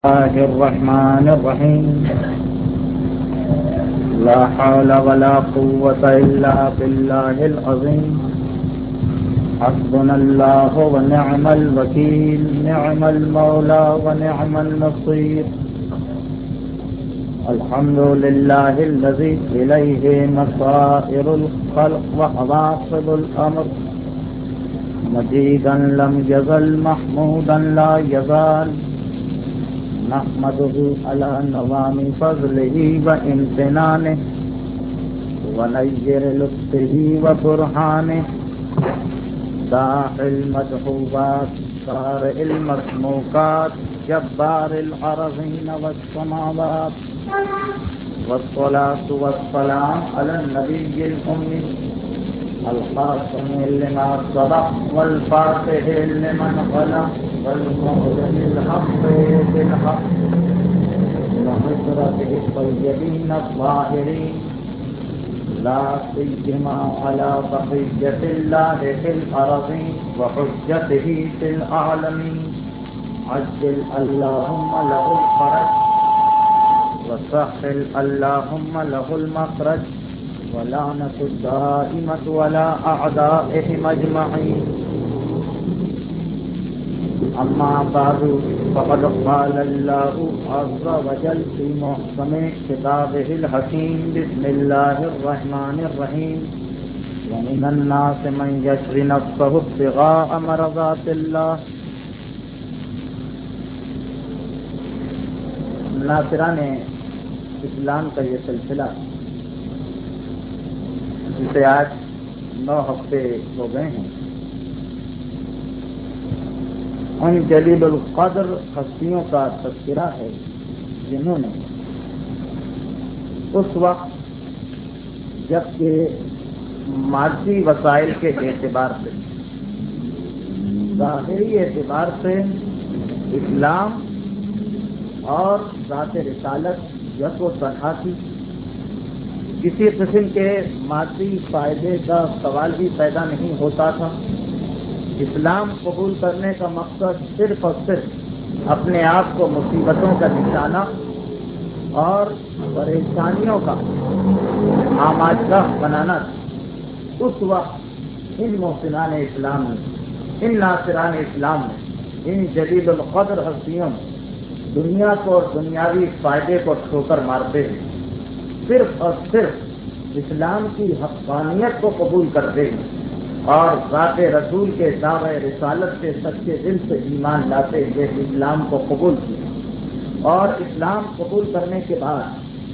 الله الرحمن الرحيم لا حول ولا قوة إلا بالله العظيم حسبنا الله ونعم الوكيل نعم المولى ونعم النصير الحمد لله الذي إليه مصائر الخلق وعواقب الأمر مجيدا لم يزل محمودا لا يزال نحمده على نظام فضله وامتنانه ونير لطفه وبرهانه داعي المدحوبات شارع المسموكات جبار الأرضين والسماوات والصلاة والسلام على النبي الأمي الخاتم لما سبق والفاتح لمن خلق والمهدي الحق بالحق وحضرته الطيبين الطاهرين لا سيما على بقية الله في الأرضين وحجته في العالمين عجل اللهم له الفرج وسهل اللهم له المخرج ولعنة الدائمة ولا أعدائهم أجمعين أما بعد فقد قال الله عز وجل في محكم كتابه الحكيم بسم الله الرحمن الرحيم ومن الناس من يشري نفسه ابتغاء مرضات الله. ناصران اسلام کا یہ سلسلہ جسے آج 9 ہفتے ہو گئے ہیں، ان جلیل القدر ہستیوں کا تذکرہ ہے جنہوں نے اس وقت جبکہ مادی وسائل کے اعتبار سے ظاہری اعتبار سے اسلام اور ذات رسالت یک و تنہا تھی، کسی قسم کے مادی فائدے کا سوال بھی پیدا نہیں ہوتا تھا. اسلام قبول کرنے کا مقصد صرف اور صرف اپنے آپ کو مصیبتوں کا نشانہ اور پریشانیوں کا آماجگاہ بنانا تھا. اس وقت ان محسنان اسلام نے، ان ناصران اسلام نے، ان جلیل القدر ہستیوں نے دنیا کو اور دنیاوی فائدے کو ٹھوکر مارتے ہیں صرف اور صرف اسلام کی حقانیت کو قبول کرتے ہیں اور ذات رسول کے دعوی رسالت سے سچے دل سے ایمان لاتے ہوئے اسلام کو قبول کیا. اور اسلام قبول کرنے کے بعد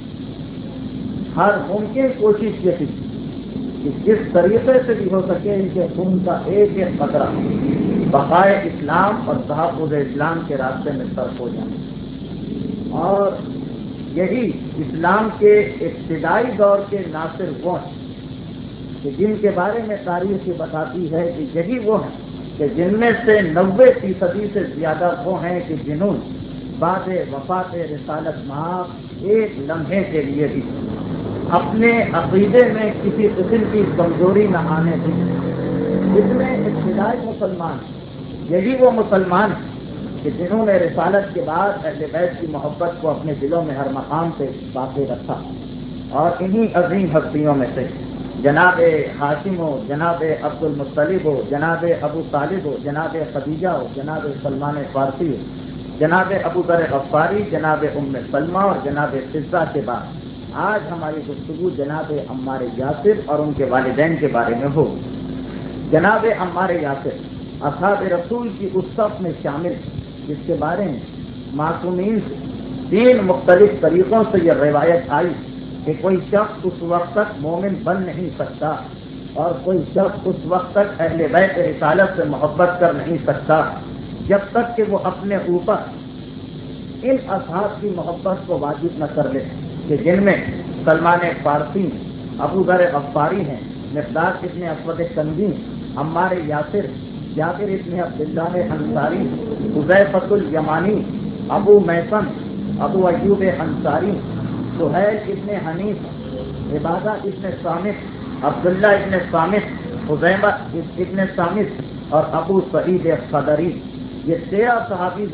ہر ممکن کوشش یہ تھی کہ جس طریقے سے بھی ہو سکے ان کے خون کا ایک ایک قطرہ بقائے اسلام اور تحفظ اسلام کے راستے میں صرف ہو جائے. اور یہی اسلام کے ابتدائی دور کے ناصر وہ ہیں کہ جن کے بارے میں تاریخ یہ بتاتی ہے کہ یہی وہ ہیں کہ جن میں سے 90% سے زیادہ وہ ہیں کہ جنہوں نے بعد وفات رسالت محض ایک لمحے کے لیے بھی اپنے عقیدے میں کسی قسم کی کمزوری نہ آنے دی. جس میں ابتدائی مسلمان یہی وہ مسلمان ہیں کہ جنہوں نے رسالت کے بعد اہل بیت کی محبت کو اپنے دلوں میں ہر مقام پہ باقی رکھا. اور انہی عظیم ہستیوں میں سے جناب ہاشم ہو، جناب عبد المطلب ہو، جناب ابو طالب ہو، جناب خدیجہ ہو، جناب سلمان فارسی ہو، جناب ابو ذر غفاری، جناب ام سلمہ اور جناب فضہ کے بعد آج ہماری گفتگو جناب عمار یاسر اور ان کے والدین کے بارے میں ہو. جناب عمار یاسر اصحاب رسول کی اس صف میں شامل جس کے بارے میں معصومین سے 3 مختلف طریقوں سے یہ روایت آئی کہ کوئی شخص اس وقت تک مومن بن نہیں سکتا اور کوئی شخص اس وقت تک اہل بیت رسالت سے محبت کر نہیں سکتا جب تک کہ وہ اپنے اوپر ان اصحاب کی محبت کو واجب نہ کر لے کہ جن میں سلمان فارسی، ابو ذر غفاری ہیں، مقداد ابن اسود کندی، عمار یاسر، جابر ابن عبداللہ انصاری، حذیفۃ الیمانی، ابو میثم، ابو ایوب انصاری، سہیل ابن حنیف، عبادہ ابن صامت، عبداللہ ابن صامت، خزیمہ ابن صامت اور ابو سعید خدری. یہ 13 صحابی وہ ہیں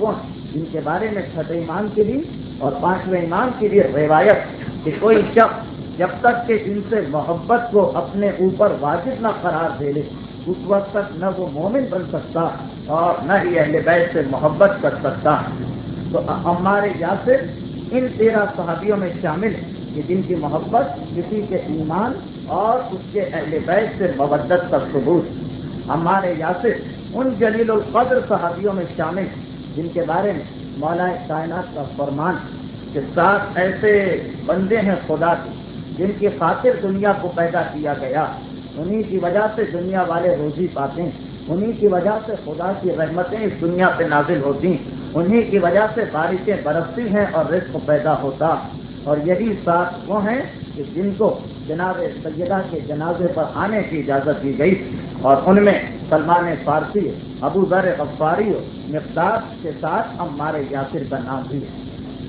جن کے بارے میں چھٹے امام کی بھی اور پانچویں امام کی بھی روایت کہ کوئی شخص جب تک کہ ان سے محبت کو اپنے اوپر واجب نہ قرار دے لے اس وقت تک نہ وہ مومن بن سکتا اور نہ ہی اہل بیت سے محبت کر سکتا. تو عمار یاسر ان 13 صحابیوں میں شامل ہیں کہ جن کی محبت کسی کے ایمان اور اس کے اہل بیت سے مودت کا ثبوت. عمار یاسر ان جلیل القدر صحابیوں میں شامل ہیں جن کے بارے میں مولا کائنات کا فرمان کہ 7 ایسے بندے ہیں خدا کے جن کی خاطر دنیا کو پیدا کیا گیا, انہی کی وجہ سے دنیا والے روزی پاتے ہیں, انہی کی وجہ سے خدا کی رحمتیں اس دنیا پہ نازل ہوتی ہیں, انہی کی وجہ سے بارشیں برستی ہیں اور رزق پیدا ہوتا. اور یہی 7 وہ ہیں کہ جن کو جناب سیدہ کے جنازے پر آنے کی اجازت دی گئی اور ان میں سلمان فارسی, ابو ذر غفاری, مقداد کے ساتھ عمار یاسر کا نام بھی ہے.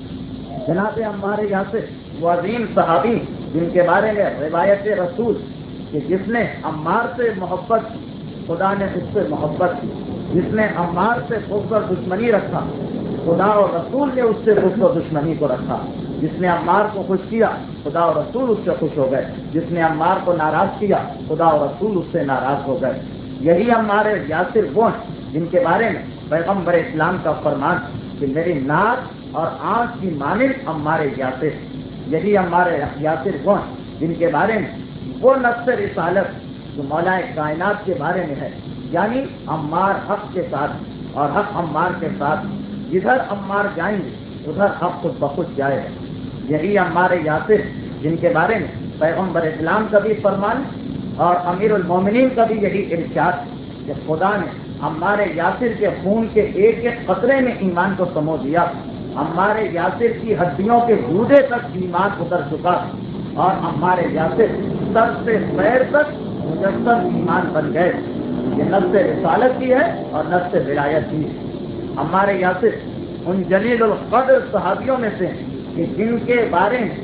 جناب عمار یاسر وہ عظیم صحابی جن کے بارے میں روایت رسول کہ جس نے عمار سے محبت خدا نے اس سے محبت کی, جس نے عمار سے بغض اور دشمنی رکھا خدا اور رسول نے اس سے بغض اور دشمنی کو رکھا, جس نے عمار کو خوش کیا خدا اور رسول اس سے خوش ہو گئے, جس نے عمار کو ناراض کیا خدا اور رسول اس سے ناراض ہو گئے. یہی عمار یاسر وہ ہیں جن کے بارے میں پیغمبر اسلام کا فرمان کہ میری ناک اور آنکھ کی مانند عمار یاسر. یہی عمار یاسر وہ ہیں جن کے بارے میں وہ نفس رسالت جو مولا کائنات کے بارے میں ہے, یعنی عمار حق کے ساتھ اور حق عمار کے ساتھ, جدھر عمار جائیں گے ادھر حق خود بخود جائے گا. یہی عمار یاسر جن کے بارے میں پیغمبر اسلام کا بھی فرمان اور امیر المومنین کا بھی یہی ارشاد کہ خدا نے عمار یاسر کے خون کے ایک ایک قطرے میں ایمان کو سمو دیا. عمار یاسر کی ہڈیوں کے گودے تک ایمان اتر چکا اور عمار یاسر سر سے پیر تک مجسم ایمان بن گئے. یہ نفس رسالت کی ہے اور نفس ولایت کی ہے. عمار یاسر ان جلیل القدر صحابیوں میں سے کہ جن کے بارے میں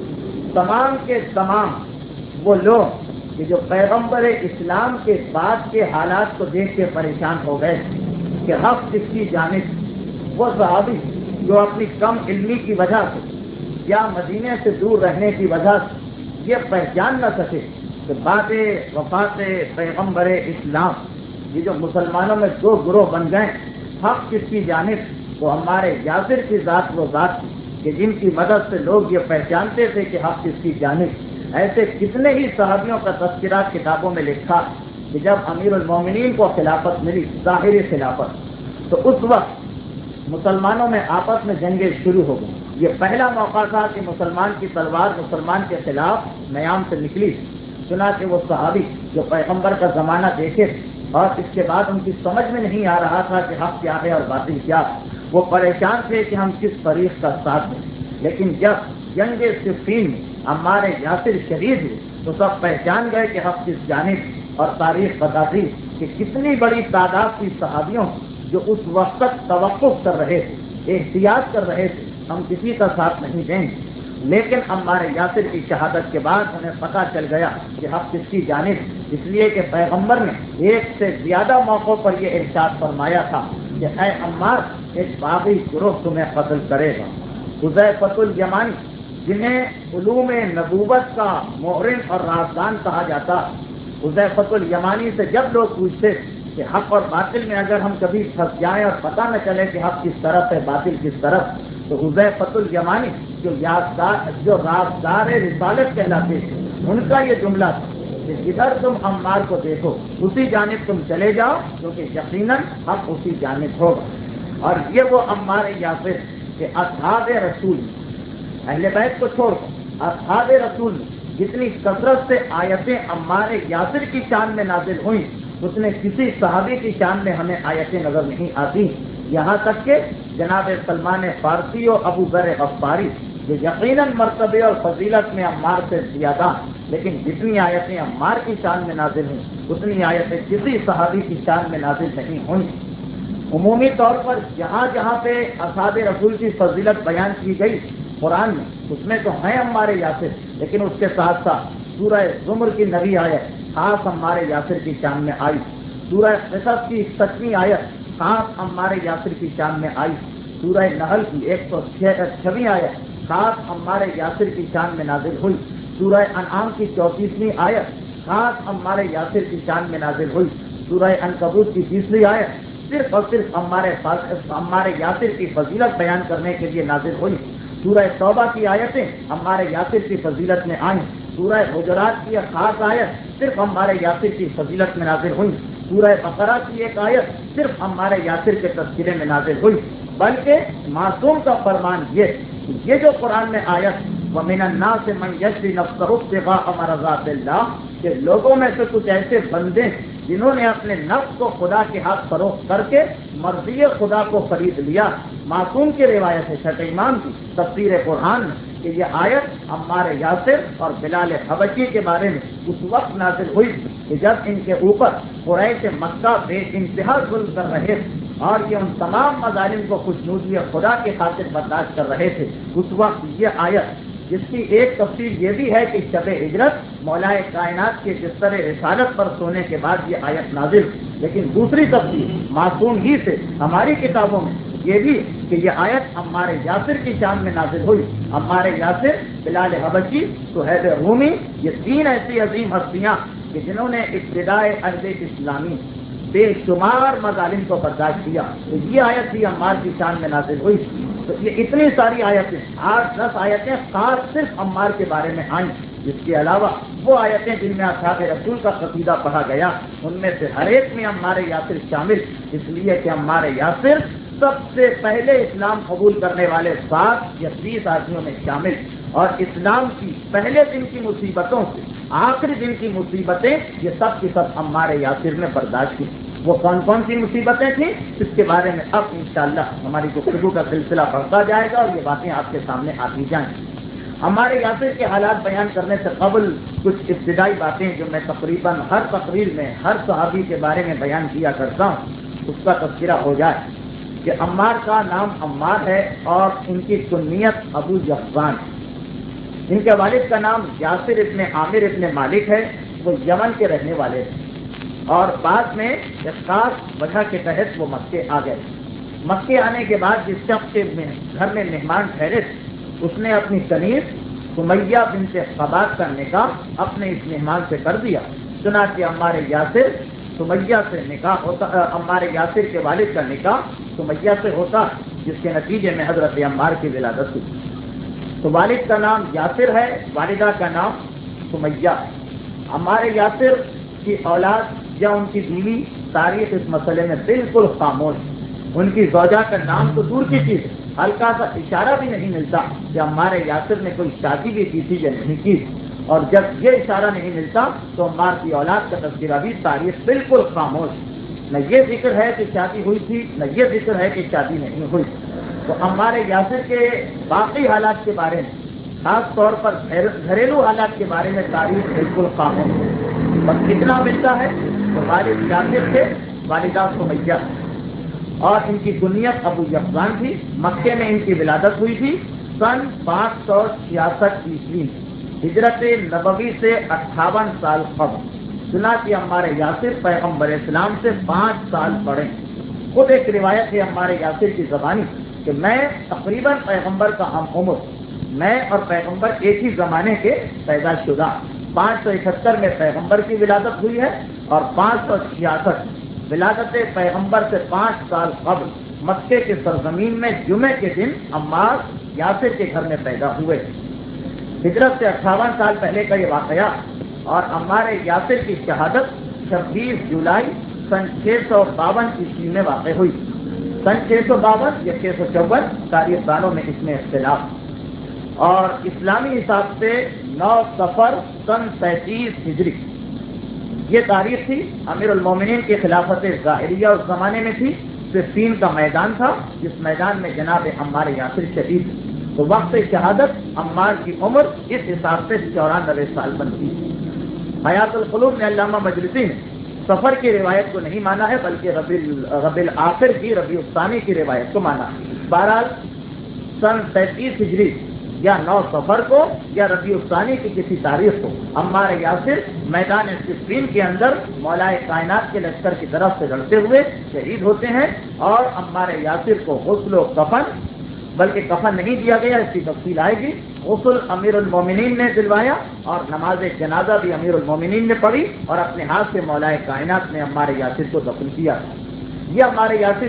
تمام کے تمام وہ لوگ کہ جو پیغمبر اسلام کے بعد کے حالات کو دیکھ کے پریشان ہو گئے کہ حق کس کی جانب, وہ صحابی جو اپنی کم علمی کی وجہ سے یا مدینے سے دور رہنے کی وجہ سے یہ پہچان نہ سکے کہ بعد وفات پیغمبر اسلام یہ جو مسلمانوں میں 2 گروہ بن گئے حق کس کی جانب, وہ ہمارے یاسر کی ذات وہ ذات کہ جن کی مدد سے لوگ یہ پہچانتے تھے کہ حق کس کی جانب. ایسے کتنے ہی صحابیوں کا تذکرہ کتابوں میں لکھا کہ جب امیر المومنین کو خلافت ملی, ظاہری خلافت, تو اس وقت مسلمانوں میں آپس میں جنگیں شروع ہو گئی. یہ پہلا موقع تھا کہ مسلمان کی تلوار مسلمان کے خلاف نیام سے نکلی. چنانچہ وہ صحابی جو پیغمبر کا زمانہ دیکھے اور اس کے بعد ان کی سمجھ میں نہیں آ رہا تھا کہ حق کیا ہے اور باطل کیا, وہ پریشان تھے کہ ہم کس فریق کا ساتھ دیں. لیکن جب جنگ صفین میں عمار یاسر شہید ہوئے تو سب پہچان گئے کہ حق کس جانب, اور تاریخ بتاتی کہ کتنی بڑی تعداد کی صحابیوں جو اس وقت تک توقف کر رہے تھے, احتیاط کر رہے تھے, ہم کسی کا ساتھ نہیں دیں گے. لیکن عمار یاسر کی شہادت کے بعد انہیں پتہ چل گیا کہ حق کس کی جانب, اس لیے کہ پیغمبر نے 1 سے زیادہ موقعوں پر یہ ارشاد فرمایا تھا کہ اے عمار ایک باغی گروہ تمہیں قتل کرے گا. حذیفۃ الیمانی جنہیں علوم نبوت کا مورن اور رازدان کہا جاتا, حذیفۃ الیمانی سے جب لوگ پوچھتے کہ حق اور باطل میں اگر ہم کبھی پھنس جائیں اور پتہ نہ چلے کہ حق کس طرف ہے باطل کس طرف, تو حذیفۃ الیمانی جو رازدار رسالت کہلاتے ہیں ان کا یہ جملہ تھا کہ جدھر تم عمار کو دیکھو اسی جانب تم چلے جاؤ کیونکہ یقیناً حق اسی جانب ہوگا. اور یہ وہ عمار یاسر کہ اصحاب رسول اہل بیت کو چھوڑ کر اصحاب رسول جتنی کثرت سے آیتیں عمار یاسر کی شان میں نازل ہوئیں اتنے کسی صحابی کی شان میں ہمیں آیتیں نظر نہیں آتی. یہاں تک کہ جناب سلمان فارسی اور ابو ذر غفاری جو یقیناً مرتبے اور فضیلت میں عمار سے زیادہ, لیکن جتنی آیتیں عمار کی شان میں نازل ہوئیں اتنی آیتیں کسی صحابی کی شان میں نازل نہیں ہوئیں. عمومی طور پر جہاں جہاں پہ اصحاب رسول کی فضیلت بیان کی گئی قرآن میں اس میں تو ہیں عمار یاسر, لیکن اس کے ساتھ ساتھ سورہ زمر کی نویں آیت خاص عمار یاسر کی شان میں آئی, سورہ قصص کی 7ویں آیت خاص عمار یاسر کی شان میں آئی, سورہ نحل کی 126 آیت خاص عمار یاسر کی شان میں نازل ہوئی. سورہ انعام کی 34ویں آیت خاص عمار یاسر کی شان میں نازل ہوئی. سورہ عنکبوت کی 30ویں آیت صرف اور صرف عمار یاسر کی فضیلت بیان کرنے کے لیے نازل ہوئی. سورہ توبہ کی آیتیں عمار یاسر کی فضیلت میں آئیں. سورہ حجرات کی ایک خاص آیت صرف عمار یاسر کی فضیلت میں نازل ہوئی. سورہ بقرہ کی ایک آیت صرف عمار یاسر کے تذکرے میں نازل ہوئی. بلکہ معصوم کا فرمان یہ جو قرآن میں آیت وَمِنَ النَّاسِ مَن يَشْرِي نَفْسَهُ ابْتِغَاءَ مَرْضَاتِ اللَّهِ کہ لوگوں میں سے کچھ ایسے بندے جنہوں نے اپنے نفس کو خدا کے ہاتھ فروخت کر کے مرضی خدا کو خرید لیا. معصوم کی روایت ہے چھٹے امام کی تفسیر قرآن میں کہ یہ آیت عمار یاسر اور بلال حبشی کے بارے میں اس وقت نازل ہوئی کہ جب ان کے اوپر قریش مکہ بے انتہا ظلم کر رہے تھے اور یہ ان تمام مظالم کو خوشنودی خدا کی خاطر برداشت کر رہے تھے. اس وقت یہ آیت جس کی ایک تفسیر یہ بھی ہے کہ شب ہجرت مولا کائنات کے بستر رسالت پر سونے کے بعد یہ آیت نازل، لیکن دوسری تفسیر معصوم ہی سے ہماری کتابوں میں یہ بھی کہ یہ آیت عمار یاسر کی شان میں نازل ہوئی. عمار یاسر، بلال حبشی، صہیب رومی، یہ تین ایسی عظیم ہستیاں کہ جنہوں نے ابتدائے عہد اسلامی بے شمار مظالم کو برداشت کیا، تو یہ آیت بھی عمار کی شان میں نازل ہوئی. تو یہ اتنی ساری آیتیں 8-10 آیتیں خاص صرف عمار کے بارے میں آئیں. اس کے علاوہ وہ آیتیں جن میں اصحاب رسول کا قصیدہ پڑھا گیا ان میں سے ہر ایک میں عمار یاسر شامل، اس لیے کہ عمار یاسر سب سے پہلے اسلام قبول کرنے والے 7 یا 20 آدمیوں میں شامل، اور اسلام کی پہلے دن کی مصیبتوں سے آخری دن کی مصیبتیں یہ سب کی سب عمار یاسر نے برداشت کی. وہ کون کون سی مصیبتیں تھیں اس کے بارے میں اب انشاءاللہ ہماری گفتگو کا سلسلہ بڑھتا جائے گا اور یہ باتیں آپ کے سامنے آتی جائیں. ہمارے یاسر کے حالات بیان کرنے سے قبل کچھ ابتدائی باتیں جو میں تقریباً ہر تقریر میں ہر صحابی کے بارے میں بیان کیا کرتا ہوں اس کا تذکرہ ہو جائے کہ عمار کا نام عمار ہے اور ان کی کنیت ابو یحزان ہے. ان کے والد کا نام یاسر ابن عامر ابن مالک ہے. وہ یمن کے رہنے والے تھے اور بعد میں ایک خاص وجہ کے تحت وہ مکے آ گئے. مکے آنے کے بعد جس شخص کے گھر میں مہمان ٹھہرے تھے اس نے اپنی کنیز سمیہ بنت خباب کا نکاح اپنے اس مہمان سے کر دیا. چنانچہ عمار یاسر سمیہ سے نکاح ہوتا، عمار یاسر کے والد کا نکاح سمیہ سے ہوتا جس کے نتیجے میں حضرت عمار کی ولادت ہوئی. تو والد کا نام یاسر ہے، والدہ کا نام سمیہ. عمار یاسر کی اولاد یا ان کی بیوی تاریخ اس مسئلے میں بالکل خاموش. ان کی زوجہ کا نام تو دور کی چیز، ہلکا سا اشارہ بھی نہیں ملتا کہ عمار یاسر نے کوئی شادی بھی کی تھی یا نہیں کی. اور جب یہ اشارہ نہیں ملتا تو عمار کی اولاد کا تذکرہ بھی تاریخ بالکل خاموش. نہ یہ ذکر ہے کہ شادی ہوئی تھی، نہ یہ ذکر ہے کہ شادی نہیں ہوئی. تو عمار یاسر کے باقی حالات کے بارے میں، خاص طور پر گھریلو حالات کے بارے میں تاریخ بالکل خاموش ہے. بس اتنا ملتا ہے تو والد یاسر تھے، والدہ سمیہ، اور ان کی کنیت ابو یحزان تھی. مکے میں ان کی ولادت ہوئی تھی سن 566 عیسوی میں، ہجرت نبوی سے 58 سال قبل. چنانچہ عمار یاسر پیغمبر اسلام سے 5 سال بڑے. خود ایک روایت ہے عمار یاسر کی زبانی کہ میں تقریباً پیغمبر کا ہم عمر، میں اور پیغمبر ایک ہی زمانے کے پیدا شدہ. 571 میں پیغمبر کی ولادت ہوئی ہے اور 566 ولادت پیغمبر سے 5 سال قبل مکے کے سرزمین میں جمعے کے دن عمار یاسر کے گھر میں پیدا ہوئے. ہجرت سے 58 سال پہلے کا یہ واقعہ. اور عمار یاسر کی شہادت 26 جولائی سن 652 عیسوی میں واقع ہوئی. سن 652 یا 654 تاریخ دانوں میں اس میں اختلاف. اور اسلامی حساب سے 9 صفر سن 37 ہجری یہ تاریخ تھی. امیر المومنین کی خلافت ظاہریہ اس زمانے میں تھی. صفین کا میدان تھا جس میدان میں جناب عمار یاسر شہید. تو وقت شہادت عمار کی عمر اس حساب سے 94 سال بنتی ہے. حیات القلوب میں علامہ مجلسی نے سفر کی روایت کو نہیں مانا ہے بلکہ ربیع الاخر کی، ربیع الثانی کی روایت کو مانا. بہرحال سن 37 ہجری یا 9 صفر کو یا ربیع الثانی کی کسی تاریخ کو عمار یاسر میدان صفین کے اندر مولائے کائنات کے لشکر کی طرف سے لڑتے ہوئے شہید ہوتے ہیں، اور عمار یاسر کو غسل و کفن، بلکہ کفن نہیں دیا گیا، اس کی تفصیل آئے گی، غسل امیر المومنین نے دلوایا اور نماز جنازہ بھی امیر المومنین نے پڑھی، اور اپنے ہاتھ سے مولائے کائنات نے عمار یاسر کو دفن کیا۔ یہ عمار یاسر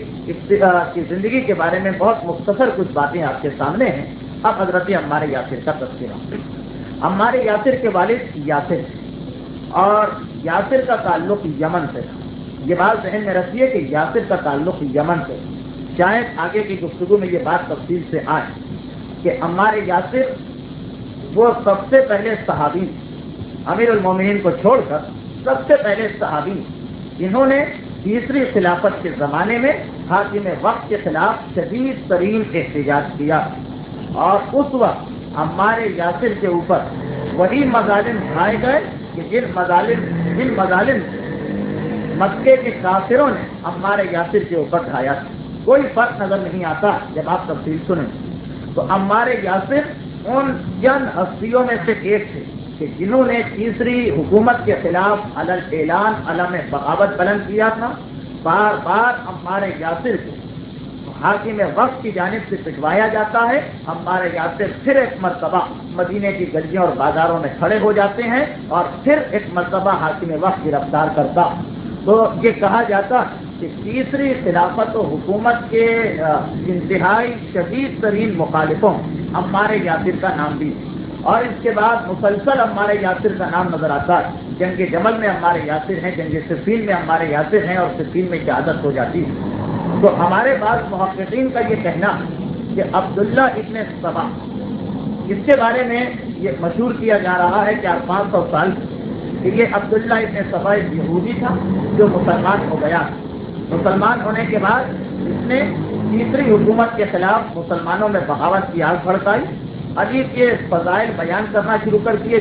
کی زندگی کے بارے میں بہت مختصر کچھ باتیں آپ کے سامنے ہیں۔ اب حضرت عمار یاسر کا تذکرہ۔ عمار یاسر کے والد یاسر، اور یاسر کا تعلق یمن سے تھا۔ یہ بات ذہن میں رکھیے کہ یاسر کا تعلق یمن سے، شاید آگے کی گفتگو میں یہ بات تفصیل سے آئے کہ عمار یاسر وہ سب سے پہلے صحابی، امیر المومنین کو چھوڑ کر سب سے پہلے صحابی جنہوں نے تیسری خلافت کے زمانے میں حاکم وقت کے خلاف شدید ترین احتجاج کیا، اور اس وقت عمار یاسر کے اوپر وہی مظالم ڈھائے گئے کہ جن مظالم مکے کے کافروں نے عمار یاسر کے اوپر ڈھایا تھا۔ کوئی فرق نظر نہیں آتا جب آپ تفصیل سنیں تو عمار یاسر ان چند ہستیوں میں سے ایک تھے کہ جنہوں نے تیسری حکومت کے خلاف اعلان علم بغاوت بلند کیا تھا۔ بار بار عمار یاسر کو حاکم وقت کی جانب سے پٹوایا جاتا ہے۔ عمار یاسر پھر ایک مرتبہ مدینے کی گلیوں اور بازاروں میں کھڑے ہو جاتے ہیں اور پھر ایک مرتبہ حاکم وقت گرفتار کرتا۔ تو یہ کہا جاتا کہ تیسری خلافت و حکومت کے انتہائی شدید ترین مخالفوں عمار یاسر کا نام بھی، اور اس کے بعد مسلسل عمار یاسر کا نام نظر آتا ہے۔ جنگ جمل میں عمار یاسر ہیں، جنگ صفین میں عمار یاسر ہیں، اور صفین میں شہادت ہو جاتی ہے۔ تو ہمارے بعض محققین کا یہ کہنا کہ عبداللہ ابن سبا، اس کے بارے میں یہ مشہور کیا جا رہا ہے کہ 500 سال کہ یہ عبداللہ ابن سبا ایک یہودی تھا جو مسلمان ہو گیا۔ مسلمان ہونے کے بعد اس نے تیسری حکومت کے خلاف مسلمانوں میں بغاوت کی آگ بھڑکائی، علی کے فضائل بیان کرنا شروع کر دیے،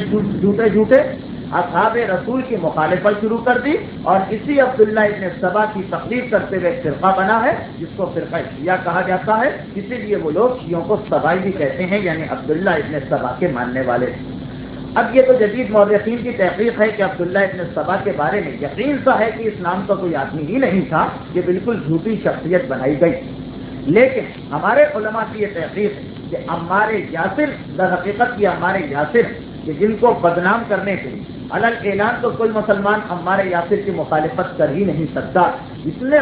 جھوٹے اصحاب رسول کی مخالفت شروع کر دی، اور اسی عبداللہ ابن سبا کی تقلید کرتے ہوئے فرقہ بنا ہے جس کو فرقہ شیعہ کہا جاتا ہے۔ اسی لیے وہ لوگ شیعوں کو سبائی بھی کہتے ہیں، یعنی عبداللہ ابن سبا کے ماننے والے۔ اب یہ تو جدید مورخین کی تحقیق ہے کہ عبداللہ ابن سبا کے بارے میں یقین سا ہے کہ اس نام کا کوئی آدمی ہی نہیں تھا، یہ بالکل جھوٹی شخصیت بنائی گئی۔ لیکن ہمارے علماء کی یہ تحقیق ہے کہ عمار یاسر در حقیقت کی عمار یاسر کہ جن کو بدنام کرنے کے لیے علل اعلان تو کوئی مسلمان عمار یاسر کی مخالفت کر ہی نہیں سکتا۔ اتنے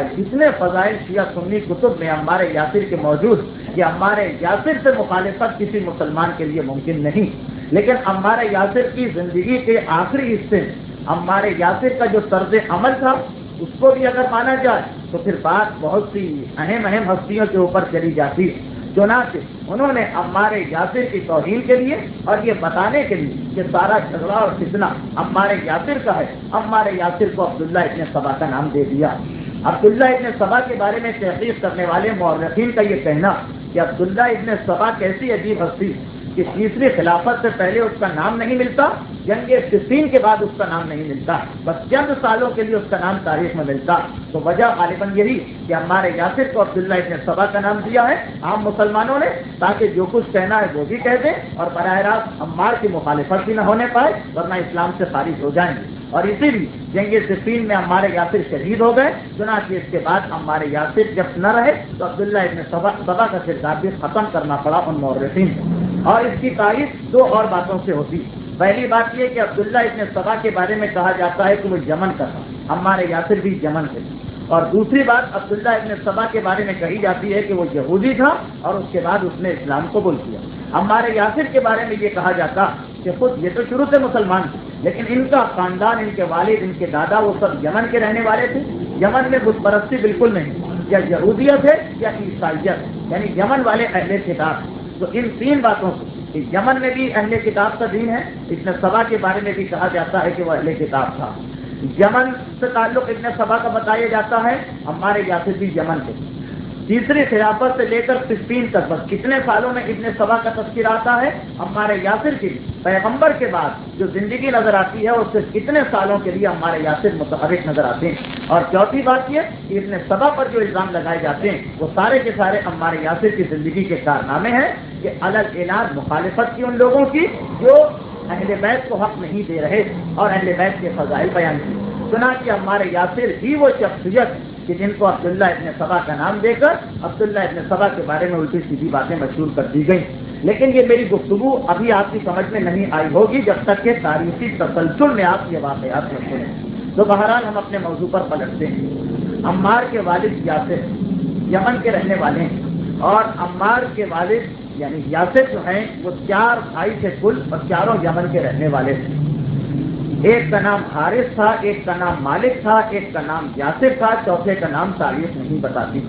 فضائل شیعہ سنی کتب میں عمار یاسر کے موجود کہ عمار یاسر سے مخالفت کسی مسلمان کے لیے ممکن نہیں۔ لیکن عمار یاسر کی زندگی کے آخری حصے میں عمار یاسر کا جو طرز عمل تھا اس کو بھی اگر مانا جائے تو پھر بات بہت سی اہم ہستیوں کے اوپر چلی جاتی ہے۔ چنانچہ انہوں نے عمار یاسر کی توہین کے لیے اور یہ بتانے کے لیے کہ سارا جھگڑا اور فتنہ عمار یاسر کا ہے، عمار یاسر کو عبداللہ ابن سبا کا نام دے دیا۔ عبداللہ ابن سبا کے بارے میں تحقیق کرنے والے مورخین کا یہ کہنا کہ عبداللہ ابن سبا کیسی عجیب ہستی کہ تیسری خلافت سے پہلے اس کا نام نہیں ملتا، جنگ صفین کے بعد اس کا نام نہیں ملتا، بس چند سالوں کے لیے اس کا نام تاریخ میں ملتا۔ تو وجہ غالباً یہی کہ عمار یاسر کو عبداللہ ابن سبا کا نام دیا ہے عام مسلمانوں نے، تاکہ جو کچھ کہنا ہے وہ بھی کہہ دیں اور براہ راست عمار کی مخالفت بھی نہ ہونے پائے، ورنہ اسلام سے خارج ہو جائیں گے۔ اور اسی لیے جنگ صفین میں عمار یاسر شہید ہو گئے، چنانچہ اس کے بعد عمار یاسر جب نہ رہے تو عبداللہ ابن سبا کا کردار بھی ختم کرنا پڑا ان مورخین کو۔ اور اس کی تائید دو اور باتوں سے ہوتی ہے۔ پہلی بات یہ کہ عبداللہ ابن سبا کے بارے میں کہا جاتا ہے کہ وہ یمن کا تھا، عمار یاسر بھی یمن سے، اور دوسری بات عبداللہ ابن سبا کے بارے میں کہی جاتی ہے کہ وہ یہودی تھا اور اس کے بعد اس نے اسلام قبول کیا۔ عمار یاسر کے بارے میں یہ کہا جاتا کہ خود یہ تو شروع سے مسلمان تھے، لیکن ان کا خاندان، ان کے والد، ان کے دادا وہ سب یمن کے رہنے والے تھے۔ یمن میں بت پرستی بالکل نہیں، یا یہودیت ہے یا عیسائیت، یعنی یمن والے اہل کتاب۔ تو ان تین باتوں سے کہ یمن میں بھی اہل کتاب کا دین ہے، ابن سبا کے بارے میں بھی کہا جاتا ہے کہ وہ اہل کتاب تھا۔ یمن سے تعلق ابن سبا کا بتایا جاتا ہے، عمار یاسر بھی یمن کے۔ تیسری خلافت سے لے کر صفین تک بس کتنے سالوں میں ابن سبا کا تذکرہ آتا ہے، عمار یاسر کی پیغمبر کے بعد جو زندگی نظر آتی ہے اس سے کتنے سالوں کے لیے عمار یاسر متحرک نظر آتے ہیں. اور چوتھی بات یہ کہ ابن سبا پر جو الزام لگائے جاتے ہیں وہ سارے کے سارے عمار یاسر کی زندگی کے کارنامے ہیں کہ الگ اعلان مخالفت کی ان لوگوں کی جو اہل بیت کو حق نہیں دے رہے اور اہل بیت کے فضائل بیان کی. چنانچہ عمار یاسر ہی وہ شخصیت کہ جن کو عبداللہ ابن سبا کا نام دے کر عبداللہ ابن سبا کے بارے میں الٹی سیدھی باتیں مشہور کر دی گئیں. لیکن یہ میری گفتگو ابھی آپ کی سمجھ میں نہیں آئی ہوگی جب تک کہ تاریخی تسلسل میں آپ یہ واقعات رکھتے ہیں. تو بہرحال ہم اپنے موضوع پر پلٹتے ہیں. عمار کے والد یاسر یمن کے رہنے والے ہیں اور عمار کے والد یعنی یاسر جو ہیں وہ 4 بھائی تھے کل اور چاروں یمن کے رہنے والے تھے. ایک کا نام حارث تھا, ایک کا نام مالک تھا, ایک کا نام یاسر تھا, چوتھے کا نام تاریخ نہیں بتاتی.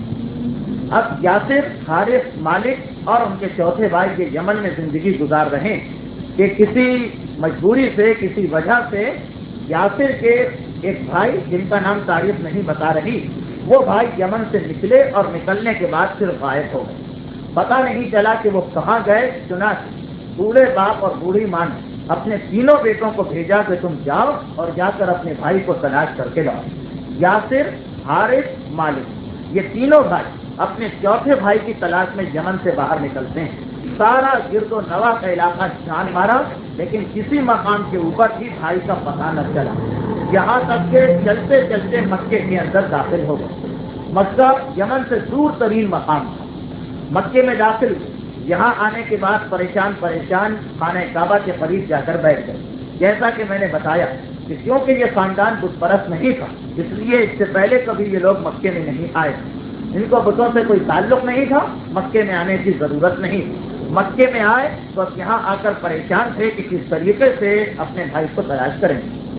اب یاسر, حارث, مالک اور ان کے چوتھے بھائی یہ یمن میں زندگی گزار رہے کہ کسی مجبوری سے کسی وجہ سے یاسر کے ایک بھائی جن کا نام تاریخ نہیں بتا رہی وہ بھائی یمن سے نکلے اور نکلنے کے بعد پھر غائب ہو گئے. پتہ نہیں چلا کہ وہ کہاں گئے. چنانچہ بوڑھے باپ اور بوڑھی ماں نے اپنے تینوں بیٹوں کو بھیجا کہ تم جاؤ اور جا کر اپنے بھائی کو تلاش کر کے لاؤ. یاسر, حارث, مالک یہ تینوں بھائی اپنے چوتھے بھائی کی تلاش میں یمن سے باہر نکلتے ہیں. سارا گرد و نواح کا علاقہ جان مارا لیکن کسی مقام کے اوپر بھی بھائی کا پتہ نہ چلا. یہاں تک کہ چلتے چلتے مکے کے اندر داخل ہو گئے. مکہ یمن سے دور ترین مقام تھا. مکے میں داخل ہوئے. یہاں آنے کے بعد پریشان خانہ کعبہ کے قریب جا کر بیٹھ گئے. جیسا کہ میں نے بتایا کہ کیونکہ یہ خاندان بت پرست نہیں تھا اس لیے اس سے پہلے کبھی یہ لوگ مکے میں نہیں آئے. ان کو بتوں سے کوئی تعلق نہیں تھا, مکے میں آنے کی ضرورت نہیں. مکے میں آئے تو یہاں آ کر پریشان تھے کہ کس طریقے سے اپنے بھائی کو تلاش کریں.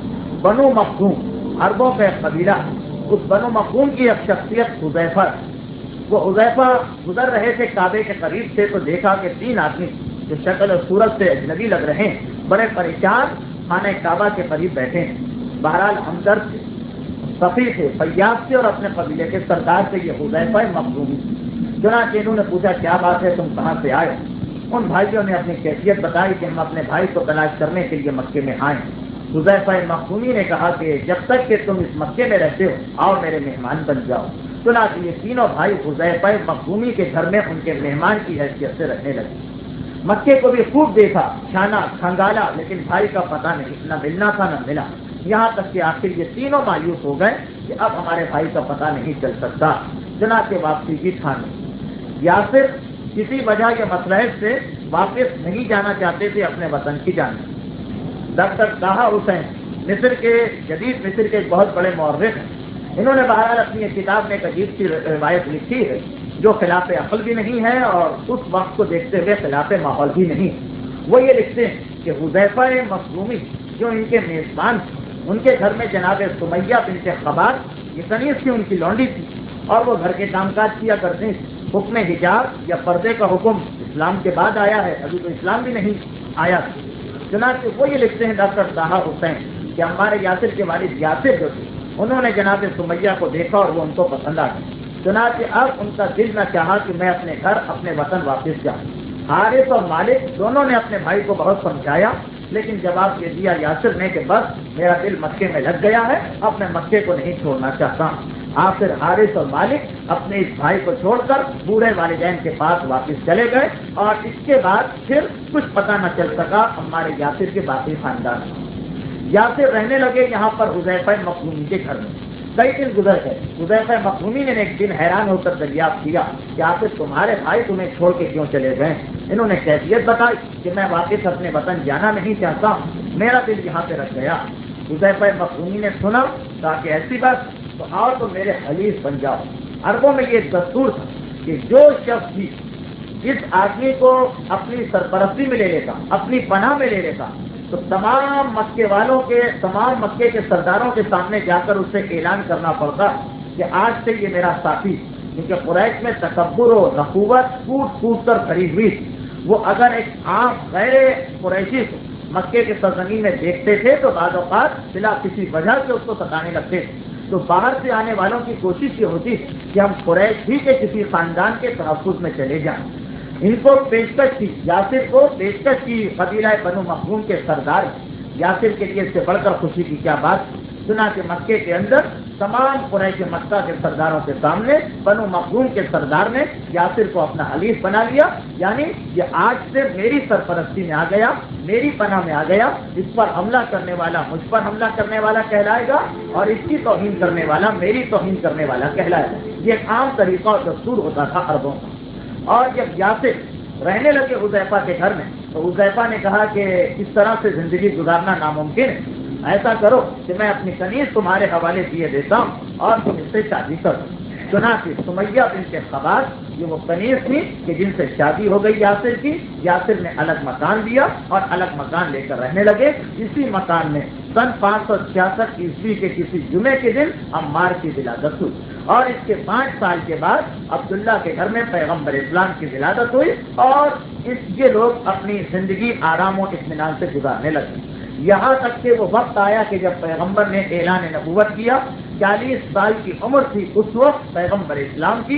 بنو مخزوم عربوں کا ایک قبیلہ, اس بنو مخزوم کی ایک شخصیت حذیفہ. وہ حذیفہ گزر رہے تھے کعبے کے قریب سے تو دیکھا کہ 3 آدمی جو شکل اور صورت سے اجنبی لگ رہے ہیں بڑے پریشان خانہ کعبہ کے قریب بیٹھے ہیں. بہرحال ہمدرد تھے, سفیر تھے, فیاض تھے اور اپنے قبیلے کے سردار سے یہ حذیفہ مخزومی. چنانچہ انہوں نے پوچھا کیا بات ہے, تم کہاں سے آئے؟ ان بھائیوں نے اپنی کیفیت بتائی کہ ہم اپنے بھائی کو تلاش کرنے کے لیے مکے میں آئے. حذیفہ مخزومی نے کہا کہ جب تک کہ تم اس مکے میں رہتے ہو آؤ میرے مہمان بن جاؤ. چنانچہ یہ تینوں بھائی حذیفہ مخزومی کے گھر میں ان کے مہمان کی حیثیت سے رہنے لگے. مکے کو بھی خوب دیکھا, چھانا, کھنگالا لیکن بھائی کا پتہ نہیں, نہ ملنا تھا نہ ملا. یہاں تک کہ آخر یہ تینوں مایوس ہو گئے کہ اب ہمارے بھائی کا پتہ نہیں چل سکتا. چنانچہ واپسی کی ٹھانی. یاسر کسی وجہ یا مصلحت سے واپس نہیں جانا چاہتے تھے اپنے وطن کی جانب. ڈاکٹر طاہا حسین مصر کے جدید مصر کے ایک بہت بڑے مورخ ہیں. انہوں نے بہرحال اپنی کتاب میں ایک عجیب سی روایت لکھی ہے جو خلاف عقل بھی نہیں ہے اور اس وقت کو دیکھتے ہوئے خلاف ماحول بھی نہیں. وہ یہ لکھتے ہیں کہ حذیفہ مخزومی جو ان کے میزبان تھے ان کے گھر میں جناب سمیہ بنت خباب یہ کنیز کی ان کی لونڈی تھی اور وہ گھر کے کام کاج کیا کرتے ہیں. حکم حجاب یا پردے کا حکم اسلام کے بعد آیا ہے, ابھی تو اسلام بھی نہیں آیا. چنانچہ وہ یہ لکھتے ہیں ڈاکٹر طاہا حسین کہ ہمارے یاسر کے والد یاسر جو تھے انہوں نے جناب سمیہ کو دیکھا اور وہ ان کو پسند آ گئی. چنانچہ اب ان کا دل نہ چاہا کہ میں اپنے گھر اپنے وطن واپس جاؤں. حارث اور مالک دونوں نے اپنے بھائی کو بہت سمجھایا لیکن جواب یہ دیا یاسر نے کہ بس میرا دل مکے میں لگ گیا ہے, اب میں مکے کو نہیں چھوڑنا چاہتا. آخر حارث اور مالک اپنے اس بھائی کو چھوڑ کر بوڑھے والدین کے پاس واپس چلے گئے اور اس کے بعد پھر کچھ پتہ نہ چل سکا ہمارے یاسر کے باقی خاندان. یاسر رہنے لگے یہاں پر حذیفہ مخزومی کے گھر میں. کئی دن گزر گئے. حذیفہ مخزومی نے ایک دن حیران ہو کر دریافت کیا کہ آخر تمہارے بھائی تمہیں چھوڑ کے کیوں چلے گئے؟ انہوں نے کیفیت بتائی کہ میں واپس اپنے وطن جانا نہیں چاہتا, میرا دل یہاں پہ رہ گیا. حذیفہ مخزومی نے سنا کہا کہ ایسی بات تو آؤ تو میرے حلیف بن جاؤ. عربوں میں یہ دستور تھا کہ جو شخص بھی جس آدمی کو اپنی سرپرستی میں لے لیتا, اپنی پناہ میں لے لیتا تو تمام مکے والوں کے, تمام مکے کے سرداروں کے سامنے جا کر اسے اعلان کرنا پڑتا کہ آج سے یہ میرا ساتھی. کیونکہ قریش میں تکبر و نخوت کوٹ کوٹ کر کھڑی ہوئی تھی. وہ اگر ایک عام غیر قریشی کو مکے کے سرزمین میں دیکھتے تھے تو بعض اوقات بلا کسی وجہ سے اس کو ستانے لگتے تھے. تو باہر سے آنے والوں کی کوشش یہ ہوتی کہ ہم قریش ہی کے کسی خاندان کے تحفظ میں چلے جائیں. ان کو پیشکش کی، یاسر کو پیشکش کی قبیلہ بنو مخزوم کے سردار۔ یاسر کے لیے اس سے بڑھ کر خوشی کی کیا بات؟ سنا کہ مکے کے اندر تمام قریش مکہ کے سرداروں کے سامنے بنو مخزوم کے سردار نے یاسر کو اپنا حلیف بنا لیا، یعنی یہ آج سے میری سرپرستی میں آ گیا، میری پناہ میں آ گیا، اس پر حملہ کرنے والا مجھ پر حملہ کرنے والا کہلائے گا، اور اس کی توہین کرنے والا میری توہین کرنے والا کہلائے گا۔ یہ ایک عام طریقہ اور دستور ہوتا تھا عربوں کا۔ اور جب یاسر رہنے لگے حذیفہ کے گھر میں تو حذیفہ نے کہا کہ اس طرح سے زندگی گزارنا ناممکن ہے، ایسا کرو کہ میں اپنی کنیز تمہارے حوالے کیے دیتا ہوں اور تم اس سے شادی کرو۔ چنانچہ سمیہ بنت خباب یہ وہ کنیز تھی کہ جن سے شادی ہو گئی یاسر کی۔ یاسر نے الگ مکان دیا اور الگ مکان لے کر رہنے لگے۔ اسی مکان میں سن 566 عیسوی کے کسی جمعے کے دن عمار کی ولادت ہوئی، اور اس کے 5 سال کے بعد عبداللہ کے گھر میں پیغمبر اسلام کی ولادت ہوئی، اور یہ لوگ اپنی زندگی آرام و اطمینان سے گزارنے لگے، یہاں تک کہ وہ وقت آیا کہ جب پیغمبر نے اعلان نبوت کیا۔ 40 سال کی عمر تھی اس وقت پیغمبر اسلام کی،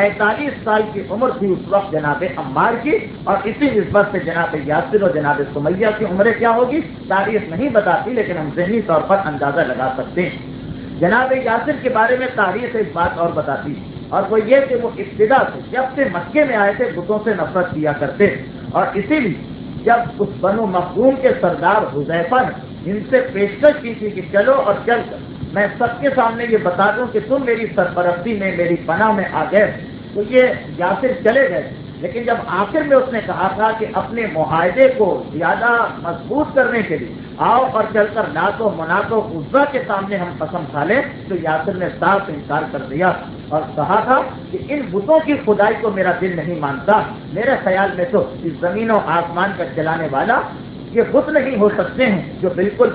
45 سال کی عمر تھی اس وقت جناب عمار کی، اور اسی نسبت سے جناب یاسر اور جناب سمیہ کی عمریں کیا ہوگی تاریخ نہیں بتاتی، لیکن ہم ذہنی طور پر اندازہ لگا سکتے ہیں۔ جناب یاسر کے بارے میں تاریخ ایک بات اور بتاتی، اور وہ یہ کہ وہ ابتدا سے جب سے مکے میں آئے تھے بتوں سے نفرت کیا کرتے، اور اسی لیے جب اس بنو مخزوم کے سردار حذیفہ نے ان سے پیشکش کی تھی کہ چلو اور چل کر میں سب کے سامنے یہ بتا دوں کہ تم میری سرپرستی میں میری پناہ میں آ گئے، تو یہ یاسر چلے گئے۔ لیکن جب آخر میں اس نے کہا تھا کہ اپنے معاہدے کو زیادہ مضبوط کرنے کے لیے آؤ اور چل کر لات و منات و عزا کے سامنے ہم قسم کھا لیں، تو یاسر نے صاف انکار کر دیا اور کہا تھا کہ ان بتوں کی خدائی کو میرا دل نہیں مانتا، میرے خیال میں تو اس زمین و آسمان کا چلانے والا یہ بت نہیں ہو سکتے ہیں جو بالکل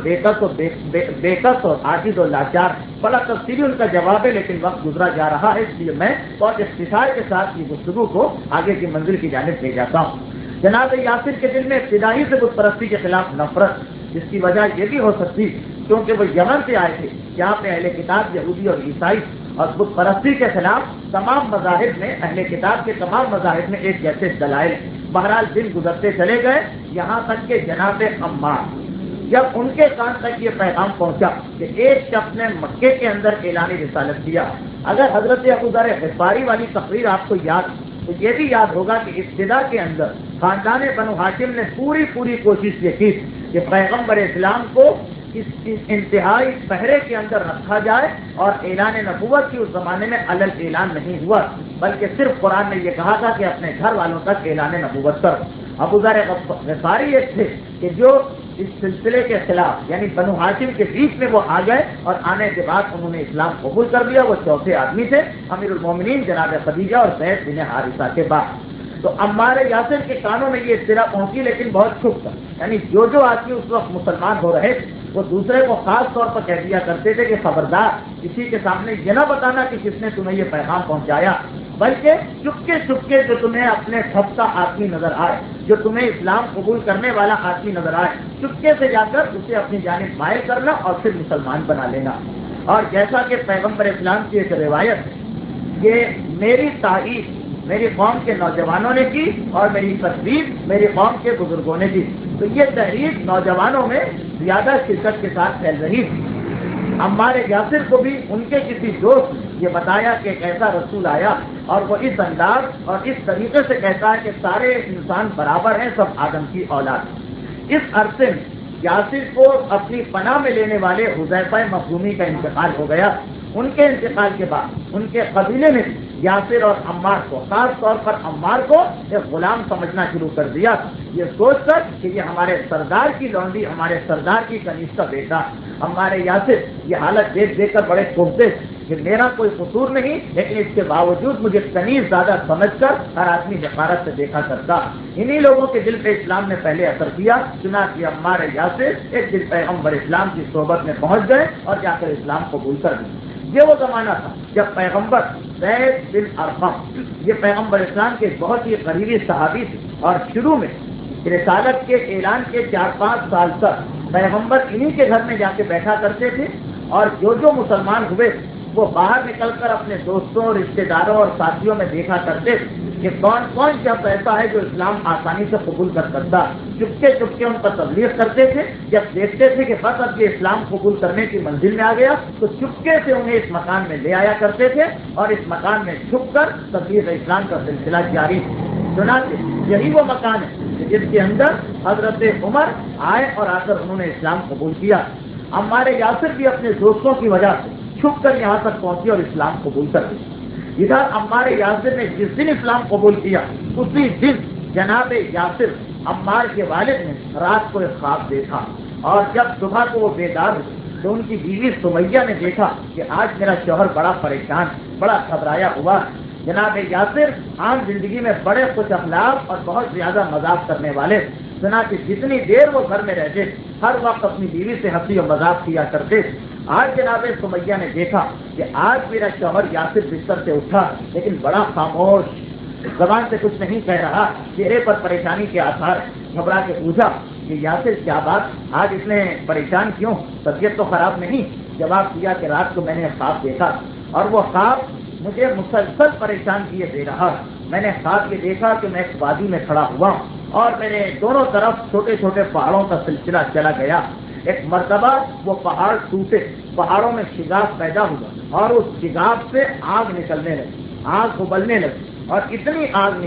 بےکس اور عاجز و لاچار۔ بڑا تفصیلی ان کا جواب ہے، لیکن وقت گزرا جا رہا ہے، اس لیے میں بہت اختصار کے ساتھ یہ گفتگو کو آگے کی منزل کی جانب لے جاتا ہوں۔ جناب یاسر کے دل میں ابتدائی سے بت پرستی کے خلاف نفرت، جس کی وجہ یہ بھی ہو سکتی کیونکہ وہ یمن سے آئے تھے جہاں پہ اہل کتاب یہودی اور عیسائی، اور بت پرستی کے خلاف تمام مذاہب میں اہل کتاب کے تمام مذاہب میں ایک جیسے دلائل۔ بہرحال دن گزرتے چلے گئے، یہاں تک کہ جناب عمار جب ان کے کان تک یہ پیغام پہنچا کہ ایک شخص نے مکے کے اندر اعلان رسالت کیا۔ اگر حضرت ابو ذر غفاری والی تقریر آپ کو یاد تو یہ بھی یاد ہوگا کہ ابتدا کے اندر خاندان بنو ہاشم نے پوری کوشش یہ کی کہ پیغمبر اسلام کو اس انتہائی پہرے کے اندر رکھا جائے، اور اعلان نبوت کی اس زمانے میں علل اعلان نہیں ہوا، بلکہ صرف قرآن نے یہ کہا تھا کہ اپنے گھر والوں تک اعلان نبوت کرو۔ ابو ذر غفاری ایک تھے کہ جو اس سلسلے کے خلاف یعنی بنو ہاشم کے بیچ میں وہ آ گئے، اور آنے کے بعد انہوں نے اسلام قبول کر لیا۔ وہ چوتھے آدمی تھے امیر المومنین جناب خدیجہ اور زید بن حارثہ کے بعد۔ تو عمار یاسر کے کانوں میں یہ اطلاع پہنچی، لیکن بہت چھپ کر، یعنی جو آدمی اس وقت مسلمان ہو رہے تھے وہ دوسرے کو خاص طور پر کہہ دیا کرتے تھے کہ خبردار کسی کے سامنے یہ نہ بتانا کہ کس نے تمہیں یہ پیغام پہنچایا، بلکہ چپکے جو تمہیں اپنے سب کا آدمی نظر آئے، جو تمہیں اسلام قبول کرنے والا آدمی نظر آئے، چپکے سے جا کر اسے اپنی جانب مائل کرنا اور پھر مسلمان بنا لینا۔ اور جیسا کہ پیغمبر اسلام کی ایک روایت ہے، یہ میری تائید میری قوم کے نوجوانوں نے کی اور میری ترغیب میری قوم کے بزرگوں نے کی۔ تو یہ تحریک نوجوانوں میں زیادہ شدت کے ساتھ پھیل رہی تھی۔ عمار یاسر کو بھی ان کے کسی دوست نے یہ بتایا کہ ایک ایسا رسول آیا، اور وہ اس انداز اور اس طریقے سے کہتا ہے کہ سارے انسان برابر ہیں، سب آدم کی اولاد۔ اس عرصے میں یاسر کو اپنی پناہ میں لینے والے حذیفہ مخزومی کا انتقال ہو گیا۔ ان کے انتقال کے بعد ان کے قبیلے نے یاسر اور عمار کو، خاص طور پر عمار کو، ایک غلام سمجھنا شروع کر دیا، یہ سوچ کر کہ یہ ہمارے سردار کی لونڈی، ہمارے سردار کی کنیز کا بیٹا۔ عمار یاسر یہ حالت دیکھ کر بڑے کوفتے کہ میرا کوئی قصور نہیں، لیکن اس کے باوجود مجھے کنیز زیادہ سمجھ کر ہر آدمی حقارت سے دیکھا کرتا۔ انہی لوگوں کے دل پہ اسلام نے پہلے اثر کیا، چنانچہ عمار یاسر ایک دن پیغمبر اسلام کی صحبت میں پہنچ گئے اور جا کر اسلام قبول کر دیا۔ یہ وہ زمانہ تھا جب پیغمبر زید بن ارقم، یہ پیغمبر اسلام کے بہت ہی قریبی صحابی تھے، اور شروع میں رسالت کے اعلان کے 4-5 سال تک پیغمبر انہی کے گھر میں جا کے بیٹھا کرتے تھے، اور جو مسلمان ہوئے وہ باہر نکل کر اپنے دوستوں، رشتہ داروں اور ساتھیوں میں دیکھا کرتے تھے کہ کون کون شخص ایسا ہے جو اسلام آسانی سے قبول کر سکتا. چپکے چپکے ان پر تبلیغ کرتے تھے. جب دیکھتے تھے کہ بس اب یہ اسلام قبول کرنے کی منزل میں آ گیا تو چپکے سے انہیں اس مکان میں لے آیا کرتے تھے اور اس مکان میں چھپ کر تبلیغ اسلام کا سلسلہ جاری. چنانچہ یہی وہ مکان ہے جس کے اندر حضرت عمر آئے اور آ کر انہوں نے اسلام قبول کیا. عمار یاسر بھی اپنے دوستوں کی وجہ سے چھپ کر یہاں تک پہنچی اور اسلام قبول کر لی. ادھر عمار یاسر نے جس دن اسلام قبول کیا اسی دن جناب یاسر عمار کے والد نے رات کو ایک خواب دیکھا اور جب صبح کو وہ بیدار ہوئے تو ان کی بیوی سمیہ نے دیکھا کہ آج میرا شوہر بڑا پریشان بڑا گھبرایا ہوا. جناب یاسر عام زندگی میں بڑے خوش اخلاق اور بہت زیادہ مذاق کرنے والے. چنانچہ جتنی دیر وہ گھر میں رہتے ہر وقت اپنی بیوی سے ہنسی اور مذاق کیا کرتے. آج جناب سمیہ نے دیکھا کہ آج میرا شوہر یاسر بستر سے اٹھا لیکن بڑا خاموش, زبان سے کچھ نہیں کہہ رہا, چہرے پر پریشانی کے آثار. گھبرا کے پوچھا کہ یاسر کیا بات, آج اتنے پریشان کیوں, طبیعت تو خراب نہیں؟ جواب دیا کہ رات کو میں نے خواب دیکھا اور وہ خواب مجھے مسلسل پریشان کیے دے رہا. میں نے خواب یہ دیکھا کہ میں ایک وادی میں کھڑا ہوا اور میرے دونوں طرف چھوٹے چھوٹے پہاڑوں کا سلسلہ چلا گیا. ایک مرتبہ وہ پہاڑ ٹوٹے, پہاڑوں میں شگاف پیدا ہوا اور اس شگاف سے آگ نکلنے لگی, آگ ابلنے لگی اور اتنی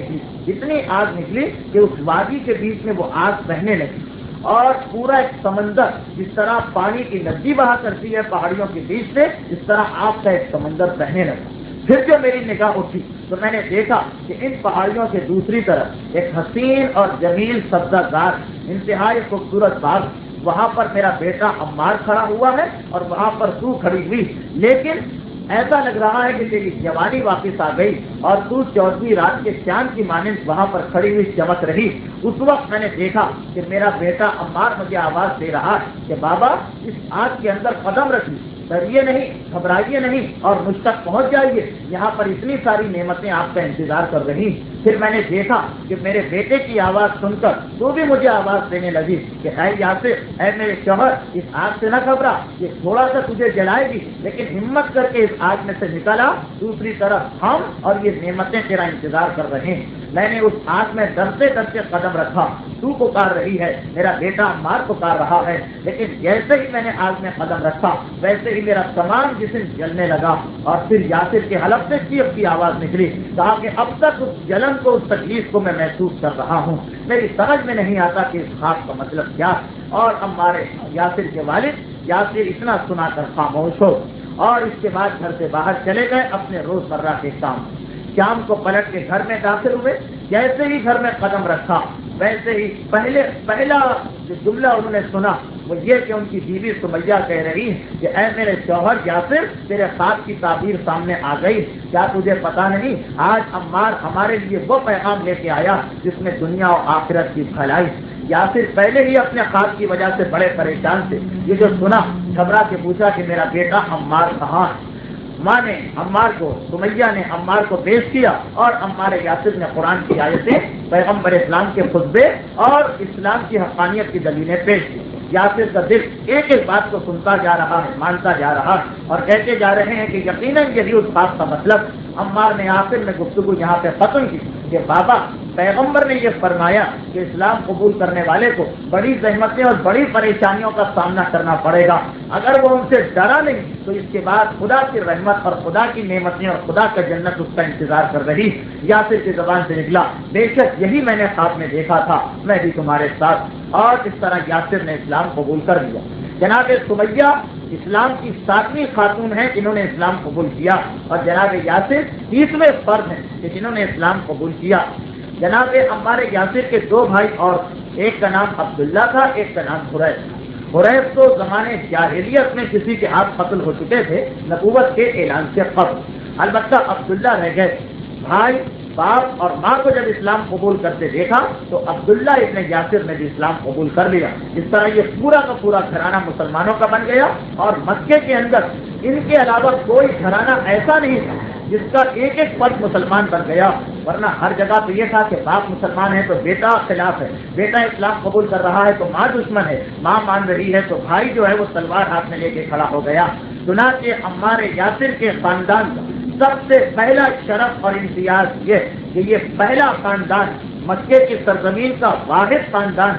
آگ نکلی کہ اس وادی کے بیچ میں وہ آگ بہنے لگی اور پورا ایک سمندر, جس طرح پانی کی ندی بہا کرتی ہے پہاڑیوں کے بیچ سے, اس طرح آگ کا ایک سمندر بہنے لگا. پھر جو میری نگاہ اٹھی تو میں نے دیکھا کہ ان پہاڑیوں کے دوسری طرف ایک حسین اور جمیل سبزہ زار انتہائی خوبصورت باغ, وہاں پر میرا بیٹا عمار کھڑا ہوا ہے اور وہاں پر تو کھڑی ہوئی, لیکن ایسا لگ رہا ہے کہ تیری جوانی واپس آ گئی اور تو 14ویں رات کے چاند کی مانند وہاں پر کھڑی ہوئی چمک رہی. اس وقت میں نے دیکھا کہ میرا بیٹا عمار مجھے آواز دے رہا کہ بابا اس آگ کے اندر قدم رکھیے, ڈریے نہیں, گھبرائیے نہیں اور مجھ تک پہنچ جائیے, یہاں پر اتنی ساری نعمتیں آپ کا انتظار کر رہی. پھر میں نے دیکھا کہ میرے بیٹے کی آواز سن کر تو بھی مجھے آواز دینے لگی کہ اے یاسر, اے میرے شوہر, اس آگ سے نہ گھبرا, یہ تھوڑا سا تجھے جلائے گی لیکن ہمت کر کے اس آگ میں سے نکلا, دوسری طرف ہم اور یہ نعمتیں تیرا انتظار کر رہے ہیں. میں نے اس آگ میں ڈرتے ڈرتے قدم رکھا, تو پکار رہی ہے, میرا بیٹا عمار پکار رہا ہے, لیکن جیسے ہی میں نے آگ میں قدم رکھا ویسے ہی میرا تمام جسم جلنے لگا اور پھر یاسر کے حلق سے چیخ کی آواز نکلی. کہا کہ اب تک اس جلن کو, اس تکلیف کو میں محسوس کر رہا ہوں, میری سمجھ میں نہیں آتا کہ اس خواب کا مطلب کیا. اور ہمارے یاسر کے والد یاسر اتنا سنا کر خاموش ہو اور اس کے بعد گھر سے باہر چلے گئے اپنے روزمرہ کے کام. شام کو پلٹ کے گھر میں داخل ہوئے, جیسے ہی گھر میں قدم رکھا ویسے ہی پہلا جو جملہ انہوں نے سنا وہ یہ کہ ان کی بیوی سمیہ کہہ رہی کہ اے میرے شوہر یاسر, تیرے خواب کی تعبیر سامنے آ گئی. کیا تجھے پتا نہیں, آج عمار ہمارے لیے وہ پیغام لے کے آیا جس میں دنیا اور آخرت کی بھلائی. یاسر پہلے ہی اپنے خواب کی وجہ سے بڑے پریشان تھے. یہ جو سنا گھبرا کے پوچھا کہ میرا بیٹا عمار کہاں ہے. ماں نے عمار کو, سمیہ نے عمار کو پیش کیا اور عمار یاسر نے قرآن کی آیتیں, پیغمبر اسلام کے خطبے اور اسلام کی حقانیت کی دلیلیں پیش کی. یاسر کا دل ایک ایک بات کو سنتا جا رہا ہے, مانتا جا رہا ہے اور کہتے جا رہے ہیں کہ یقیناً یہی اس بات کا مطلب. عمار نے آخر میں گفتگو یہاں پہ ختم کی کہ بابا, پیغمبر نے یہ فرمایا کہ اسلام قبول کرنے والے کو بڑی زحمتیں اور بڑی پریشانیوں کا سامنا کرنا پڑے گا. اگر وہ ان سے ڈرا نہیں تو اس کے بعد خدا کی رحمت اور خدا کی نعمتیں اور خدا کا جنت اس کا انتظار کر رہی. یاسر کی زبان سے نکلا, بے شک یہی میں نے خواب میں دیکھا تھا, میں بھی تمہارے ساتھ. اور اس طرح یاسر نے اسلام قبول کر لیا. جناب سمیہ اسلام کی 7ویں خاتون ہیں جنہوں نے اسلام قبول کیا اور جناب یاسر 30ویں فرد ہیں کہ جنہوں نے اسلام قبول کیا. جناب عمار یاسر کے 2 بھائی اور, ایک کا نام عبداللہ تھا, ایک کا نام حریث. حریث تو زمانے جاہلیت میں کسی کے ہاتھ قتل ہو چکے تھے نبوت کے اعلان سے قبل. البتہ عبداللہ رہ گئے. بھائی, باپ اور ماں کو جب اسلام قبول کرتے دیکھا تو عبداللہ ابن یاسر نے بھی اسلام قبول کر لیا. اس طرح یہ پورا کا پورا گھرانہ مسلمانوں کا بن گیا اور مکے کے اندر ان کے علاوہ کوئی گھرانہ ایسا نہیں تھا جس کا ایک ایک فرد مسلمان بن گیا. ورنہ ہر جگہ تو یہ تھا کہ باپ مسلمان ہے تو بیٹا خلاف ہے, بیٹا اسلام قبول کر رہا ہے تو ماں دشمن ہے, ماں مان رہی ہے تو بھائی جو ہے وہ تلوار ہاتھ میں لے کے کھڑا ہو گیا. چنانچہ عمار یاسر کے خاندان کا سب سے پہلا شرف اور امتیاز یہ کہ یہ پہلا خاندان مکے کی سرزمین کا واحد خاندان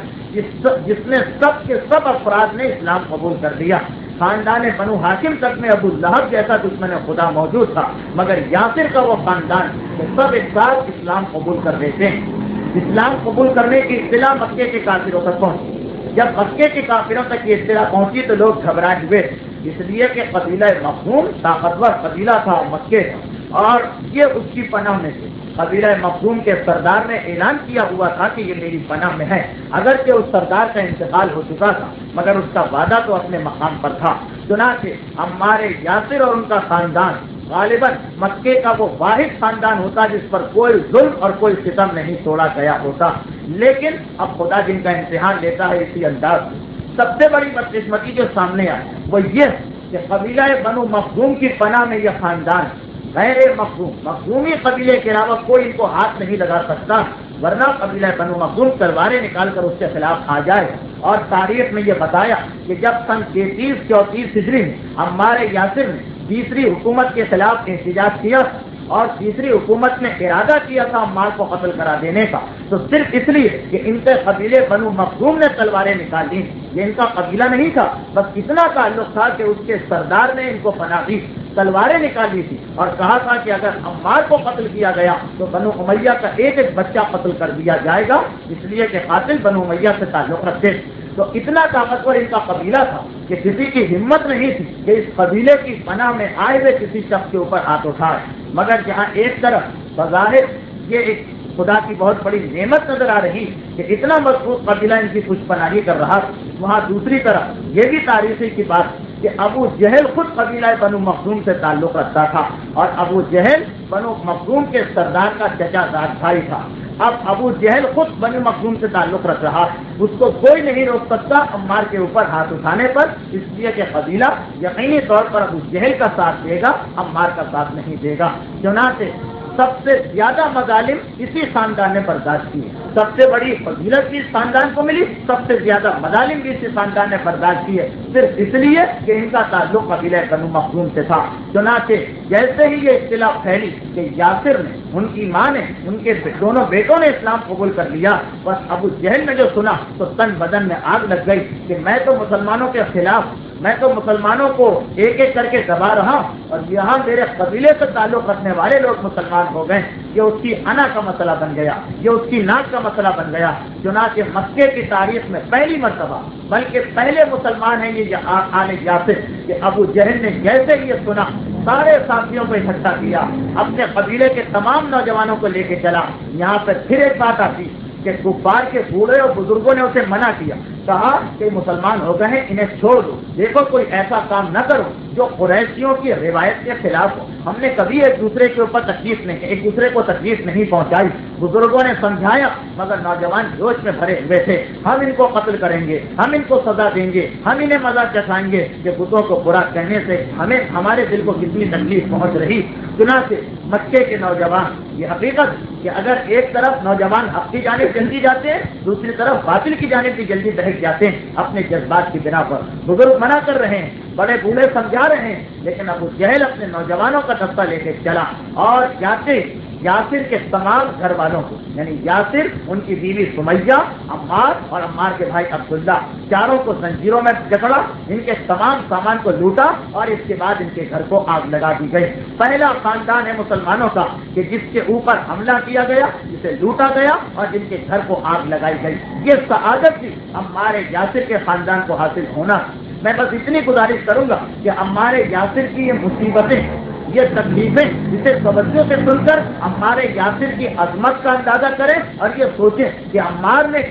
جس نے سب کے سب افراد نے اسلام قبول کر لیا. خاندان بنو ہاشم تک میں ابو لہب جیسا دشمن خدا موجود تھا، مگر یاسر کا وہ خاندان سب ایک ساتھ اسلام قبول کر لیتے ہیں. اسلام قبول کرنے کی اطلاع مکے کے کافروں تک پہنچی. جب مکے کے کافروں تک یہ اطلاع پہنچی تو لوگ گھبرائے ہوئے، اس لیے کہ قبیلہ مخزوم طاقتور قبیلہ تھا مکے کا، اور یہ اس کی پناہ میں تھے. قبیلہ مخزوم کے سردار نے اعلان کیا ہوا تھا کہ یہ میری پناہ میں ہے، اگرچہ اس سردار کا انتقال ہو چکا تھا مگر اس کا وعدہ تو اپنے مقام پر تھا. چنانچہ عمار یاسر اور ان کا خاندان غالباً مکے کا وہ واحد خاندان ہوتا جس پر کوئی ظلم اور کوئی ستم نہیں توڑا گیا ہوتا. لیکن اب خدا جن کا امتحان لیتا ہے اسی انداز سے. سب سے بڑی بدقسمتی جو سامنے آئی وہ یہ کہ قبیلہ بنو مخزوم کی پناہ میں یہ خاندان غیر مخزومی قبیلے کے علاوہ کوئی ان کو ہاتھ نہیں لگا سکتا، ورنہ قبیلہ بنو مخزوم تلواریں نکال کر اس کے خلاف آ جائے. اور تاریخ میں یہ بتایا کہ جب سن 33-34 ہجری میں عمار یاسر نے تیسری حکومت کے خلاف احتجاج کیا اور تیسری حکومت نے ارادہ کیا تھا عمار کو قتل کرا دینے کا، تو صرف اس لیے کہ ان کے قبیلے بنو مخزوم نے تلواریں نکال دی. یہ ان کا قبیلہ نہیں تھا، بس اتنا تعلق تھا کہ اس کے سردار نے ان کو پناہ دی، تلواریں نکالی تھی اور کہا تھا کہ اگر عمار کو قتل کیا گیا تو بنو امیہ کا ایک ایک بچہ قتل کر دیا جائے گا، اس لیے کہ قاتل بنو امیہ سے تعلق رکھتے تھے. تو اتنا طاقتور ان کا قبیلہ تھا کہ کسی کی ہمت نہیں تھی کہ اس قبیلے کی پناہ میں آئے ہوئے کسی شخص کے اوپر ہاتھ اٹھائے. مگر جہاں ایک طرف بظاہر یہ ایک خدا کی بہت بڑی نعمت نظر آ رہی کہ اتنا مضبوط قبیلہ ان کی کچھ پناہی کر رہا، وہاں دوسری طرف یہ بھی تاریخی کی بات کہ ابو جہل خود قبیلہ بنو مخزوم سے تعلق رکھتا تھا، اور ابو جہل بنو مخزوم کے سردار کا چچا زاد بھائی تھا. اب ابو جہل خود بنو مخزوم سے تعلق رکھ رہا، اس کو کوئی نہیں روک سکتا عمار کے اوپر ہاتھ اٹھانے پر، اس لیے کہ قبیلہ یقینی طور پر ابو جہل کا ساتھ دے گا، عمار کا ساتھ نہیں دے گا. چنانچہ سب سے زیادہ مظالم اسی خاندان نے برداشت کیے. سب سے بڑی فضیلت بھی اس خاندان کو ملی، سب سے زیادہ مظالم بھی اسی خاندان نے برداشت کیے، صرف اس لیے کہ ان کا تعلق قبیلہ بنو مخزوم سے تھا. چنانچہ جیسے ہی یہ اطلاع پھیلی کہ یاسر نے، ان کی ماں نے، ان کے دونوں بیٹوں نے اسلام قبول کر لیا، بس ابو جہل نے جو سنا تو تن بدن میں آگ لگ گئی کہ میں تو مسلمانوں کے خلاف، میں تو مسلمانوں کو ایک ایک کر کے دبا رہا اور یہاں میرے قبیلے سے تعلق رکھنے والے لوگ مسلمان ہو گئے. یہ اس کی انا کا مسئلہ بن گیا، یہ اس کی ناک کا مسئلہ بن گیا. چنانچہ مکے کی تاریخ میں پہلی مرتبہ، بلکہ پہلے مسلمان ہیں یہ آل یاسر کہ ابو جہل نے جیسے ہی یہ سنا سارے ساتھیوں کو اکٹھا کیا، اپنے قبیلے کے تمام نوجوانوں کو لے کے چلا. یہاں پر پھر ایک بات آتی کہ کفار کے بوڑھے اور بزرگوں نے اسے منع کیا، کہا کہ مسلمان ہو گئے ہیں انہیں چھوڑ دو، دیکھو کوئی ایسا کام نہ کرو جو قریشیوں کی روایت کے خلاف ہو. ہم نے کبھی ایک دوسرے کے اوپر تکلیف نہیں، ایک دوسرے کو تکلیف نہیں پہنچائی. بزرگوں نے سمجھایا مگر نوجوان جوش میں بھرے ہوئے تھے، ہم ان کو قتل کریں گے، ہم ان کو سزا دیں گے، ہم انہیں مزہ چکھائیں گے کہ بتوں کو برا کہنے سے ہمیں ہمارے دل کو کتنی تکلیف پہنچ رہی. چنانچہ مکے کے نوجوان، یہ حقیقت کہ اگر ایک طرف نوجوان حق کی جانب جلدی جاتے ہیں، دوسری طرف باطل کی جانب بھی جلدی بہک جاتے ہیں اپنے جذبات کی بنا پر. بزرگ منع کر رہے ہیں، بڑے بوڑھے سمجھا رہے ہیں، لیکن ابو جہل اپنے نوجوانوں کا دستہ لے کے چلا اور جاتے یاسر کے تمام گھر والوں کو، یعنی یاسر، ان کی بیوی سمیہ، عمار اور عمار کے بھائی عبداللہ، چاروں کو زنجیروں میں جکڑا، ان کے تمام سامان کو لوٹا اور اس کے بعد ان کے گھر کو آگ لگا دی گئی. پہلا خاندان ہے مسلمانوں کا کہ جس کے اوپر حملہ کیا گیا، جسے لوٹا گیا اور جن کے گھر کو آگ لگائی گئی. یہ سعادت بھی عمار یاسر کے خاندان کو حاصل ہونا. میں بس اتنی گزارش کروں گا کہ عمار یاسر کی یہ مصیبتیں، یہ تکلیفیں، اسے توجہ سے سن کر عمار یاسر کی عظمت کا اندازہ کریں اور یہ سوچیں کہ عمار نے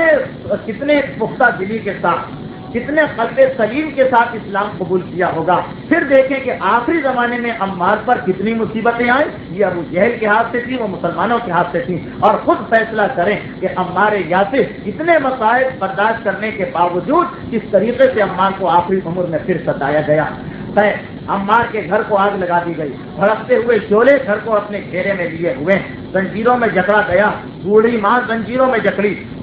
کتنے پختہ دلی کے ساتھ، کتنے قلب سلیم کے ساتھ اسلام قبول کیا ہوگا. پھر دیکھیں کہ آخری زمانے میں عمار پر کتنی مصیبتیں آئیں. یہ ابو جہل کے ہاتھ سے تھی، وہ مسلمانوں کے ہاتھ سے تھی، اور خود فیصلہ کریں کہ عمار یاسر اتنے مصائب برداشت کرنے کے باوجود کس طریقے سے عمار کو آخری عمر میں پھر ستایا گیا. عمار کے گھر کو آگ لگا دی گئی، بھڑکتے ہوئے شعلے گھر کو اپنے گھیرے میں لیے ہوئے، زنجیروں میں جکڑا گیا. بوڑھی ماں زنجیروں میں جکڑی،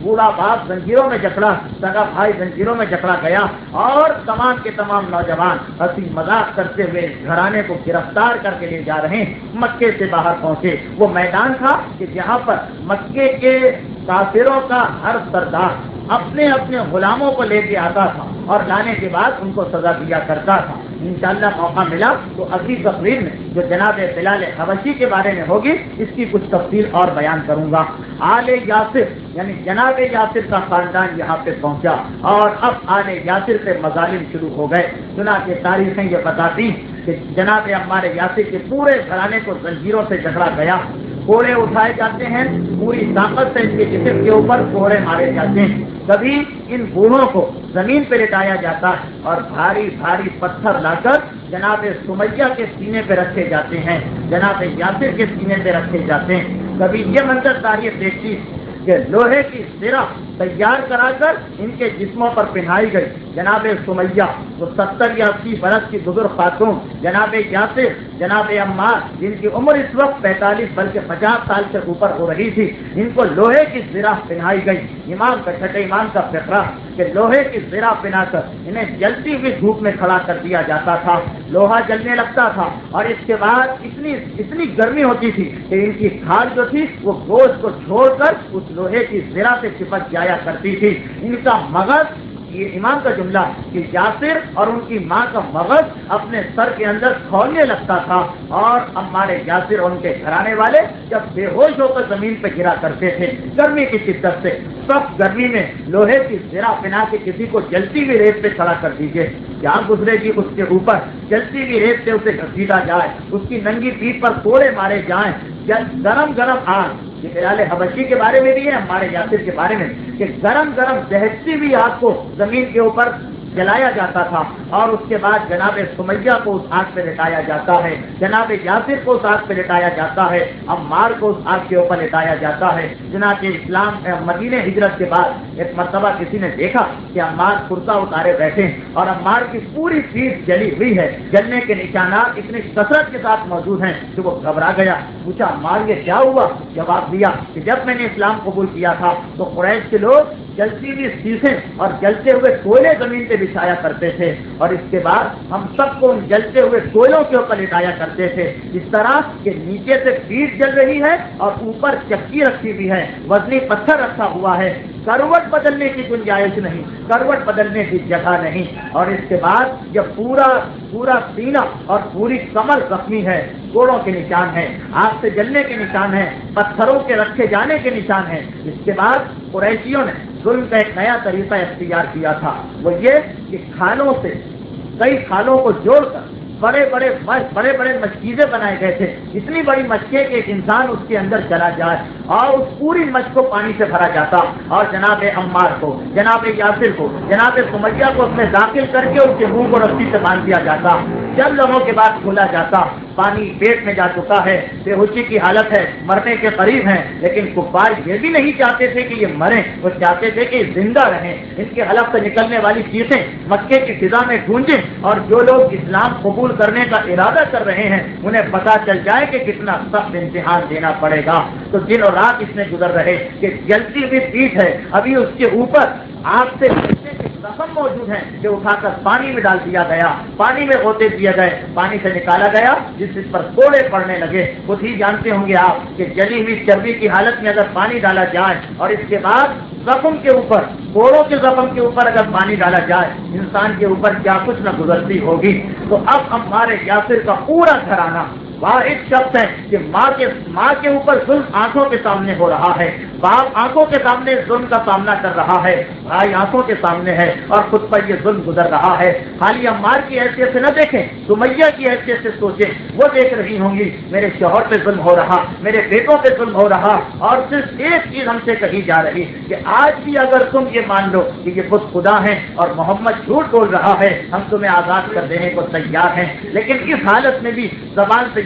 बूढ़ा बाप जंजीरों में जकड़ा, सगा भाई जंजीरों में जकड़ा गया और तमाम के तमाम नौजवान हंसी मजाक करते हुए घराने को गिरफ्तार करके ले जा रहे हैं। मक्के से बाहर पहुंचे। वो मैदान था कि जहां पर मक्के के काफिरों का हर सरदार अपने अपने गुलामों को लेके आता था और लाने के बाद उनको सजा दिया करता था। इंशाअल्लाह मौका मिला तो अगली तकरीर में जो जनाब बिलाल हबशी के बारे में होगी, इसकी कुछ तफसील और बयान करूंगा। आले यासिर यानी जनाब यासिर का खानदान यहाँ पे पहुंचा और अब आले यासिर पे मजालिम शुरू हो गए। सुना के तारीखें ये बताती कि जनाब अम्मार यासिर के पूरे घराने को जंजीरों से जकड़ा गया, कोड़े उठाए जाते हैं, पूरी ताकत से इनके जिस्म के ऊपर कोड़े मारे जाते हैं। कभी इन बूढ़ों को जमीन पे लिटाया जाता है और भारी भारी पत्थर लाकर जनाब सुमैया के सीने पे रखे जाते हैं, जनाब यासिर के सीने पे रखे जाते हैं। कभी ये मंजर तारीफ देखती कि लोहे की सिरा तैयार कराकर इनके जिस्मों पर पहनाई गई। जनाब सुमैया वो 70 या 80 बरस की बुजुर्ग खातून, जनाब यासिर, जनाब अम्मार, जिनकी उम्र इस वक्त 45 बल्कि 50 साल से ऊपर हो रही थी, इनको लोहे की सिरा पहनाई गई। इमाम का छठे इमाम का फिक्रा कि लोहे की सिरा पहनाकर इन्हें जलती हुई धूप में खड़ा कर दिया जाता था। लोहा जलने लगता था और इसके बाद इतनी गर्मी होती थी कि इनकी खाल जो थी वो गोश्त को छोड़कर उस लोहे की सिरा से चिपक जाया करती थी। इनका मगज, ये इमाम का जुमला कि यासिर और उनकी माँ का मगज अपने सर के अंदर खोलने लगता था और हमारे यासिर और उनके घराने वाले जब बेहोश होकर जमीन पर गिरा करते थे गर्मी की शिद्दत से। सब गर्मी में लोहे की सिरा पहना के किसी को जलती हुई रेत पे खड़ा कर दीजिए, क्या गुजरेगी उसके ऊपर, जलती हुई रेत से उसे घसीटा जाए, उसकी नंगी पीठ पर कोड़े मारे जाएं, गरम गरम आग, ये बिलाल हबशी के बारे में भी है, हमारे यासिर के बारे में, कि गरम गरम दहकती हुई आग को जमीन के ऊपर जलाया जाता था और उसके बाद जनाब सुमैया को उस आग पे लिटाया जाता है, जनाब यासिर को उस आग पे लिटाया जाता है, अम्मार को उस आग के ऊपर लिटाया जाता है। चुनांचे इस्लाम मदीने हिजरत के बाद एक मरतबा किसी ने देखा कि अम्मार कुर्ता उतारे बैठे और अम्मार की पूरी पीठ जली हुई है, जलने के निशानात इतनी कसरत के साथ मौजूद हैं कि वो घबरा गया। पूछा अम्मार ये क्या हुआ? जवाब दिया कि जब मैंने इस्लाम कबूल किया था तो कुरैश के लोग जलती हुई शीशें और जलते हुए कोयले जमीन पे बिछाया करते थे और इसके बाद हम सबको उन जलते हुए कोयलों के ऊपर लिटाया करते थे, इस तरह कि नीचे से पीठ जल रही है और ऊपर चक्की रखी हुई है, वजनी पत्थर रखा हुआ है, करवट बदलने की गुंजाइश नहीं, करवट बदलने की जगह नहीं। और इसके बाद जब पूरा सीना और पूरी कमर जख्मी है, कोड़ों के निशान है, आग से जलने के निशान है, पत्थरों के रखे जाने के निशान है। इसके बाद कुरैशियों ने जुल्म का एक नया तरीका इख्तियार किया था, वो ये कि खालों से कई खालों को जोड़कर बड़े बड़े मस्जिदें बनाए गए थे। इतनी बड़ी मस्जिद कि एक इंसान उसके अंदर चला जाए और उस पूरी मस्जिद को पानी से भरा जाता और जनाब अम्मार को, जनाब यासिर को, जनाब सुमैया को उसमें दाखिल करके उसके मुंह को रस्सी से बांध दिया जाता। जब लोगों के बाद खोला जाता, पानी पेट में जा चुका है, बेहोशी की हालत है, मरने के करीब हैं, लेकिन कुफार ये भी नहीं चाहते थे कि ये मरें, वो चाहते थे कि जिंदा रहें। इनके हलक से निकलने वाली चीजें मक्के की फिजा में गूंजें और जो लोग इस्लाम कबूल करने का इरादा कर रहे हैं उन्हें पता चल जाए कि कितना सख्त इम्तिहान देना पड़ेगा। तो दिन और रात इसमें गुजर रहे कि जलती हुई पीठ है, अभी उसके ऊपर आग से जख्म मौजूद है जो उठाकर पानी में डाल दिया गया, पानी में होते दिए गए, पानी से निकाला गया, जिस पर कोड़े पड़ने लगे। खुद ही जानते होंगे आप कि जली हुई चर्बी की हालत में अगर पानी डाला जाए और इसके बाद जख्म के ऊपर, कोड़ों के जख्म के ऊपर अगर पानी डाला जाए, इंसान के ऊपर क्या कुछ न गुजरती होगी। तो अब हमारे यासिर का पूरा घराना वाहिद शब्द है कि माँ के ऊपर जुल्म आंखों के सामने हो रहा है, बाप आंखों के सामने जुल्म का सामना कर रहा है, भाई आंखों के सामने है और खुद पर यह जुल्म गुजर रहा है। खाली अम्मार की हैसियत से न देखें, सुमैया की हैसियत से सोचें, वो देख रही होंगी मेरे शौहर पे जुल्म हो रहा, मेरे बेटों पे जुल्म हो रहा, और सिर्फ एक चीज हमसे कही जा रही कि आज भी अगर तुम ये मान लो कि ये खुद खुदा है और मोहम्मद झूठ बोल रहा है, हम तुम्हें आजाद कर देने को तैयार हैं। लेकिन इस हालत में भी जबान से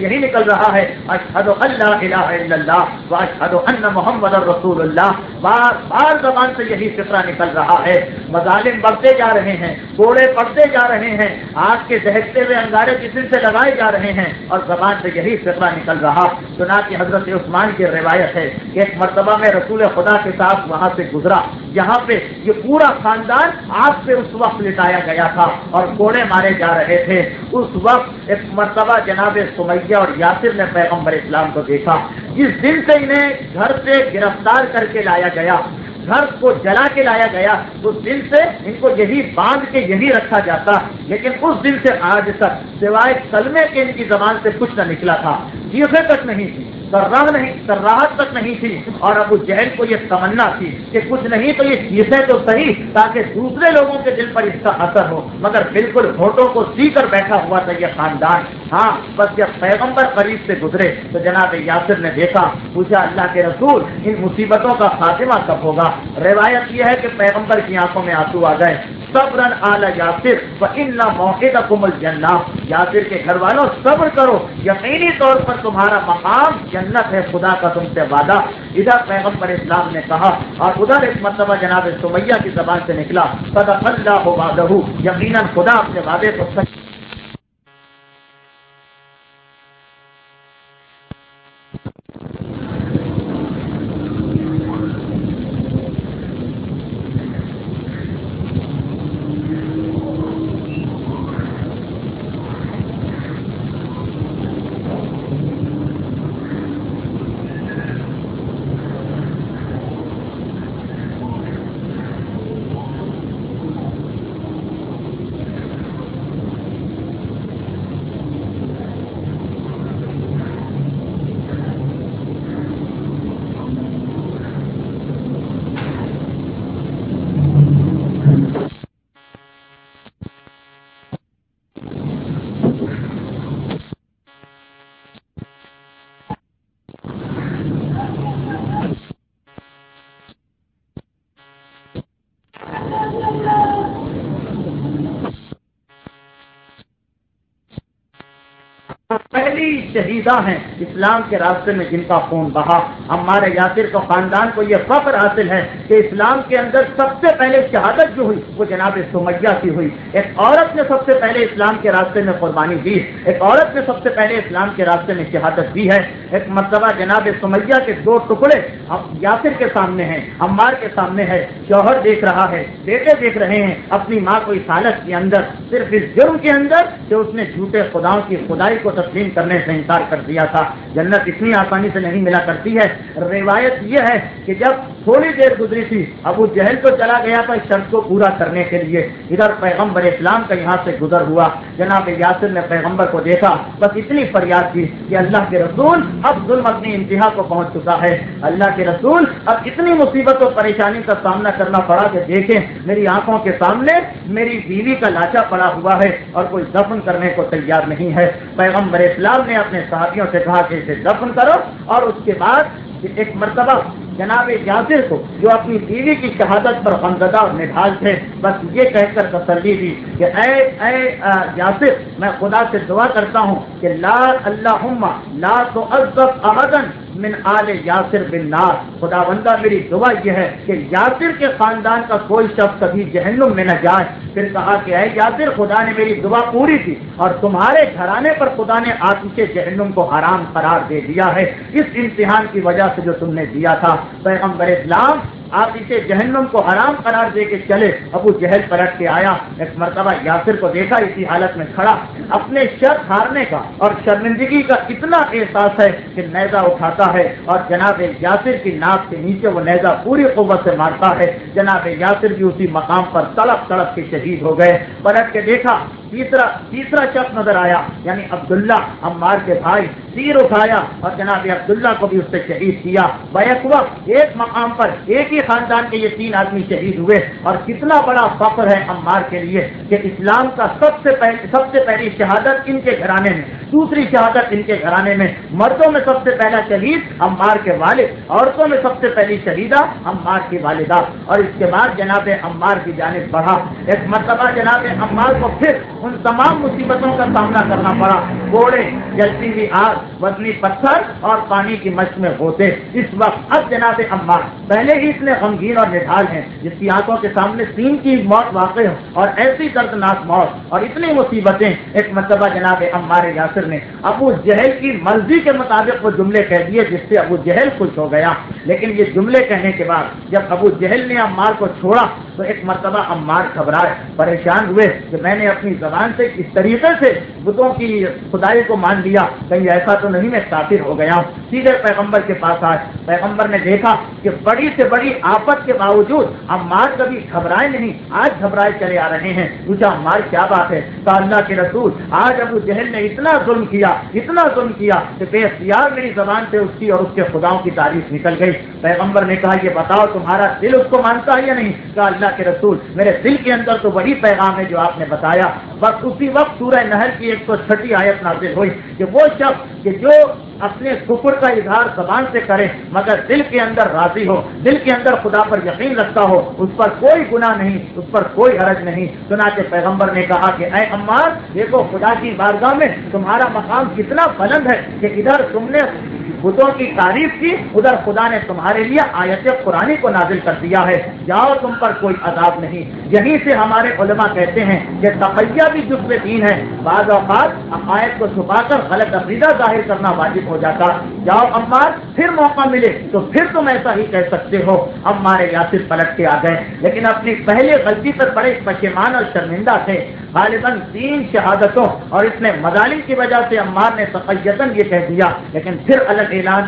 یہی نکل رہا ہے اشہد ان لا الہ الا اللہ و اشہد ان محمد رسول اللہ. بار بار زبان سے یہی فقرہ نکل رہا ہے. مظالم بڑھتے جا رہے ہیں, کوڑے پڑتے جا رہے ہیں, آگ کے دہکتے ہوئے انگارے جسم سے لگائے جا رہے ہیں, اور زبان سے یہی فقرہ نکل رہا. چنانچہ حضرت عثمان کی روایت ہے کہ ایک مرتبہ میں رسول خدا کے ساتھ وہاں سے گزرا, جہاں پہ یہ پورا خاندان آگ سے اس وقت لٹایا گیا تھا اور کوڑے مارے جا رہے تھے. اس وقت ایک مرتبہ جناب سمیہ اور یاسر نے پیغمبر اسلام کو دیکھا. جس دن سے انہیں گھر سے گرفتار کر کے لایا گیا, گھر کو جلا کے لایا گیا, اس دن سے ان کو یہی باندھ کے یہی رکھا جاتا, لیکن اس دن سے آج تک سوائے کلمے کے ان کی زبان سے کچھ نہ نکلا تھا. چیخیں تک نہیں تھی, سراہٹ تک نہیں تھی, اور ابو جہل کو یہ تمنا تھی کہ کچھ نہیں تو یہ چیزیں تو صحیح تاکہ دوسرے لوگوں کے دل پر اس کا اثر ہو, مگر بالکل ہوٹوں کو سی کر بیٹھا ہوا تھا یہ خاندان. ہاں, بس جب پیغمبر قریب سے گزرے تو جناب یاسر نے دیکھا, پوچھا اللہ کے رسول ان مصیبتوں کا خاتمہ کب ہوگا؟ روایت یہ ہے کہ پیغمبر کی آنکھوں میں آنسو آ گئے. صبرن آل یاسر فإن موعدکم الجنہ, یاسر کے گھر والوں صبر کرو, یقینی طور پر تمہارا مقام جنت ہے, خدا کا تم سے وعدہ. ادھر پیغمبر اسلام نے کہا اور ادھر ایک مرتبہ جناب سمیہ کی زبان سے نکلا صدق اللہ وعدہ, یقیناً خدا اپنے وعدے کو سچ. پہلی شہیدہ ہیں اسلام کے راستے میں جن کا خون بہا. ہمارے یاسر کو خاندان کو یہ فخر حاصل ہے کہ اسلام کے اندر سب سے پہلے شہادت جو ہوئی وہ جناب سمیہ کی ہوئی. ایک عورت نے سب سے پہلے اسلام کے راستے میں قربانی دی, ایک عورت نے سب سے پہلے اسلام کے راستے میں شہادت دی ہے. ایک مرتبہ جناب سمیہ کے دو ٹکڑے یاسر کے سامنے ہیں, عمار کے سامنے ہے, شوہر دیکھ رہا ہے, بیٹے دیکھ رہے ہیں, اپنی ماں کو اس حالت کے اندر صرف اس جرم کے اندر کہ اس نے جھوٹے خداؤں کی خدائی کو تسلیم کرنے سے انکار کر دیا تھا. جنت اتنی آسانی سے نہیں ملا کرتی ہے. روایت یہ ہے کہ جب تھوڑی دیر گزری تھی, ابو جہل تو چلا گیا تھا اس شرط کو پورا کرنے کے لیے, ادھر پیغمبر اسلام کا یہاں سے گزر ہوا. جناب یاسر نے پیغمبر کو دیکھا, بس اتنی فریاد کی کہ اللہ کے رسول اب ظلم اپنی انتہا کو پہنچ چکا ہے, اللہ کے رسول اب اتنی مصیبت و پریشانی کا سامنا کرنا پڑا کہ دیکھیں میری آنکھوں کے سامنے میری بیوی کا لاشا پڑا ہوا ہے اور کوئی دفن کرنے کو تیار نہیں ہے. پیغمبر اسلام نے اپنے صحابیوں سے کہا کہ اسے دفن کرو, اور اس کے بعد ایک مرتبہ جناب یاسر کو جو اپنی بیوی کی شہادت پر غمزدہ اور نڈھال تھے, بس یہ کہہ کر تسلی دی کہ اے یاسر, میں خدا سے دعا کرتا ہوں کہ لا اللہم لا تعذب احدا من آل یاسر بالنار, خدا بندہ میری دعا یہ ہے کہ یاسر کے خاندان کا کوئی شخص کبھی جہنم میں نہ جائے. پھر کہا کہ اے یاسر, خدا نے میری دعا پوری کی اور تمہارے گھرانے پر خدا نے آتش جہنم کو حرام قرار دے دیا ہے اس امتحان کی وجہ سے جو تم نے دیا تھا. پیغمبر اسلام آپ اسے جہنم کو حرام قرار دے کے چلے. ابو جہل پلٹ کے آیا, ایک مرتبہ یاسر کو دیکھا اسی حالت میں کھڑا, اپنے شرط ہارنے کا اور شرمندگی کا اتنا احساس ہے کہ نیزہ اٹھاتا ہے اور جناب یاسر کی ناک کے نیچے وہ نیزہ پوری قوت سے مارتا ہے. جناب یاسر بھی اسی مقام پر تڑپ تڑپ کے شہید ہو گئے. پلٹ کے دیکھا تیسرا شخص نظر آیا, یعنی عبداللہ عمار کے بھائی, تیر اٹھایا اور جناب عبداللہ کو بھی اس سے شہید کیا. بیک وقت ایک مقام پر ایک ہی خاندان کے یہ 3 آدمی شہید ہوئے, اور کتنا بڑا فخر ہے عمار کے لیے کہ اسلام کا سب سے پہلی شہادت ان کے گھرانے میں, دوسری شہادت ان کے گھرانے میں. مردوں میں سب سے پہلا شہید عمار کے والد, عورتوں میں سب سے پہلی شہیدہ عمار کی والدہ, اور اس کے بعد جناب عمار کی جانب بڑھا. ایک مرتبہ جناب عمار کو پھر ان تمام مصیبتوں کا سامنا کرنا پڑا کوڑے، جلتی ہوئی آگ، وزنی پتھر اور پانی کی مشق میں ہوتے. اس وقت اب جناب عمار پہلے ہی اتنے غمگین اور نڈھال ہیں جس کی آنکھوں کے سامنے 3 کی موت واقع ہو اور ایسی دردناک موت اور اتنی مصیبتیں. ایک مرتبہ جناب عمار یاسر نے ابو جہل کی مرضی کے مطابق وہ جملے کہہ دیے جس سے ابو جہل خوش ہو گیا. لیکن یہ جملے کہنے کے بعد جب ابو جہل نے عمار کو چھوڑا تو ایک مرتبہ عمار گھبرائے، پریشان ہوئے کہ میں نے اپنی زبان سے اس طریقے سے بتوں کی خدائی کو مان لیا، کہیں ایسا تو نہیں میں کافر ہو گیا ہوں. سیدھے پیغمبر کے پاس آئے. پیغمبر نے دیکھا کہ بڑی سے بڑی آفت کے باوجود عمار کبھی گھبرائے نہیں، آج گھبرائے چلے آ رہے ہیں. پوچھا عمار کیا بات ہے؟ تو اللہ کے رسول آج ابو جہل نے اتنا ظلم کیا کہ بے اختیار میری زبان سے اس کی اور اس کے خداؤں کی تعریف نکل گئی. پیغمبر نے کہا یہ بتاؤ تمہارا دل اس کو مانتا ہے یا نہیں؟ کہا اللہ کے رسول میرے دل کے اندر تو وہی پیغام ہے جو آپ نے بتایا. بس اسی وقت سورہ نحل کی 106 آیت نازل ہوئی کہ وہ شخص کہ جو اپنے کفر کا اظہار زبان سے کرے مگر دل کے اندر راضی ہو، دل کے اندر خدا پر یقین رکھتا ہو، اس پر کوئی گناہ نہیں، اس پر کوئی حرج نہیں. چنانچہ پیغمبر نے کہا کہ اے عمار دیکھو خدا کی بارگاہ میں تمہارا مقام کتنا بلند ہے کہ ادھر تم نے بتوں کی تعریف کی، ادھر خدا نے تمہارے لیے آیت قرآنی کو نازل کر دیا ہے، جاؤ تم پر کوئی عذاب نہیں. یہیں سے ہمارے علماء کہتے ہیں کہ تقیہ بھی جزء دین ہے. بعض اوقات عقائد کو چھپا کر غلط عقیدہ ظاہر کرنا واجب ہو جاتا. جاؤ عمار پھر موقع ملے تو پھر تم ایسا ہی کہہ سکتے ہو. عمار یاسر پلٹ کے آ گئے لیکن اپنی پہلے غلطی پر بڑے پشیمان اور شرمندہ تھے. غالباً 3 شہادتوں اور اس میں مظالم کی وجہ سے عمار نے تقیتاً یہ کہہ دیا، لیکن پھر الگ اعلان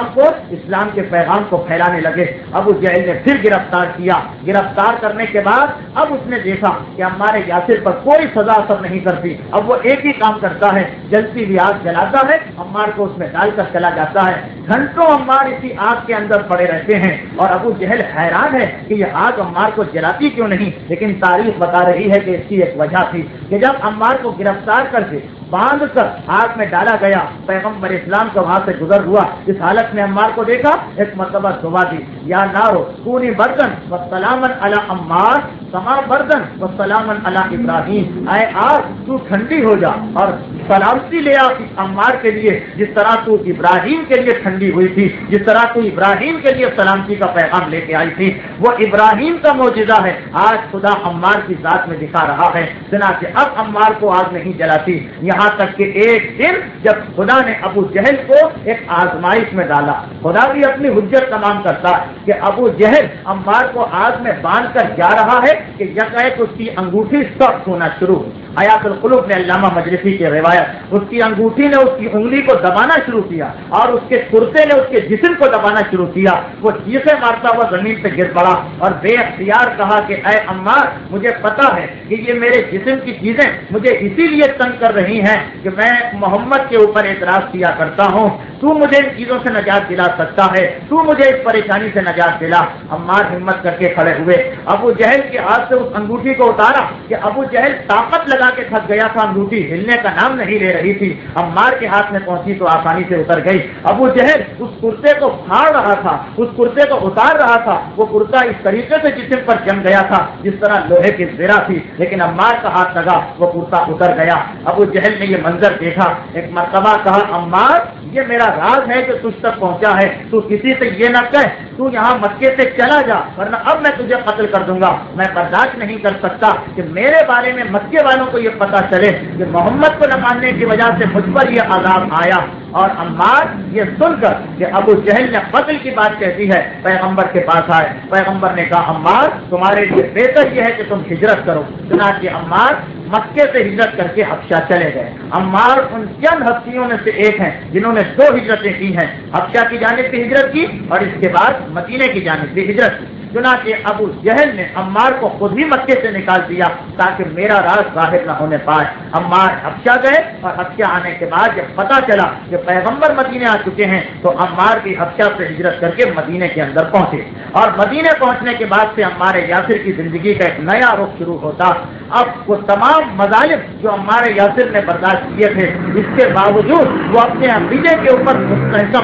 اسلام کے پیغام کو پھیلانے لگے. ابو جہل نے پھر گرفتار کیا. گرفتار کرنے کے بعد اب اس نے دیکھا کہ عمار یاسر پر کوئی سزا اثر نہیں کرتی. اب وہ ایک ہی کام کرتا ہے، جلتی ہوئی آگ جلاتا ہے، عمار کو اس میں ڈال کر چلا جاتا ہے. گھنٹوں عمار اسی آگ کے اندر پڑے رہتے ہیں اور ابو جہل حیران ہے کہ یہ آگ عمار کو جلاتی کیوں نہیں. لیکن تاریخ بتا رہی ہے کہ اس کی ایک وجہ تھی کہ جب عمار کو گرفتار کر کے باندھ کر آگ میں ڈالا گیا، پیغمبر اسلام کا وہاں سے گزر ہوا. اس حالت میں عمار کو دیکھا، ایک مرتبہ دعا دی، یا نارو کونی بردن وسلامن علی عمار کما بردن وسلامن علی ابراہیم. اے آگ تو ٹھنڈی ہو جا اور سلامتی لے آ عمار کے لیے جس طرح تو ابراہیم کے لیے ٹھنڈی ہوئی تھی، جس طرح تو ابراہیم کے لیے سلامتی کا پیغام لے کے آئی تھی. وہ ابراہیم کا معجزہ ہے آج خدا عمار کی ذات میں دکھا رہا ہے. چنانچہ اب عمار کو آگ نہیں جلاتی، یہاں تک کہ ایک دن جب خدا نے ابو جہل کو ایک آزمائش میں ڈالا. خدا بھی اپنی حجت تمام کرتا ہے کہ ابو جہل عمار کو آگ میں باندھ کر جا رہا ہے کہ یکایک اس کی انگوٹھی سخت ہونا شروع. حیات القلوب میں علامہ مجلسی کی روایت، اس کی انگوٹھی نے اس کی انگلی کو دبانا شروع کیا اور اس کے کرتے نے اس کے جسم کو دبانا شروع کیا. وہ چیخیں مارتا ہوا زمین پہ گر پڑا اور بے اختیار کہا کہ اے عمار مجھے پتا ہے کہ یہ میرے جسم کی چیزیں مجھے اسی لیے تنگ کر رہی ہیں کہ میں محمد کے اوپر اعتراض کیا کرتا ہوں. تو مجھے ان چیزوں سے نجات دلا سکتا ہے، تو مجھے اس پریشانی سے نجات دلا. عمار ہمت کر کے کھڑے ہوئے، ابو جہل کے ہاتھ سے اس انگوٹھی کو اتارا کہ ابو جہل طاقت لگا کے تھک گیا تھا، انگوٹھی ہلنے کا نام نہیں لے رہی تھی. عمار کے ہاتھ میں پہنچی تو آسانی سے اتر گئی. ابو جہل اس کرتے کو پھاڑ رہا تھا، اس کرتے کو اتار رہا تھا. وہ کرتا اس طریقے سے جسم پر جم گیا تھا جس طرح لوہے کی زرہ تھی، لیکن عمار کا ہاتھ لگا، وہ کرتا اتر گیا. ابو جہل نے یہ منظر دیکھا. ایک مرتبہ کہا عمار یہ میرا راز ہے جو تجھ تک پہنچا ہے، تو کسی سے یہ نہ کہہ، تو یہاں مکے سے چلا جا ورنہ اب میں تجھے قتل کر دوں گا. میں برداشت نہیں کر سکتا کہ میرے بارے میں مکے والوں کو یہ پتا چلے کہ محمد کو نہ ماننے کی وجہ سے مجھ پر یہ عذاب آیا. اور عمار یہ سن کر کہ ابو جہل نے قتل کی بات کہتی ہے پیغمبر کے پاس آئے. پیغمبر نے کہا عمار تمہارے لیے بہتر یہ ہے کہ تم ہجرت کرو. چنانچہ عمار مکے سے ہجرت کر کے حبشہ چلے گئے. عمار ان چند ہستیوں میں سے ایک ہیں جنہوں نے 2 ہجرتیں کی ہیں، حبشہ کی جانب سے ہجرت کی اور اس کے بعد مدینے کی جانب سے ہجرت کی. چنانچہ ابو جہل نے عمار کو خود ہی مکے سے نکال دیا تاکہ میرا راز ظاہر نہ ہونے پائے. عمار حبشہ گئے اور حبشہ آنے کے بعد جب پتا چلا کہ پیغمبر مدینے آ چکے ہیں تو عمار بھی حبشہ سے ہجرت کر کے مدینے کے اندر پہنچے. اور مدینے پہنچنے کے بعد سے عمار یاسر کی زندگی کا ایک نیا رخ شروع ہوتا. اب وہ تمام مظالم جو عمار یاسر نے برداشت کیے تھے اس کے باوجود وہ اپنے عقیدے کے اوپر مستحکم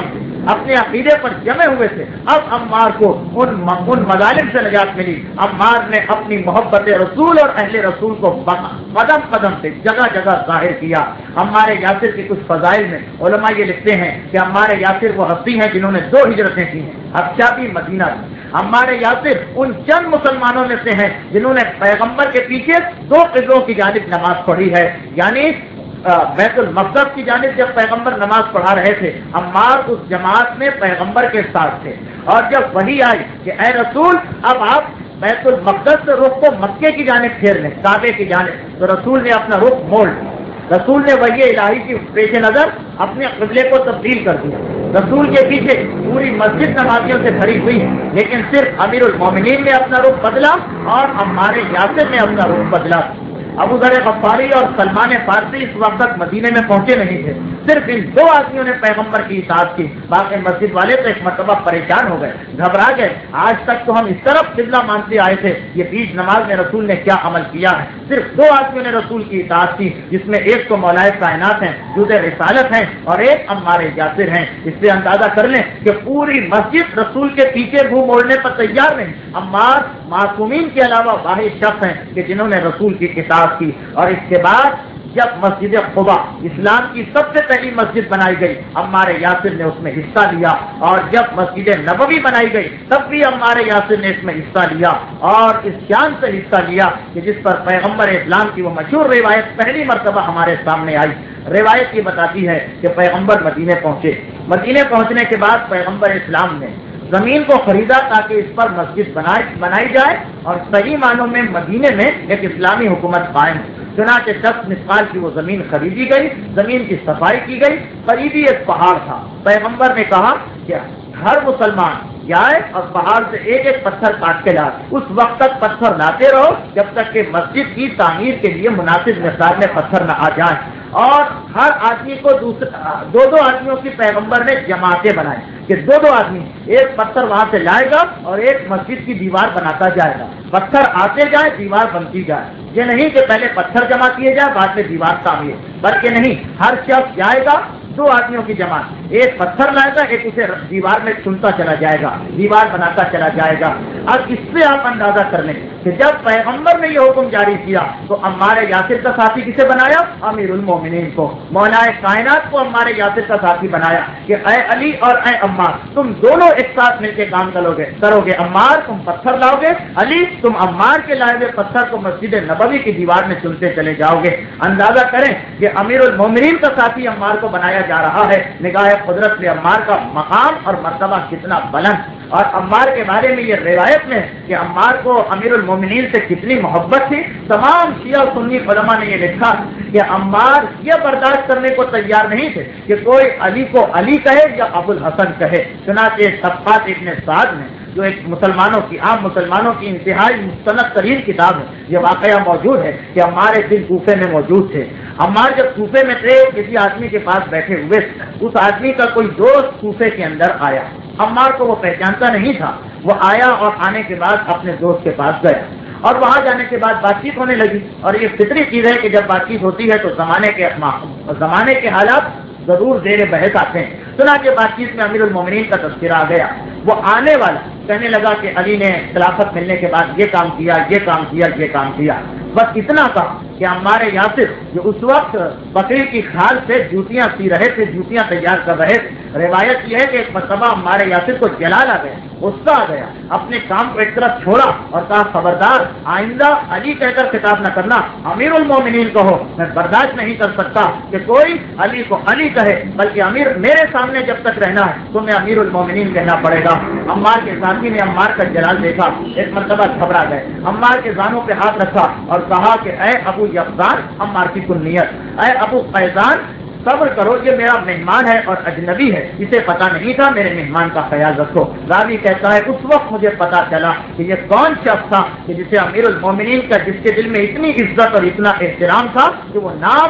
اپنے عقیدے پر جمے ہوئے تھے. اب عمار کو ان مظالم سے نجات ملی. عمار نے اپنی محبت رسول اور اہل رسول کو قدم قدم سے جگہ جگہ ظاہر کیا. عمار یاسر کی کچھ فضائل میں علماء یہ لکھتے ہیں کہ عمار یاسر وہ ہستی ہیں جنہوں نے 2 ہجرتیں کی ہیں، حبشہ بھی مدینہ بھی. عمار یاسر ان چند مسلمانوں میں سے ہیں جنہوں نے پیغمبر کے پیچھے 2 قبلوں کی جانب نماز پڑھی ہے. یعنی بیت المقدس کی جانب جب پیغمبر نماز پڑھا رہے تھے، عمار اس جماعت میں پیغمبر کے ساتھ تھے. اور جب وحی آئی کہ اے رسول اب آپ بیت المقدس سے رخ کو مکے کی جانب پھیر لیں، کعبے کی جانب، تو رسول نے اپنا رخ موڑ لیا. رسول نے وحی الہی کی پیش نظر اپنے قبلے کو تبدیل کر دیا. رسول کے پیچھے پوری مسجد نمازیوں سے بھری ہوئی ہے، لیکن صرف امیر المومنین نے اپنا رخ بدلا اور عمار یاسر نے اپنا رخ بدلا. ابو ذر غفاری اور سلمان فارسی اس وقت تک مدینے میں پہنچے نہیں تھے. صرف ان 2 آدمیوں نے پیغمبر کی اطاعت کی. باقی مسجد والے تو ایک مرتبہ پریشان ہو گئے، گھبرا گئے. آج تک تو ہم اس طرف قبلہ مانتے آئے تھے، یہ بیچ نماز میں رسول نے کیا عمل کیا ہے. صرف 2 آدمیوں نے رسول کی اطاعت کی، جس میں ایک تو مولا کائنات ہیں، جود رسالت ہیں، اور ایک عمار یاسر ہیں. اس سے اندازہ کر لیں کہ پوری مسجد رسول کے پیچھے منہ موڑنے پر تیار نہیں. عمار معصومین کے علاوہ واحد شخص ہیں کہ جنہوں نے رسول کی اطاعت کی. اور اس کے بعد جب مسجد قباء اسلام کی سب سے پہلی مسجد بنائی گئی، عمار یاسر نے اس میں حصہ لیا. اور جب مسجد نبوی بنائی گئی تب بھی عمار یاسر نے اس میں حصہ لیا، اور اس شان سے حصہ لیا کہ جس پر پیغمبر اسلام کی وہ مشہور روایت پہلی مرتبہ ہمارے سامنے آئی. روایت یہ بتاتی ہے کہ پیغمبر مدینے پہنچے. مدینے پہنچنے کے بعد پیغمبر اسلام نے زمین کو خریدا تاکہ اس پر مسجد بنائی جائے اور صحیح معنوں میں مدینے میں ایک اسلامی حکومت قائم. چنانچہ 10 مثقال کی وہ زمین خریدی گئی، زمین کی صفائی کی گئی. قریبی ایک پہاڑ تھا. پیغمبر نے کہا کہ ہر مسلمان جائے اور پہاڑ سے ایک ایک پتھر کاٹ کے لائے. اس وقت تک پتھر لاتے رہو جب تک کہ مسجد کی تعمیر کے لیے مناسب مقدار میں پتھر نہ آ جائیں. اور ہر آدمی کو 2 آدمیوں کی پیغمبر نے جماعتیں بنائی کہ 2 آدمی ایک پتھر وہاں سے لائے گا اور ایک مسجد کی دیوار بناتا جائے گا. پتھر آتے جائے، دیوار بنتی جائے. یہ نہیں کہ پہلے پتھر جمع کیے جائے بعد میں دیوار تعمیر، بلکہ نہیں، ہر شخص جائے گا 2 آدمیوں کی جماعت، ایک پتھر لائے گا، ایک اسے دیوار میں چنتا چلا جائے گا، دیوار بناتا چلا جائے گا. اب اس سے آپ اندازہ کر لیں کہ جب پیغمبر نے یہ حکم جاری کیا تو عمار یاسر کا ساتھی کسے بنایا؟ امیر المومنین کو. مولا کائنات کو عمار یاسر کا ساتھی بنایا کہ اے علی اور اے عمار، تم دونوں ایک ساتھ مل کے کام کرو گے. عمار تم پتھر لاؤ گے، علی تم عمار کے لائے ہوئے پتھر کو مسجد نبوی کی دیوار میں چنتے چلے جاؤ گے. اندازہ کریں کہ امیر المومنین کا ساتھی عمار کو بنایا جا رہا ہے. نگاہ قدرت میں عمار کا مقام اور مرتبہ کتنا بلند. اور عمار کے بارے میں یہ روایت میں کہ عمار کو امیر المومنین سے کتنی محبت تھی. تمام شیعہ و سنی علماء نے یہ لکھا کہ عمار یہ برداشت کرنے کو تیار نہیں تھے کہ کوئی علی کو علی کہے یا ابو الحسن کہے. چنانچہ طبقات ابن سعد میں جو ایک عام مسلمانوں کی انتہائی مستند ترین کتاب ہے، یہ واقعہ موجود ہے کہ عمار ایک دن کوفے میں موجود تھے. عمار جب کوفے میں تھے کسی آدمی کے پاس بیٹھے ہوئے، اس آدمی کا کوئی دوست کوفے کے اندر آیا. عمار کو وہ پہچانتا نہیں تھا. وہ آیا اور آنے کے بعد اپنے دوست کے پاس گیا اور وہاں جانے کے بعد بات چیت ہونے لگی. اور یہ فطری چیز ہے کہ جب بات چیت ہوتی ہے تو زمانے کے حالات ضرور زیر بحث آتے ہیں. چنانچہ بات چیت میں امیر المومنین کا تذکرہ آ گیا. وہ آنے والا کہنے لگا کہ علی نے خلافت ملنے کے بعد یہ کام کیا، یہ کام کیا، یہ کام کیا. بس اتنا کہا کہ عمار یاسر جو اس وقت بکری کی کھال سے جوتیاں سی رہے تھے، جوتیاں تیار کر رہے تھے. روایت یہ ہے کہ ایک مرتبہ عمار یاسر کو جلال آ گیا، غصہ آ گیا، اپنے کام کو ایک طرف چھوڑا اور کہا خبردار آئندہ علی کہہ کر خطاب نہ کرنا، امیر المومنین کہو. میں برداشت نہیں کر سکتا کہ کوئی علی کو علی کہے، بلکہ امیر میرے سامنے جب تک رہنا ہے تو میں امیر المومنین کہنا پڑے گا. عمار کے ساتھی نے عمار کا جلال دیکھا، ایک مرتبہ گھبرا گئے. عمار کے زانوں پہ ہاتھ رکھا اور کہا کہ اے ابو یقظان، عمار کی کنیت، اے ابو فیضان، صبر کرو، یہ میرا مہمان ہے اور اجنبی ہے، اسے پتا نہیں تھا، میرے مہمان کا خیال رکھو. راوی کہتا ہے اس وقت مجھے پتا چلا کہ یہ کون شخص تھا کہ جسے امیر المومنین کا، جس کے دل میں اتنی عزت اور اتنا احترام تھا کہ وہ نام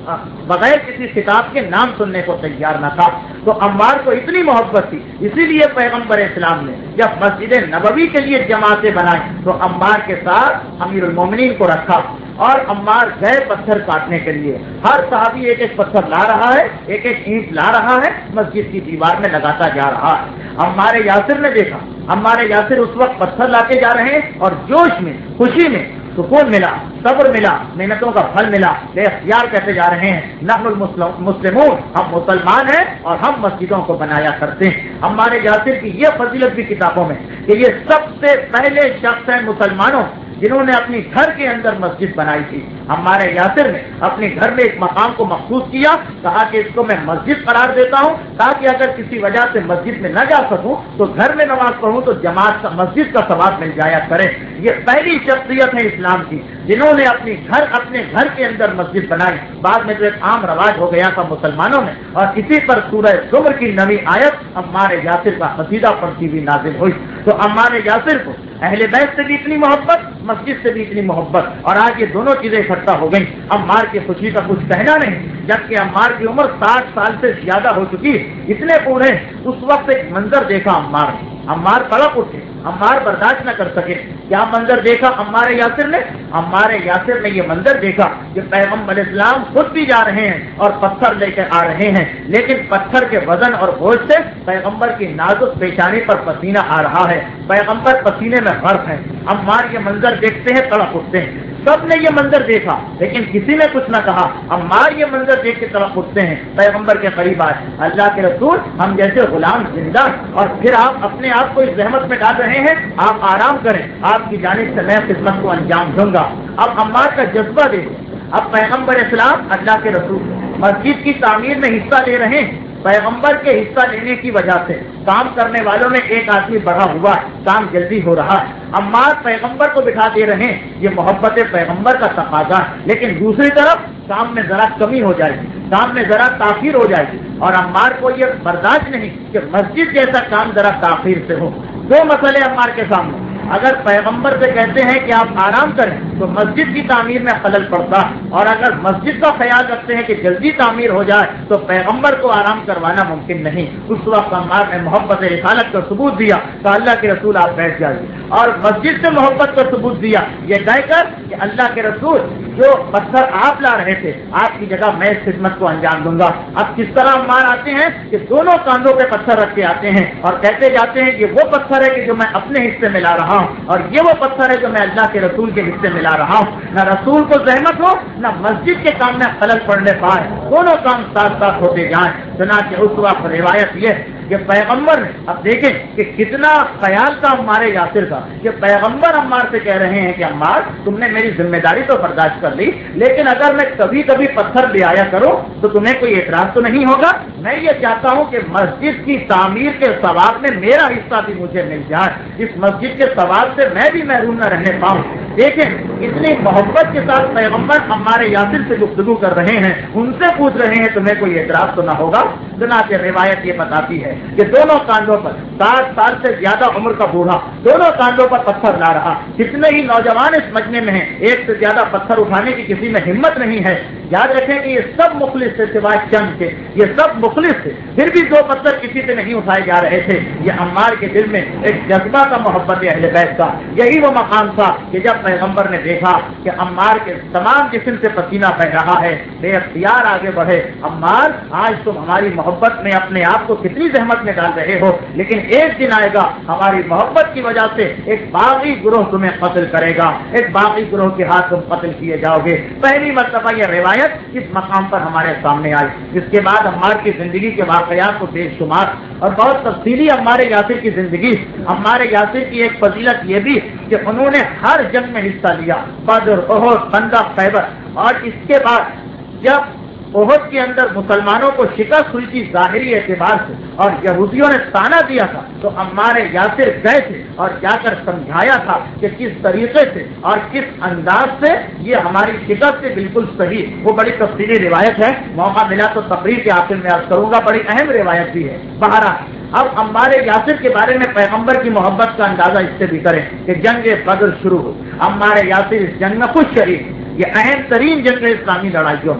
بغیر کسی خطاب کے نام سننے کو تیار نہ تھا. تو عمار کو اتنی محبت تھی، اسی لیے پیغمبر اسلام نے جب مسجد نبوی کے لیے جماعتیں بنائی تو عمار کے ساتھ امیر المومنین کو رکھا اور عمار گئے پتھر کاٹنے کے لیے. ہر صحابی ایک ایک پتھر لا رہا ہے، ایک ایک اینٹ لا رہا ہے، مسجد کی دیوار میں لگاتا جا رہا ہے. عمار یاسر نے دیکھا، عمار یاسر اس وقت پتھر لاتے جا رہے ہیں اور جوش میں، خوشی میں سکون ملا، صبر ملا، محنتوں کا پھل ملا، بے اختیار کہتے جا رہے ہیں نحن المسلمون، ہم مسلمان ہیں اور ہم مسجدوں کو بنایا کرتے ہیں. ہمارے یاسر کی یہ فضیلت بھی کتابوں میں کہ یہ سب سے پہلے شخص ہیں مسلمانوں جنہوں نے اپنی گھر کے اندر مسجد بنائی تھی. ہمارے یاسر نے اپنے گھر میں ایک مقام کو مخصوص کیا، کہا کہ اس کو میں مسجد قرار دیتا ہوں تاکہ اگر کسی وجہ سے مسجد میں نہ جا سکوں تو گھر میں نماز پڑھوں تو جماعت کا مسجد کا ثواب مل جایا کرے. یہ پہلی شخصیت ہے اسلام کی جنہوں نے اپنے گھر کے اندر مسجد بنائی. بعد میں تو ایک عام رواج ہو گیا تھا مسلمانوں میں، اور اسی پر سورہ زمر کی نویں آیت عمار یاسر کا قصیدہ پڑھتی ہوئی نازل ہوئی. تو عمار یاسر کو اہل بیت سے بھی اتنی محبت، مسجد سے بھی اتنی محبت، اور آج یہ دونوں چیزیں اکٹھا ہو گئیں. عمار کی خوشی کا کچھ کہنا نہیں، جبکہ عمار کی عمر 60 سال سے زیادہ ہو چکی، اتنے بوڑھے. اس وقت ایک منظر دیکھا عمار تڑپ اٹھے، عمار برداشت نہ کر سکے. کیا منظر دیکھا عمار یاسر نے؟ عمار یاسر نے یہ منظر دیکھا کہ پیغمبر اسلام خود بھی جا رہے ہیں اور پتھر لے کر آ رہے ہیں، لیکن پتھر کے وزن اور بوجھ سے پیغمبر کی نازک پیشانی پر پسینہ آ رہا ہے، پیغمبر پسینے میں غرق ہے. عمار یہ منظر دیکھتے ہیں، تڑپ اٹھتے ہیں. سب نے یہ منظر دیکھا لیکن کسی نے کچھ نہ کہا. عمار یہ منظر دیکھ کے تڑپ اٹھتے ہیں، پیغمبر کے قریب آئے، اللہ کے رسول ہم جیسے غلام زندہ، اور پھر آپ اپنے آپ کو اس زحمت میں ڈال رہے ہیں، آپ آرام کریں، آپ کی جانب سے میں خدمت کو انجام دوں گا. اب عمار کا جذبہ دیکھیں. اب پیغمبر اسلام اللہ کے رسول مسجد کی تعمیر میں حصہ لے رہے ہیں. پیغمبر کے حصہ لینے کی وجہ سے کام کرنے والوں میں ایک آدمی بڑھا ہوا ہے، کام جلدی ہو رہا ہے. عمار پیغمبر کو بٹھا دے رہے ہیں، یہ محبت پیغمبر کا تقاضا ہے. لیکن دوسری طرف کام میں ذرا کمی ہو جائے گی، کام میں ذرا تاخیر ہو جائے گی، اور عمار کو یہ برداشت نہیں کہ مسجد جیسا کام ذرا تاخیر سے ہو. دو مسئلے عمار کے سامنے. اگر پیغمبر سے کہتے ہیں کہ آپ آرام کریں تو مسجد کی تعمیر میں خلل پڑتا ہے، اور اگر مسجد کا خیال رکھتے ہیں کہ جلدی تعمیر ہو جائے تو پیغمبر کو آرام کروانا ممکن نہیں. اس وقت عمار نے محبت رسالت کا ثبوت دیا کہ اللہ کے رسول آپ بیٹھ جائیے، اور مسجد سے محبت کا ثبوت دیا یہ کہہ کر کہ اللہ کے رسول جو پتھر آپ لا رہے تھے آپ کی جگہ میں اس خدمت کو انجام دوں گا. اب کس طرح عمار آتے ہیں کہ دونوں کاندھوں پہ پتھر رکھ کے آتے ہیں اور کہتے جاتے ہیں کہ وہ پتھر ہے کہ جو میں اپنے حصے میں لا رہا ہوں، اور یہ وہ پتھر ہے جو میں اللہ کے رسول کے حصے میں لا رہا ہوں. نہ رسول کو زحمت ہو، نہ مسجد کے کام میں خلل پڑنے پائے، دونوں کام ساتھ ساتھ ہوتے جائیں. چنانچہ اس وقت روایت یہ کہ پیغمبر نے، اب دیکھیں کہ کتنا خیال تھا ہمارے یاسر کا، کہ پیغمبر عمار سے کہہ رہے ہیں کہ عمار تم نے میری ذمہ داری تو برداشت کر لی، لیکن اگر میں کبھی کبھی پتھر لے آیا کروں تو تمہیں کوئی اعتراض تو نہیں ہوگا؟ میں یہ چاہتا ہوں کہ مسجد کی تعمیر کے ثواب میں میرا حصہ بھی مجھے مل جائے، اس مسجد کے ثواب سے میں بھی محروم نہ رہنے پاؤں. دیکھیں اتنی محبت کے ساتھ پیغمبر ہمارے یاسر سے گفتگو کر رہے ہیں، ان سے پوچھ رہے ہیں تمہیں کوئی اعتراض تو نہ ہوگا؟ چنانچہ روایت یہ بتاتی ہے کہ دونوں کاندھوں پر 60 سال سے زیادہ عمر کا بوڑھا دونوں کاندھوں پر پتھر لا رہا. کتنے ہی نوجوان اس مجمع میں ہیں، ایک سے زیادہ پتھر اٹھانے کی کسی میں ہمت نہیں ہے. یاد رکھیں کہ یہ سب مخلص تھے سوائے چند کے، یہ سب مخلص تھے، پھر بھی دو پتھر کسی سے نہیں اٹھائے جا رہے تھے. یہ عمار کے دل میں ایک جذبہ کا محبت اہل بیت کا. یہی وہ مقام تھا کہ جب پیغمبر نے دیکھا کہ عمار کے تمام جسم سے پسینہ بہ رہا ہے، بے اختیار آگے بڑھے. عمار آج تم ہماری محبت میں اپنے آپ کو کتنی زحمت میں ڈال رہے ہو، لیکن ایک دن آئے گا ہماری محبت کی وجہ سے ایک باغی گروہ تمہیں قتل کرے گا، ایک باغی گروہ کے ہاتھ تم قتل کیے جاؤ گے. پہلی مرتبہ یہ روایت اس مقام پر ہمارے سامنے آئی. اس کے بعد عمار کی زندگی کے واقعات کو بے شمار اور بہت تفصیلی عمار یاسر کی زندگی. عمار یاسر کی ایک فضیلت یہ بھی کہ انہوں نے ہر جنگ میں حصہ لیا، بدر، احد، خندق، خیبر. اور اس کے بعد جب احد کے اندر مسلمانوں کو شکست ہوئی تھی ظاہری اعتبار سے اور یہودیوں نے تانا دیا تھا، تو عمار یاسر گئے تھے اور جا کر سمجھایا تھا کہ کس طریقے سے اور کس انداز سے یہ ہماری شکست سے بالکل صحیح. وہ بڑی تفصیلی روایت ہے، موقع ملا تو تقریر کے آخر میں عرض کروں گا. بڑی اہم روایت بھی ہے. بہرحال اب عمار یاسر کے بارے میں پیغمبر کی محبت کا اندازہ اس سے بھی کریں کہ جنگ بدر شروع ہو. عمار یاسر اس جنگ میں خود شریک. یہ اہم ترین جنگ ہے اسلامی لڑائیوں میں.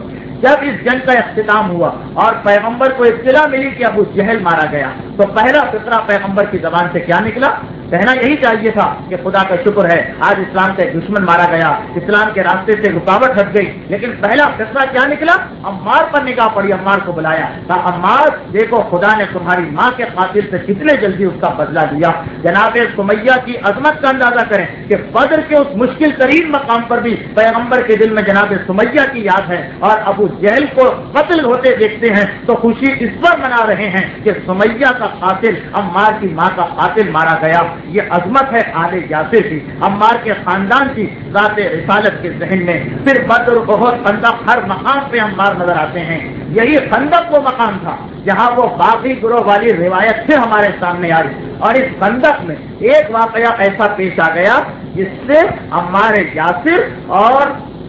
جب اس جنگ کا اختتام ہوا اور پیغمبر کو اطلاع ملی کہ ابو جہل مارا گیا تو پہلا فقرہ پیغمبر کی زبان سے کیا نکلا؟ کہنا یہی چاہیے تھا کہ خدا کا شکر ہے آج اسلام کا ایک دشمن مارا گیا، اسلام کے راستے سے رکاوٹ ہٹ گئی. لیکن پہلا فیصلہ کیا نکلا؟ عمار پر نگاہ پڑی، عمار کو بلایا، کہا عمار دیکھو خدا نے تمہاری ماں کے قاتل سے کتنے جلدی اس کا بدلہ لیا. جناب سمیہ کی عظمت کا اندازہ کریں کہ بدر کے اس مشکل ترین مقام پر بھی پیغمبر کے دل میں جناب سمیہ کی یاد ہے، اور ابو جہل کو قتل ہوتے دیکھتے ہیں تو خوشی اس پر منا رہے ہیں کہ سمیہ کا قاتل عمار کی ماں کا قاتل مارا گیا. یہ عظمت ہے آل یاسر کی، عمار کے خاندان کی ذات رسالت کے ذہن میں. پھر بدر، احد، خندق، ہر مقام پہ عمار نظر آتے ہیں. یہی خندق وہ مقام تھا جہاں وہ باقی گروہ والی روایت پھر ہمارے سامنے آئی، اور اس خندق میں ایک واقعہ ایسا پیش آ گیا جس سے عمار یاسر اور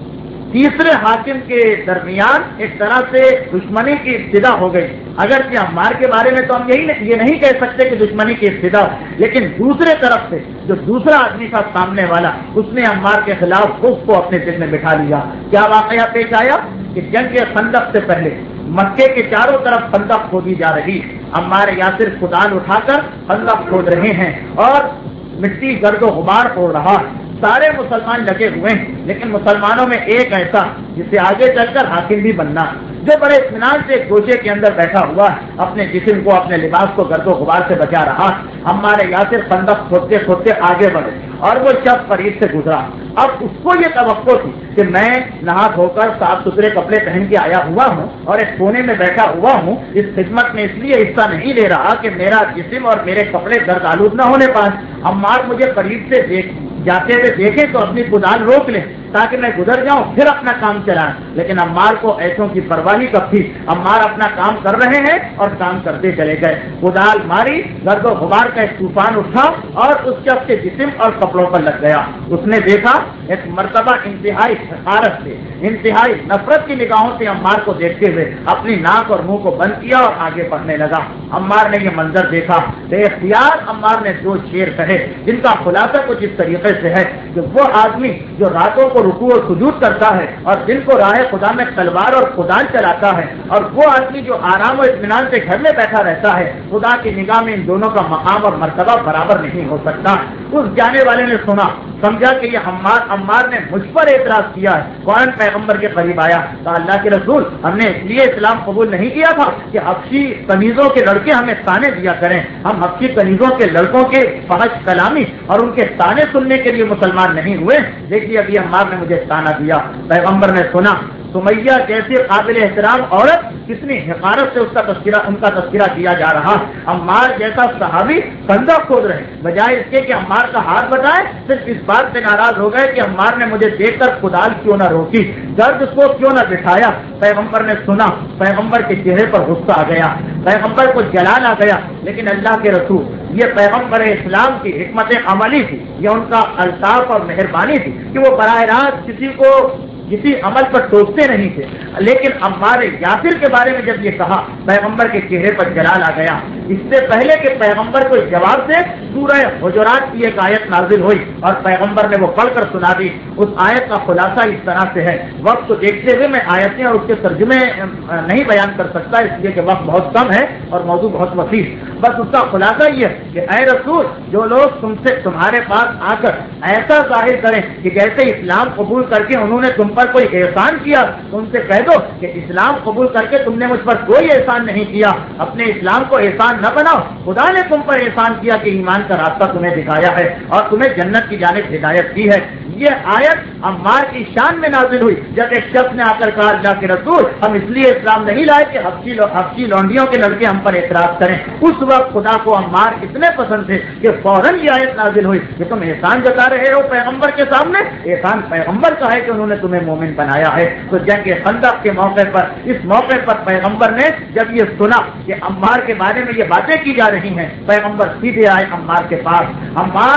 تیسرے حاکم کے درمیان ایک طرح سے دشمنی کی ابتدا ہو گئی. اگرچہ عمار کے بارے میں تو ہم یہ نہیں کہہ سکتے کہ دشمنی کی ابتدا ہو، لیکن دوسرے طرف سے جو دوسرا آدمی تھا سامنے والا، اس نے عمار کے خلاف خوف کو اپنے دل میں بٹھا لیا. کیا واقعہ پیش آیا کہ جنگ خندق سے پہلے مکے کے چاروں طرف خندق کھودی جا رہی. عمار یاسر کدال اٹھا کر خندق کھود رہے ہیں اور مٹی گرد و غبار اڑ رہا ہے. سارے مسلمان لگے ہوئے ہیں، لیکن مسلمانوں میں ایک ایسا جسے آگے چل کر حاکم بھی بننا، جو بڑے اطمینان سے ایک گوشے کے اندر بیٹھا ہوا ہے، اپنے جسم کو اپنے لباس کو گرد و غبار سے بچا رہا. ہمارے یاسر خندق کھودتے کھودتے آگے بڑھے اور وہ شخص قریب سے گزرا. اب اس کو یہ توقع تھی کہ میں نہا دھو کر صاف ستھرے کپڑے پہن کے آیا ہوا ہوں اور ایک کونے میں بیٹھا ہوا ہوں، اس خدمت میں اس لیے حصہ نہیں لے رہا کہ میرا جسم اور میرے کپڑے گرد آلود نہ ہونے پائیں. عمار مجھے قریب سے جاتے ہوئے دیکھیں تو اپنی کدال روک لیں تاکہ میں گزر جاؤں، پھر اپنا کام چلائیں. لیکن عمار کو ایسوں کی پرواہی کب تھی؟ عمار اپنا کام کر رہے ہیں اور کام کرتے چلے گئے. کدال ماری، گرد و غبار کا ایک طوفان اٹھا اور اس شخص کے جسم اور کپڑوں پر لگ گیا. اس نے دیکھا ایک مرتبہ انتہائی حقارت سے، انتہائی نفرت کی نگاہوں سے عمار کو دیکھتے ہوئے اپنی ناک اور منہ کو بند کیا اور آگے بڑھنے لگا. عمار نے یہ منظر دیکھا، بے اختیار عمار نے دو شعر کہے جن کا خلاصہ کچھ اس طریقے سے ہے کہ وہ آدمی جو راتوں کو رکوع اور سجود کرتا ہے اور دن کو راہ خدا میں تلوار اور کدال چلاتا ہے، اور وہ آدمی جو آرام و اطمینان سے گھر میں بیٹھا رہتا ہے، خدا کی نگاہ میں ان دونوں کا مقام اور مرتبہ برابر نہیں ہو سکتا. اس جانے والے نے سنا، سمجھا کہ یہ عمار نے مجھ پر اعتراض کیا ہے. فوراً پیغمبر کے قریب آیا، کہا اللہ کے رسول، ہم نے اس لیے اسلام قبول نہیں کیا تھا کہ حبشی کنیزوں کے لڑکے ہمیں تانے دیا کریں. ہم حبشی کنیزوں کے لڑکوں کے فحش کلامی اور ان کے تانے سننے کے لیے مسلمان نہیں ہوئے. دیکھیے ابھی عمار نے مجھے تانا دیا. پیغمبر نے سنا سمیہ جیسی قابل احترام عورت کتنی حقارت سے ان کا تذکرہ کیا جا رہا. عمار جیسا صحابی خندق کھود رہے، بجائے اس کے کہ عمار کا ہاتھ بٹائے صرف اس بات سے ناراض ہو گئے کہ عمار نے مجھے دیکھ کر کدال کیوں نہ روکی، درد کو کیوں نہ بٹھایا. پیغمبر نے سنا، پیغمبر کے چہرے پر غصہ آ گیا، پیغمبر کو جلال آ گیا. لیکن اللہ کے رسول، یہ پیغمبر اسلام کی حکمت عملی تھی، یہ ان کا الطاف اور مہربانی تھی کہ وہ براہ راست کسی کو کسی عمل پر ٹوکتے نہیں تھے. لیکن عمار یاسر کے بارے میں جب یہ کہا، پیغمبر کے چہرے پر جلال آ گیا. اس سے پہلے کہ پیغمبر کو جواب سے سورہ حجرات کی ایک آیت نازل ہوئی اور پیغمبر نے وہ پڑھ کر سنا دی. اس آیت کا خلاصہ اس طرح سے ہے، وقت کو دیکھتے ہوئے میں آیتیں اور اس کے ترجمے نہیں بیان کر سکتا اس لیے کہ وقت بہت کم ہے اور موضوع بہت وسیع. بس اس کا خلاصہ یہ ہے کہ اے رسول، جو لوگ تمہارے پاس آ کر ایسا ظاہر کریں کہ جیسے اسلام قبول کر کے انہوں نے تم پر کوئی احسان کیا، تو ان سے کہہ دو کہ اسلام قبول کر کے تم نے مجھ پر کوئی احسان نہیں کیا. اپنے اسلام کو احسان نہ بناؤ، خدا نے تم پر احسان کیا کہ ایمان کا راستہ تمہیں دکھایا ہے اور تمہیں جنت کی جانب ہدایت کی ہے. یہ آیت عمار کی شان میں نازل ہوئی جب ایک شخص نے آ کر کہا اللہ کے رسول، ہم اس لیے اسلام نہیں لائے کہ حبشی لونڈیوں کے لڑکے ہم پر اعتراض کریں. اس وقت خدا کو عمار اتنے پسند تھے کہ فوراً یہ آیت نازل ہوئی کہ تم احسان جتا رہے ہو پیغمبر کے سامنے. احسان پیغمبر کا ہے کہ انہوں نے تمہیں مومن بنایا ہے. تو جنگ خندق کے موقع پر، اس موقع پر پیغمبر نے جب یہ سنا کہ عمار کے بارے میں یہ باتیں کی جا رہی ہیں، پیغمبر سیدھے آئے عمار کے پاس. عمار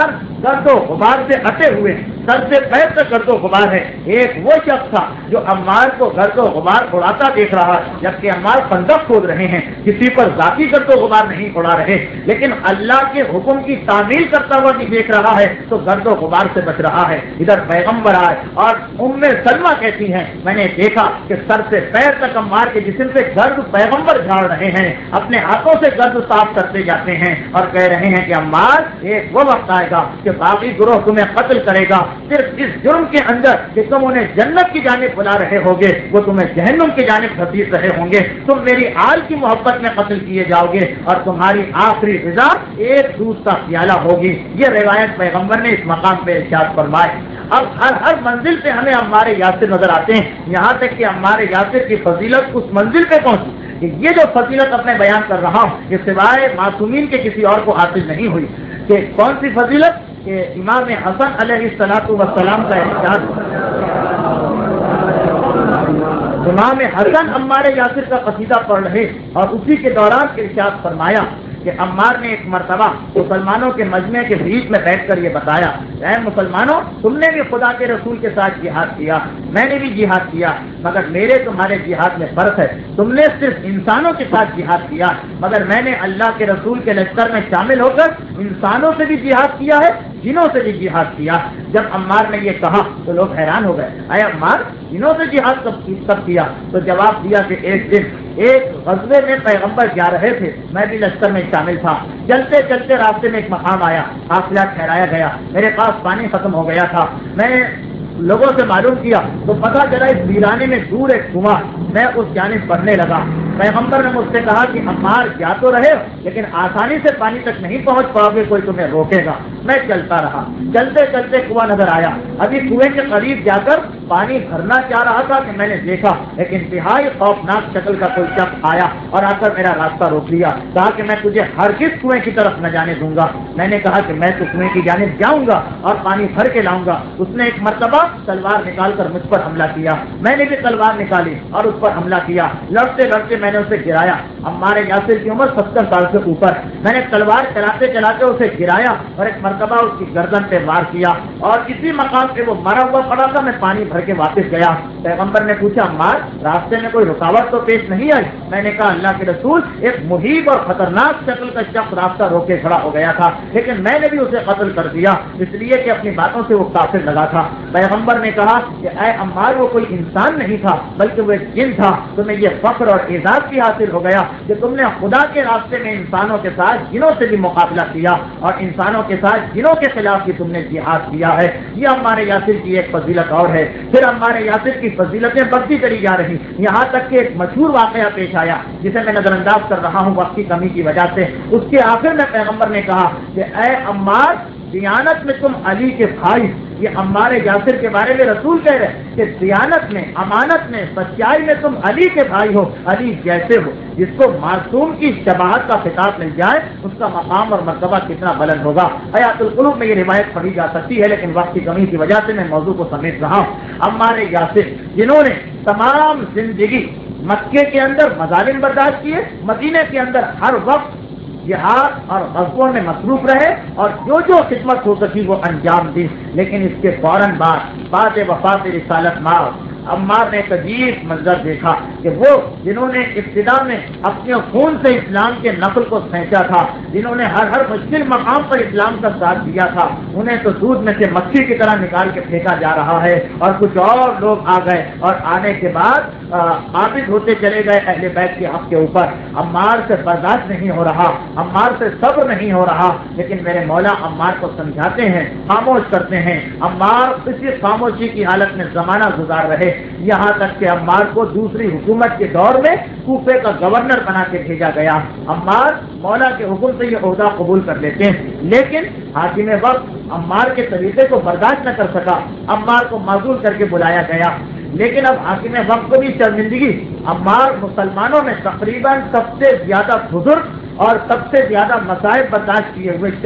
गर्द व गुबार से अटे हुए, सर से पैर तक गर्द व गुबार है। एक वो शख्स था जो अम्मार को गर्द व गुबार उड़ाता देख रहा है, जबकि अम्मार खंदक खोद रहे हैं, किसी पर जाती गर्द व गुबार नहीं उड़ा रहे, लेकिन अल्लाह के हुक्म की तामील करता हुआ भी देख रहा है तो गर्द व गुबार से बच रहा है। इधर पैगंबर आए और उम्मे सलमा कहती हैं, मैंने देखा कि सर से पैर तक अम्मार के जिस्म से गर्द पैगंबर झाड़ रहे हैं, अपने हाथों से गर्द साफ करते जाते हैं और कह रहे हैं कि अम्मार, एक वो वक्त आएगा कि बाकी गुरोह तुम्हें कत्ल करेगा, सिर्फ इस जुर्म के अंदर कि तुम उन्हें जन्नत की जानिब बुला रहे होगे, वो तुम्हें जहन्नुम की जानिब घसीट रहे होंगे, तुम मेरी आल की मोहब्बत में कत्ल किए जाओगे और तुम्हारी आखिरी ग़िज़ा एक दूध का प्याला होगी। ये रिवायत पैगंबर ने इस मकाम पे इरशाद फरमाए। अब हर मंजिल पे हमें अम्मार यासिर नजर आते हैं, यहाँ तक कि अम्मार यासिर की फजीलत उस मंजिल पे पहुंची कि ये जो फजीलत अपने बयान कर रहा हूँ ये सिवाय मासूमीन के किसी और को हासिल नहीं हुई। कि कौन सी फजीलत? कि इमाम हसन अलैहिस्सलातु वस्सलाम का इरशाद, इमाम हसन अम्मार यासिर का कसीदा पढ़ रहे और उसी के दौरान इरशाद फरमाया कि अम्मार ने एक मर्तबा मुसलमानों के मजमे के बीच में बैठकर ये बताया, ऐ मुसलमानों, तुमने भी खुदा के रसूल के साथ जिहाद किया, मैंने भी जिहाद किया, मगर मेरे तुम्हारे जिहाद में फर्क है। तुमने सिर्फ इंसानों के साथ जिहाद किया, मगर मैंने अल्लाह के रसूल के लश्कर में शामिल होकर इंसानों से भी जिहाद किया है, जिनों से भी जिहाद किया। जब अम्मार ने ये कहा तो लोग हैरान हो गए, अरे अम्मार, जिनों से जिहाद कब किया? तो जवाब दिया कि एक दिन एक गज़वे में पैगंबर जा रहे थे, मैं भी लश्कर में शामिल था। चलते चलते रास्ते में एक मकाम आया, काफिला ठहराया गया, मेरे पास पानी खत्म हो गया था। मैं लोगों से मालूम किया तो पता चला इस वीराने में दूर एक कुआं, मैं उस जानिब बढ़ने लगा। पैगंबर ने मुझसे कहा कि अम्मार, जा तो रहे लेकिन आसानी से पानी तक नहीं पहुंच पाओगे, कोई तुम्हें रोकेगा। मैं चलता रहा, चलते चलते कुआं नजर आया। अभी कुएं के करीब जाकर पानी भरना चाह रहा था कि मैंने देखा एक इंतहाई खौफनाक शक्ल का कोई शख्स आया और आकर मेरा रास्ता रोक लिया। कहा कि मैं तुझे हरगिज़ कुएं की तरफ न जाने दूंगा। मैंने कहा कि मैं तो कुएं की जानिब जाऊंगा और पानी भर के लाऊंगा। उसने एक मर्तबा तलवार निकालकर मुझ पर हमला किया, मैंने भी तलवार निकाली और उस पर हमला किया। लड़ते लड़ते मैंने उसे गिराया। अम्मार यासिर की उम्र 70 साल से ऊपर। मैंने तलवार चलाते चलाते उसे गिराया और एक मर्तबा उसकी गर्दन पे वार किया और इसी मकाम पे वो मरा हुआ पड़ा था। मैं पानी भर के वापस गया। पैगंबर ने पूछा, अम्मार, रास्ते में कोई रुकावट तो पेश नहीं आई? मैंने कहा, अल्लाह के रसूल, एक मुहीब और खतरनाक शक्ल का शख्स रास्ता रोके खड़ा हो गया था, लेकिन मैंने भी उसे कत्ल कर दिया, इसलिए कि अपनी बातों से वो काफिर लगा था। पैगंबर ने कहा कि ऐ अम्मार, वो कोई इंसान नहीं था बल्कि वो एक जिन था। तुम्हें ये फख्र और एजाज भी हासिल हो गया कि तुमने खुदा के रास्ते में इंसानों के साथ जिनों से भी मुकाबला किया और इंसानों के साथ जिनों के खिलाफ भी तुमने जिहाद किया है। ये अम्मार यासिर की एक फजीलत और है। फिर अम्मार यासिर की फजीलतें बढ़ती चली जा रही, यहाँ तक कि एक मशहूर वाकया पेश आया जिसे मैं नजरअंदाज कर रहा हूँ वक्त की कमी की वजह से। उसके आखिर में पैगंबर ने कहा कि ऐ अम्मार, दियानत में तुम अली के भाई, ये अम्मार यासिर के बारे में रसूल कह रहे हैं कि दियानत में, अमानत में, सच्चाई में तुम अली के भाई हो, अली जैसे हो। जिसको मासूम की शबाहत का खिताब मिल जाए उसका मकाम और मर्तबा कितना बुलंद होगा। हयातुल कुलूब में ये रिवायत पढ़ी जा सकती है, लेकिन वक्त की कमी की वजह से मैं मौजू को समेट रहा हूँ। अम्मार यासिर, जिन्होंने तमाम जिंदगी मक्के के अंदर मजालिम बर्दाश्त किए, मदीने के अंदर हर वक्त जिहाद और गज़वों में मसरूफ रहे और जो जो खिदमत हो सकी वो अंजाम दी, लेकिन इसके फौरन बाद वफात रिसालत माँ अम्मार ने एक अजीब मंजर देखा कि वो जिन्होंने इब्तिदा में अपने खून से इस्लाम के नस्ल को सेंचा था, जिन्होंने हर मुश्किल मकाम पर इस्लाम का साथ दिया था, उन्हें तो दूध में से मक्खी की तरह निकाल के फेंका जा रहा है और कुछ और लोग आ गए और आने के बाद आबिद होते चले गए अहले बैत के हक के ऊपर। अम्मार से बर्दाश्त नहीं हो रहा, अम्मार से सब्र नहीं हो रहा, लेकिन मेरे मौला अम्मार को समझाते हैं, खामोश करते हैं। अम्मार इसी खामोशी की हालत में जमाना गुजार रहे, यहाँ तक कि अम्मार को दूसरी हुकूमत के दौर में कूफे का गवर्नर बना के भेजा गया। अम्मार मौला के हुक्म से ये ओहदा कबूल कर लेते हैं, लेकिन हाकिम वक्त अम्मार के तरीके को बर्दाश्त न कर सका, अम्मार को माजूल करके बुलाया गया। लेकिन अब हाकिम वक्त को भी शर्मिंदगी, अम्मार मुसलमानों में तकरीबन सबसे ज्यादा बुजुर्ग और सबसे ज्यादा मसाइब बर्दाश्त किए हुए शख्स हैं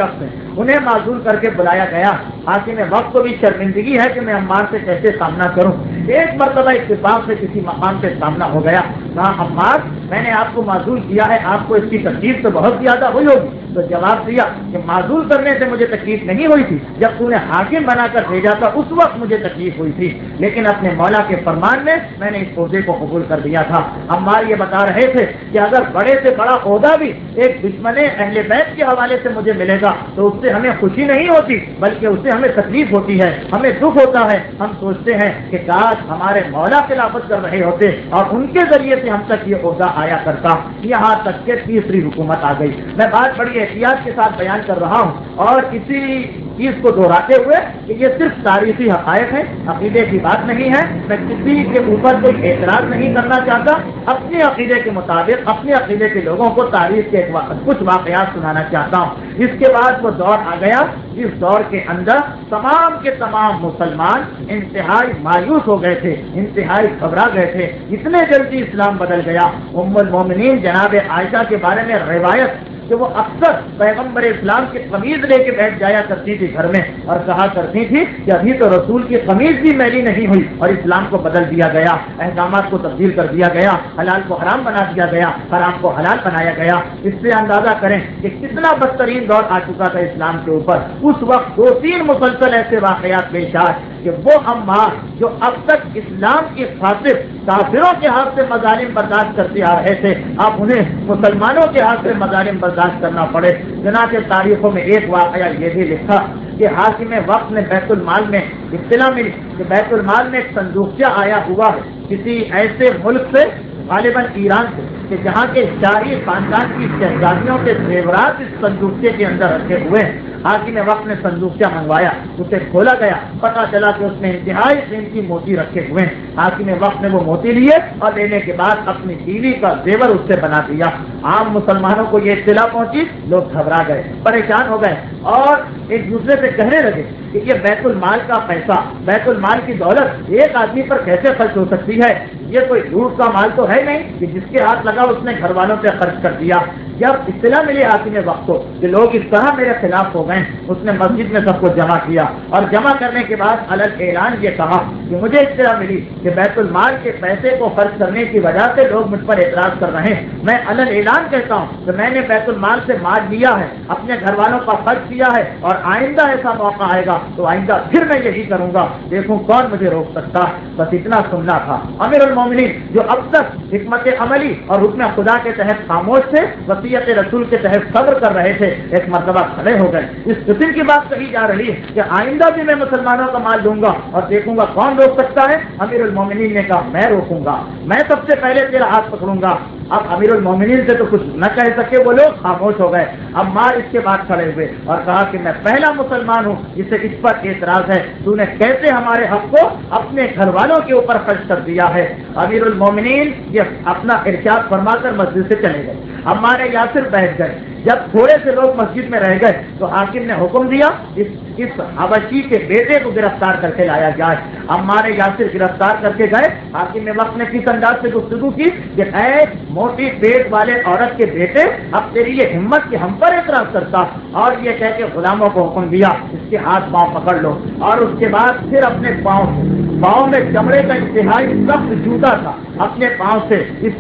انہیں معزول کر کے بلایا گیا۔ حاکم وقت کو بھی شرمندگی ہے کہ میں عمار سے کیسے سامنا کروں۔ ایک مرتبہ اتفاق سے کسی مقام سے سامنا ہو گیا، کہا عمار میں نے آپ کو معزول کیا ہے، آپ کو اس کی تکلیف تو بہت زیادہ ہوئی ہوگی۔ تو جواب دیا کہ معزول کرنے سے مجھے تکلیف نہیں ہوئی تھی، جب تو نے حاکم بنا کر بھیجا تھا اس وقت مجھے تکلیف ہوئی تھی، لیکن اپنے مولا کے فرمان میں نے اس عہدے کو قبول کر دیا تھا۔ عمار یہ بتا رہے تھے کہ اگر بڑے سے بڑا عہدہ بھی ایک دشمن اہل بیت کے حوالے سے مجھے ملے گا تو اس سے ہمیں خوشی نہیں ہوتی، بلکہ اس سے ہمیں تکلیف ہوتی ہے، ہمیں دکھ ہوتا ہے۔ ہم سوچتے ہیں کہ کاش ہمارے مولا خلافت کر رہے ہوتے اور ان کے ذریعے سے ہم تک یہ عہدہ آیا کرتا۔ یہاں تک کہ تیسری حکومت آ گئی۔ میں بات بڑی احتیاط کے ساتھ بیان کر رہا ہوں اور اسی چیز کو دہراتے ہوئے کہ یہ صرف تاریخی حقائق ہے، عقیدے کی بات نہیں ہے۔ میں کسی کے اوپر کوئی اعتراض نہیں کرنا چاہتا، اپنے عقیدے کے مطابق اپنے عقیدے کے لوگوں کو تاریخ کے کچھ واقعات سنانا چاہتا ہوں۔ اس کے بعد وہ دور آ گیا جس دور کے اندر تمام کے تمام مسلمان انتہائی مایوس ہو گئے تھے، انتہائی گھبرا گئے تھے، اتنے جلدی اسلام بدل گیا۔ ام المومنین جناب عائشہ کے بارے میں روایت کہ وہ اکثر پیغمبر اسلام کی قمیض لے کے بیٹھ جایا کرتی تھی گھر میں اور کہا کرتی تھی کہ ابھی تو رسول کی قمیض بھی میلی نہیں ہوئی اور اسلام کو بدل دیا گیا، احکامات کو تبدیل کر دیا گیا، حلال کو حرام بنا دیا گیا، حرام کو حلال بنایا گیا۔ اس سے اندازہ کریں کہ کتنا بدترین دور آ چکا تھا اسلام کے اوپر۔ اس وقت 2-3 مسلسل ایسے واقعات پیش آئے کہ وہ عمار جو اب تک اسلام کی خاطر کافروں کے ہاتھ سے مظالم برداشت کرتے آ رہے تھے، اب انہیں مسلمانوں کے ہاتھ سے مظالم برداشت کرنا پڑے۔ چنانچہ تاریخوں میں ایک واقعہ یہ بھی لکھا کہ حاکم وقت نے بیت المال میں اطلاع ملی کہ بیت المال میں ایک صندوقچہ آیا ہوا ہے کسی ایسے ملک سے، غالباً ایران سے، کہ جہاں کے شاہی خاندان کی شہزادیوں کے زیورات اس صندوقچے کے اندر رکھے ہوئے ہیں۔ حاکم وقت نے صندوقچہ منگوایا، اسے کھولا گیا، پتا چلا کہ اس میں انتہائی قیمتی موتی رکھے ہوئے ہیں۔ حاکم وقت نے وہ موتی لیے اور لینے کے بعد اپنی بیوی کا زیور اس سے بنا دیا۔ عام مسلمانوں کو یہ اطلاع پہنچی، لوگ گھبرا گئے، پریشان ہو گئے اور ایک دوسرے سے کہنے لگے کہ یہ بیت المال کا پیسہ، بیت المال کی دولت ایک آدمی پر کیسے خرچ ہو سکتی ہے؟ یہ کوئی لوٹ کا مال تو ہے نہیں کہ جس کے ہاتھ لگا اس نے گھر والوں سے خرچ کر دیا۔ جب اطلاع ملی حاکم وقت کو کہ لوگ اس طرح میرے خلاف ہو گئے، اس نے مسجد میں سب کو جمع کیا اور جمع کرنے کے بعد علل اعلان یہ کہا کہ مجھے اطلاع ملی کہ بیت المال کے پیسے کو خرچ کرنے کی وجہ سے لوگ مجھ پر اعتراض کر رہے ہیں۔ میں علل اعلان کہتا ہوں کہ میں نے بیت المال سے مال لیا ہے، اپنے گھر والوں کا خرچ کیا ہے اور آئندہ ایسا موقع آئے گا تو آئندہ پھر میں یہی کروں گا، دیکھوں کون مجھے روک سکتا ہے۔ بس اتنا سننا تھا۔ امیر المومنین جو اب تک حکمت عملی اور حکم خدا کے تحت خاموش تھے، وصیت رسول کے تحت صبر کر رہے تھے، ایک مرتبہ کھڑے ہو گئے۔ اس قسم کی بات کہی جا رہی ہے کہ آئندہ بھی میں مسلمانوں کا مال لوں گا اور دیکھوں گا کون روک سکتا ہے۔ امیر المومنین نے کہا میں روکوں گا، میں سب سے پہلے تیرا ہاتھ پکڑوں گا۔ اب امیر المومنین سے تو کچھ نہ کہہ سکے، وہ لوگ خاموش ہو گئے۔ عمار اس کے بعد کھڑے ہوئے اور کہا کہ میں پہلا مسلمان ہوں جسے اس پر اعتراض ہے، تو نے کیسے ہمارے حق کو اپنے گھر والوں کے اوپر خرچ کر دیا ہے۔ امیر المومنین یہ اپنا ارشاد فرما کر مسجد سے چلے گئے۔ عمار یاسر بیٹھ گئے۔ جب تھوڑے سے لوگ مسجد میں رہ گئے تو حاکم نے حکم دیا اس حبشی کے بیٹے کو گرفتار کر کے لایا جائے۔ عمار یاسر گرفتار کر کے گئے۔ حاکم وقت نے کس انداز سے گفتگو کی کہ اے موٹی پیٹ والے عورت کے بیٹے، اب تیری یہ ہمت کہ ہم پر اعتراض کرتا، اور یہ کہہ کے غلاموں کو حکم دیا اس کے ہاتھ پاؤں پکڑ لو، اور اس کے بعد پھر اپنے پاؤں میں چمڑے کا انتہائی سخت جوتا تھا، اپنے پاؤں سے اس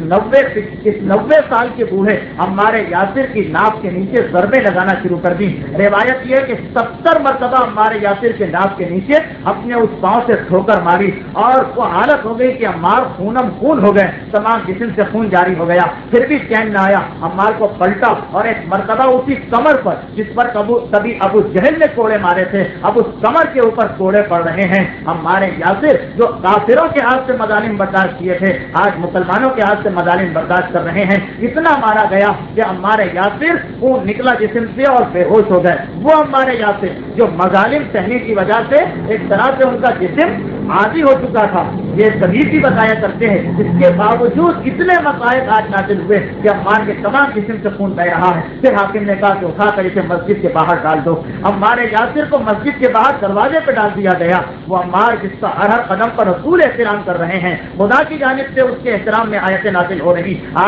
90 سال کے بوڑھے عمار یاسر کی ناف کے نیچے ضربیں لگانا شروع کر دی۔ روایت یہ ہے کہ 70 مرتبہ عمار یاسر کے ناف کے نیچے اپنے اس پاؤں سے ٹھوکر ماری اور وہ حالت ہو گئی کہ عمار خونم خون ہو گئے، تمام جسم سے خون جاری ہو گیا، پھر بھی چین نہ آیا۔ عمار کو پلٹا اور ایک مرتبہ اسی کمر پر جس پر کبھی ابو جہل نے کوڑے مارے تھے، اب اس کمر کے اوپر کوڑے پڑ رہے ہیں۔ عمار یاسر جو کافروں کے ہاتھ سے مظالم برداشت کیے تھے، آج مسلمانوں کے ہاتھ سے مظالم برداشت کر رہے ہیں۔ اتنا مارا گیا کہ عمار یاسر خون نکلا جسم سے اور بے ہوش ہو گئے۔ وہ عمار یاسر جو مظالم سہنے کی وجہ سے ایک طرح سے ان کا جسم عادی ہو چکا تھا، یہ سبھی بھی بتایا کرتے ہیں، اس کے باوجود اتنے مسائل آج نازل ہوئے کہ عمار کے تمام جسم سے خون بہ رہا ہے۔ پھر حاکم نے کہا کہ اٹھا کر اسے مسجد کے باہر ڈال دو۔ عمار یاسر کو مسجد کے باہر دروازے پہ ڈال دیا گیا۔ وہ عمار جس کا ہر قدم پر رسول احترام کر رہے ہیں، خدا کی جانب سے اس کے احترام میں آیتیں نازل ہو رہی، آج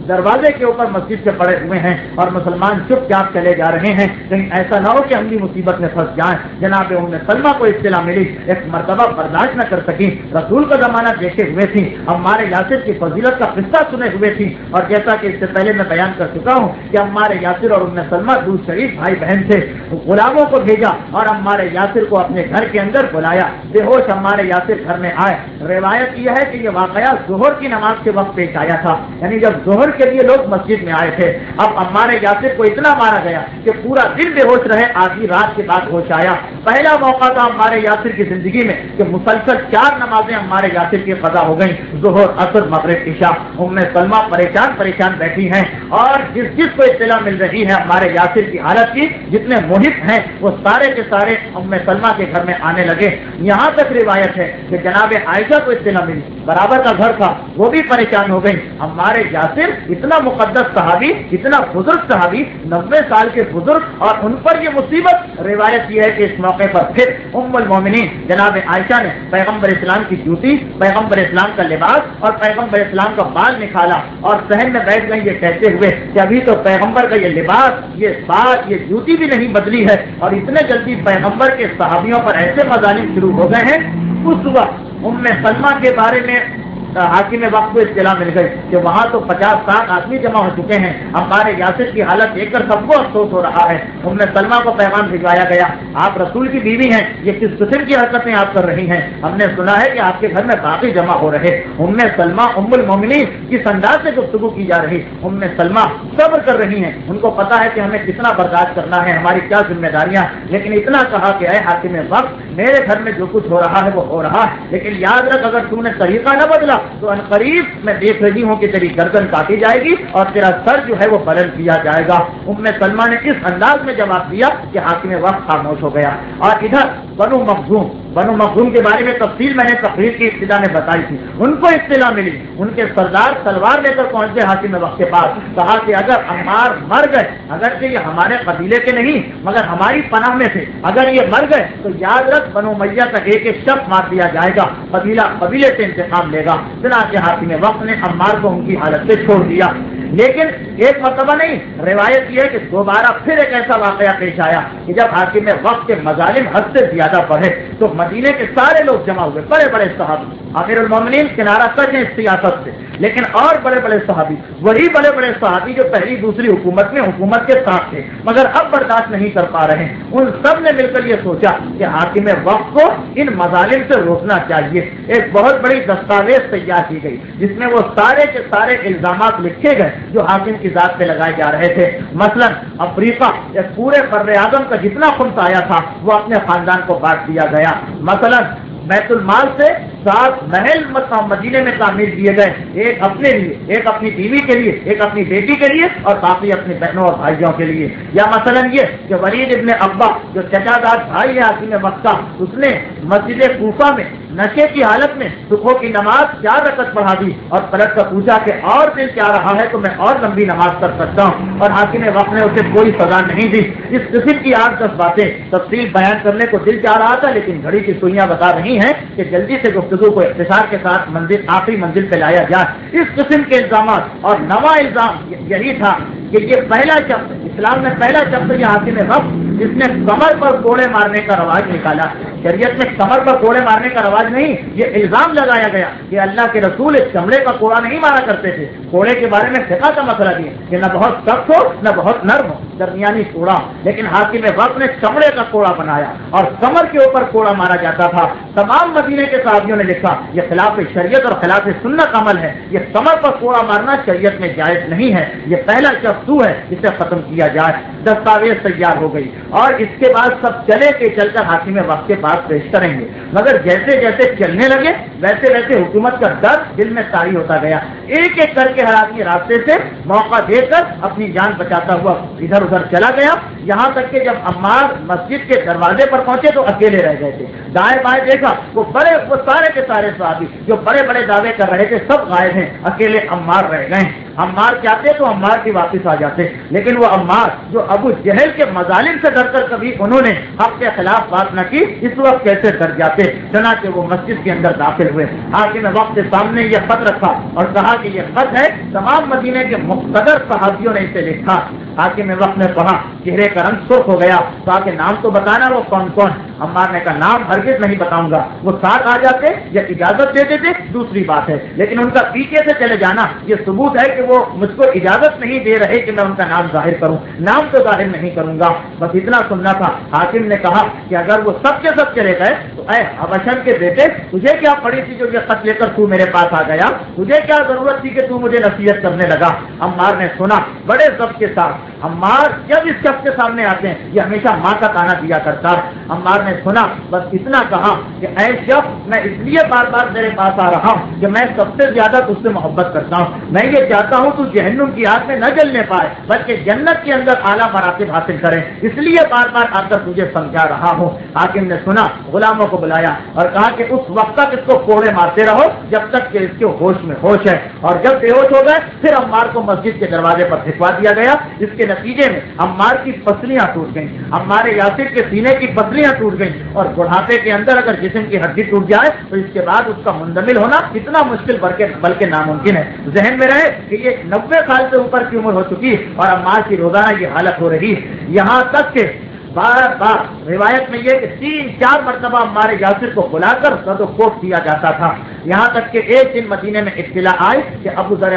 दरवाजे के ऊपर मस्जिद के पड़े हुए हैं और मुसलमान चुपचाप चले जा रहे हैं, कहीं ऐसा ना हो कि हम भी मुसीबत में फंस जाएं। जनाब उम्मे सलमा को इत्तला मिली, एक मर्तबा बर्दाश्त न कर सकी, रसूल का जमाना देखे हुए थी, अम्मार यासिर की फजीलत का किस्सा सुने हुए थी, और जैसा कि इससे पहले मैं बयान कर चुका हूँ कि अम्मार यासिर और उम्मे सलमा दो शरीफ भाई बहन थे। गुलामों को भेजा और अम्मार यासिर को अपने घर के अंदर बुलाया। बेहोश अम्मार यासिर घर में आए। रिवायत यह है कि यह वाकया जोहर की नमाज के वक्त पेश आया था, यानी जब जोहर के लिए लोग मस्जिद में आए थे। अब अम्मार यासिर को इतना मारा गया कि पूरा दिन बेहोश रहे, आधी रात के बाद होश आया। पहला मौका था अम्मार यासिर की जिंदगी में कि मुसलसल 4 नमाजें अम्मार यासिर की कज़ा हो गई, जोहर, असर, मगरिब, इशा। उम्मे सलमा परेशान परेशान बैठी हैं और जिसको इत्तला मिल रही है अम्मार यासिर की हालत की, जितने मुहित हैं वो सारे के सारे उम्मे सलमा के घर में आने लगे। यहाँ तक रिवायत है कि जनाब आयशा को इत्तला मिली, बराबर का घर था, वो भी परेशान हो गई। अम्मार यासिर इतना मुकद्दस सहाबी, इतना बुजुर्ग सहाबी, 90 साल के बुजुर्ग, और उन पर ये मुसीबत। रिवायत यह है कि इस मौके पर फिर उम्मुल मोमिनीन जनाब आयशा ने पैगम्बर इस्लाम की जूती, पैगम्बर इस्लाम का लिबास और पैगम्बर इस्लाम का बाल निकाला और सहन में बैठ गई, ये कहते हुए कि अभी तो पैगम्बर का ये लिबास, ये बाल, ये जूती भी नहीं बदली है, और इतने जल्दी पैगम्बर के सहाबियों पर ऐसे मजालिम शुरू हो गए हैं। उस वक्त उम्मे सलमा के बारे में हाकिम वक्त को इत्तला मिल गई कि वहाँ तो 50-60 आदमी जमा हो चुके हैं। हमारे यासिर की हालत देखकर सबको अफसोस हो रहा है। उम्मे सलमा को पैगाम भिजवाया गया, आप रसूल की बीवी हैं, ये किस किस्म की हरकतें आप कर रही हैं? हमने सुना है कि आपके घर में बाकी जमा हो रहे। उम्मे सलमा उम्मुल मोमिनीन किस अंदाज से गुफ्तगू की जा रही। उम्मे सलमा सब्र कर रही हैं, उनको पता है कि हमें कितना बर्दाश्त करना है, हमारी क्या जिम्मेदारियां, लेकिन इतना कहा कि है हाकिम वक्त, मेरे घर में जो कुछ हो रहा है वो हो रहा है, लेकिन याद रख अगर तूने तरीका न बदला तो अनकरीब मैं देख रही हूँ कि तेरी गर्दन काटी जाएगी और तेरा सर जो है वो बुलंद किया जाएगा। उम्मे सलमा ने इस अंदाज में जवाब दिया कि हाकिम वक्त खामोश हो गया। और इधर बनु मखजूम के बारे में तफसील मैंने तकरीर की इब्तिदा में बताई थी। उनको इत्तला मिली, उनके सरदार तलवार लेकर पहुंचे हाकिम वक्त के पास, कहा कि अगर अम्मार मर गए, अगर से ये हमारे कबीले के नहीं मगर हमारी पनाह में थे, अगर ये मर गए तो याद रख बनु उमय्या का एक एक शख्स मार दिया जाएगा, कबीला कबीले से इंतकाम लेगा। के हाकिम वक्त ने अम्मार को उनकी हालत से छोड़ दिया। लेकिन एक मरतबा नहीं, रिवायत यह है कि दोबारा फिर एक ऐसा वाकया पेश आया कि जब हाकिम वक्त के मजालिम हद से ज्यादा बढ़े तो मदीने के सारे लोग जमा हुए, बड़े बड़े सहाबी, अमीरुल मोमिनीन किनारा कर हैं सियासत से, लेकिन और बड़े बड़े सहाबी, वही बड़े बड़े सहाबी जो पहली दूसरी हुकूमत में हुकूमत के साथ थे मगर अब बर्दाश्त नहीं कर पा रहे, उन सब ने मिलकर ये सोचा कि हाकिम वक्त को इन मजालिम से रोकना चाहिए। एक बहुत बड़ी दस्तावेज तैयार की गई जिसमें वो सारे के सारे इल्जामात लिखे गए जो हाकिम की जात पे लगाए जा रहे थे। मसलन अफ्रीका या पूरे बर्रे आजम का जितना खुम्स आया था वो अपने खानदान को बांट दिया गया। मसलन बैतुल माल से 7 महल मदीने में तामीर किए गए, एक अपने लिए, एक अपनी बीवी के लिए, एक अपनी बेटी के लिए और बाकी अपनी बहनों और भाइयों के लिए। या मसलन ये कि वलीद इब्ने अब्बा जो चचादार भाई है हाकिम वक्त का, उसने मस्जिद कूफा में नशे की हालत में सुबह की नमाज 4 रकअत पढ़ा दी और पलट कर पूछा कि और दिल क्या रहा है तो मैं और लंबी नमाज कर सकता हूँ, और हाकिम वक्त ने उसे कोई सजा नहीं दी। इस किस्म की 8-10 बातें तफसील बयान करने को दिल चाह रहा था, लेकिन घड़ी की सुइयां बता रही हैं कि जल्दी से गुफ्तगू को इख्तिसार के साथ मंजिल आखिरी मंजिल पे लाया जाए। इस किस्म के इल्जाम और नवा इल्जाम यही था कि ये पहला शख्स, इस्लाम में पहला शख्स ये हाकिम वक्त जिसने कमर पर कोड़े मारने का रवाज निकाला। शरीयत में कमर पर कोड़े मारने का रवाज नहीं, ये इल्जाम लगाया गया कि अल्लाह के रसूल इस चमड़े का कोड़ा नहीं मारा करते थे। कोड़े के बारे में फिक़ह का मसला दिया कि न बहुत सख्त हो न बहुत नर्म हो, दरमियानी कोड़ा, लेकिन हाकिम वक्त ने चमड़े का कोड़ा बनाया और कमर के ऊपर कोड़ा मारा जाता था। तमाम मदीने के साहबियों ने लिखा यह खिलाफ शरीयत और खिलाफ सुन्नत अमल है, यह कमर पर कोड़ा मारना शरीयत में जायज नहीं है, यह पहला शख्सू है, इसे खत्म किया जाए। दस्तावेज तैयार हो गई और इसके बाद सब चले के चलकर हाकिम वक्त के पास पेश करेंगे, मगर जैसे जैसे चलने लगे वैसे वैसे हुकूमत का डर दिल में तारी होता गया। एक एक करके हर आदमी रास्ते से मौका देकर अपनी जान बचाता हुआ इधर उधर चला गया, यहाँ तक कि जब अम्मार मस्जिद के दरवाजे पर पहुंचे तो अकेले रह गए थे। दाएं बाएं देखा वो सारे के सारे सहाबी जो बड़े बड़े दावे कर रहे थे सब गायब हैं, अकेले अम्मार रह गए। अम्मार चाहते तो अम्मार की वापिस आ जाते, लेकिन वो अम्मार जो अबू जहल के मजालिम से डरकर कभी उन्होंने हक के खिलाफ बात न की, इस वक्त कैसे डर जाते। चुनांचे वो मस्जिद के अंदर दाखिल हुए, हाकिम वक्त के सामने ये खत रखा और कहा कि ये खत है تمام مدینے کے مقتدر صحابیوں نے اسے لکھا۔ حاکم وقت نے کہا، چہرے کا رنگ سرخ ہو گیا، کہا کہ نام تو بتانا وہ کون کون۔ عمار نے کہا نام ہرگز نہیں بتاؤں گا، وہ ساتھ آ جاتے یا اجازت دے دیتے دوسری بات ہے، لیکن ان کا پیچھے سے چلے جانا یہ ثبوت ہے کہ وہ مجھ کو اجازت نہیں دے رہے کہ میں ان کا نام ظاہر کروں، نام تو ظاہر نہیں کروں گا، بس اتنا سننا تھا۔ حاکم نے کہا کہ اگر وہ سب کے سب چلے گئے تو اے حبشن کے بیٹے، تجھے کیا پڑی تھی جو یہ خط لے کر تو میرے پاس آ گیا؟ تجھے کیا ضرورت تھی کہ تو مجھے نصیحت کرنے لگا؟ عمار نے سنا بڑے ضبط کے ساتھ۔ عمار جب اس شخص کے سامنے آتے ہیں یہ ہمیشہ ماں کا تانا دیا کرتا ہے۔ عمار نے سنا، بس اتنا کہا کہ اے شخص، میں اس لیے بار بار میرے پاس آ رہا ہوں کہ میں سب سے زیادہ تجھ سے محبت کرتا ہوں، میں یہ چاہتا ہوں تو جہنم کی آگ میں نہ جلنے پائے بلکہ جنت کے اندر اعلیٰ مراتب حاصل کرے، اس لیے بار بار آ کر تجھے سمجھا رہا ہوں۔ حاکم نے سنا، غلاموں کو بلایا اور کہا کہ اس وقت تک اس کو کوڑے مارتے رہو جب تک کہ اس کے ہوش میں ہوش ہے، اور جب بے ہوش ہو گئے پھر عمار کو مسجد کے دروازے پر پھینکوا دیا گیا۔ اس کے نتیجے میں عمار کی پسلیاں ٹوٹ گئیں، عمار یاسر کے سینے کی پسلیاں ٹوٹ گئیں، اور بڑھاپے کے اندر اگر جسم کی ہڈی ٹوٹ جائے تو اس کے بعد اس کا مندمل ہونا اتنا مشکل بلکہ ناممکن ہے۔ ذہن میں رہے کہ یہ 90 سال سے اوپر کی عمر ہو چکی اور عمار کی روزانہ یہ حالت ہو رہی ہے، یہاں تک کہ بار بار روایت میں یہ کہ 3-4 مرتبہ عمار یاسر کو بلا کر سر و کوٹ کیا جاتا تھا، یہاں تک کہ ایک دن مدینے میں اطلاع آئی کہ ابو ذر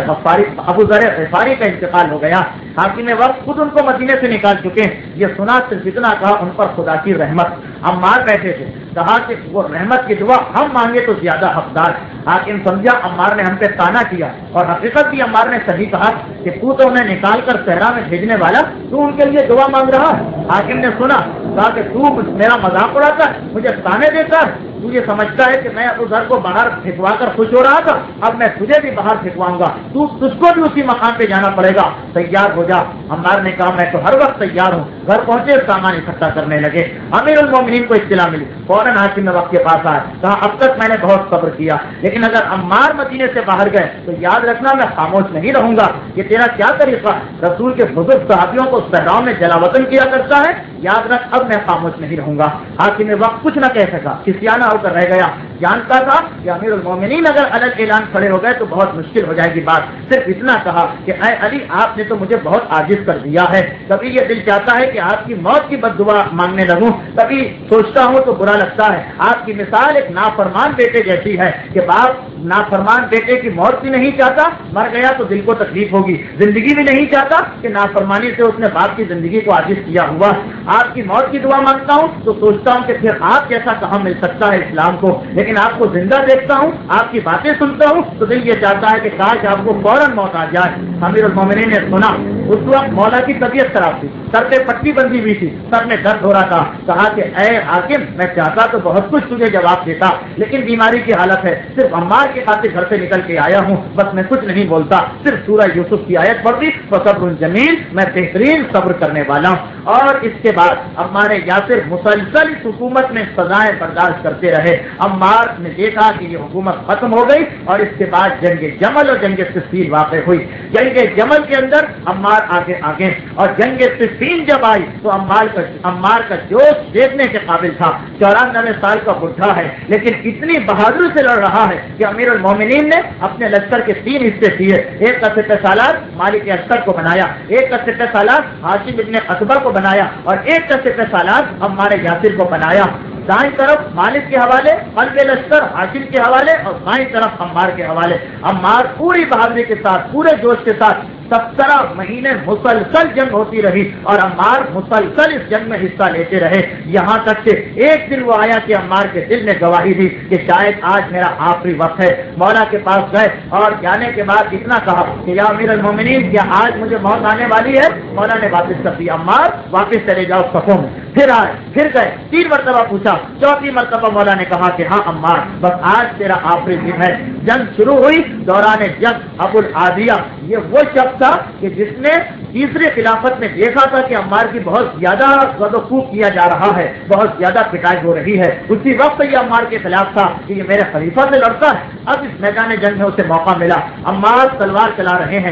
غفاری کا انتقال ہو گیا۔ حاکم وقت خود ان کو مدینے سے نکال چکے ہیں، یہ سنا صرف اتنا کہا ان پر خدا کی رحمت۔ عمار بیٹھے تھے، کہا کہ وہ رحمت کی دعا ہم مانگے تو زیادہ حقدار۔ حاکم سمجھا عمار نے ہم پہ تانا کیا، اور حقیقت بھی عمار نے صحیح کہا کہ تو انہیں نکال کر صحرا میں بھیجنے والا تو ان کے لیے دعا مانگ رہا ہے۔ حاکم نے سنا، کہا کہ تو میرا مذاق اڑاتا ہے، مجھے تانے دیتا ہے، تو یہ سمجھتا ہے کہ میں ابو ذر کو باہر پھینکوا کر خوش ہو رہا تھا، اب میں تجھے بھی باہر پھینکواؤں گا، تجھ کو بھی اسی مقام پہ جانا پڑے گا، تیار ہو جا۔ عمار نے کہا میں تو ہر وقت تیار ہوں۔ گھر پہنچے، سامان اکٹھا کرنے لگے، امیر المومنین کو اطلاع ملی، فوراً حاکم وقت کے پاس آئے، کہا اب تک میں نے بہت صبر کیا، لیکن اگر عمار مدینے سے باہر گئے تو یاد رکھنا میں خاموش نہیں رہوں گا۔ یہ تیرا کیا طریقہ؟ رسول کے بزرگ صحابیوں کو صحراؤں میں جلا وطن کیا کرتا ہے، یاد رکھ اب میں خاموش نہیں رہوں گا۔ حاکم وقت کچھ نہ کہہ سکا، کسیانہ ہو کر رہ گیا، جانتا تھا کہ امیر المومنین اگر علل اعلان کھڑے ہو گئے تو بہت مشکل ہو جائے گی بات، صرف اتنا کہا کہ اے علی، آپ نے تو مجھے بہت عاجز کر دیا ہے، کبھی یہ دل چاہتا ہے کہ آپ کی موت کی بد دعا مانگنے لگوں، کبھی سوچتا ہوں تو برا لگتا ہے۔ آپ کی مثال ایک نافرمان بیٹے جیسی ہے کہ باپ نافرمان بیٹے کی موت بھی نہیں چاہتا، مر گیا تو دل کو تکلیف ہوگی، زندگی بھی نہیں چاہتا کہ نافرمانی سے اس نے باپ کی زندگی کو عاجز کیا ہوا۔ آپ کی موت کی دعا مانگتا ہوں تو سوچتا ہوں کہ پھر آپ جیسا کہاں مل سکتا ہے اسلام کو، لیکن آپ کو زندہ دیکھتا ہوں، آپ کی باتیں سنتا ہوں تو دل یہ چاہتا ہے کہ کاش آپ کو فوراً موت آ جائے۔ امیر المومنین نے سنا، اس وقت مولا کی طبیعت خراب تھی، سر پہ پٹی بندھی ہوئی تھی، سر میں درد ہو رہا تھا، کہا کہ اے حاکم، میں چاہتا تو بہت کچھ تجھے جواب دیتا، لیکن بیماری کی حالت ہے، صرف عمار کی خاطر گھر سے نکل کے آیا ہوں، بس میں کچھ نہیں بولتا، صرف سورہ یوسف کی آیت پڑھ دی، فصبر جمیل، میں بہترین صبر کرنے والا ہوں۔ اور اس کے بعد عمار یاسر مسلسل حکومت میں سزائیں برداشت کرتے رہے۔ عمار نے دیکھا کہ یہ حکومت ختم ہو گئی اور اس کے بعد جنگ جمل اور جنگ صفین واقع ہوئی۔ جنگ جمل کے اندر عمار آگے اور جنگ صفین جب آئی تو عمار کا جوش دیکھنے کے قابل تھا۔ 94 سال کا بڈھا ہے لیکن اتنی بہادری سے لڑ رہا ہے کہ امیر المومنین نے اپنے لشکر کے 3 حصے کیے، ایک کا سپہ سالار مالک اشتر کو بنایا، ایک کا سپہ سالار ہاشم ابن قصبہ کو بنایا اور ایک کا سپہ سالار عمار یاسر کو بنایا۔ دائیں طرف مالک کے حوالے قلب لشکر ہاشم کے حوالے اور بائیں طرف عمار کے حوالے۔ عمار پوری بہادری کے ساتھ، پورے جوش کے ساتھ 17 مہینے مسلسل جنگ ہوتی رہی اور عمار مسلسل اس جنگ میں حصہ لیتے رہے، یہاں تک کہ ایک دن وہ آیا کہ عمار کے دل نے گواہی دی کہ شاید آج میرا آخری وقت ہے۔ مولا کے پاس گئے اور جانے کے بعد اتنا کہا کہ یا امیر المومنین، کیا آج مجھے موت آنے والی ہے؟ مولا نے واپس کر دی، عمار واپس چلے جاؤ صفوں میں۔ پھر آئے، پھر گئے، 3 مرتبہ پوچھا، 4تھی مرتبہ مولا نے کہا کہ ہاں عمار، بس آج تیرا آخری دن ہے۔ جنگ شروع ہوئی، دوران جنگ ابو العالیہ، یہ وہ شخص تھا کہ جس نے تیسری خلافت میں دیکھا تھا کہ عمار کی بہت زیادہ زد و کوب کیا جا رہا ہے، بہت زیادہ پٹائی ہو رہی ہے، اسی وقت یہ عمار کے خلاف تھا کہ یہ میرے خلیفہ سے لڑتا ہے۔ اب اس میدان جنگ میں اسے موقع ملا، عمار تلوار چلا رہے ہیں،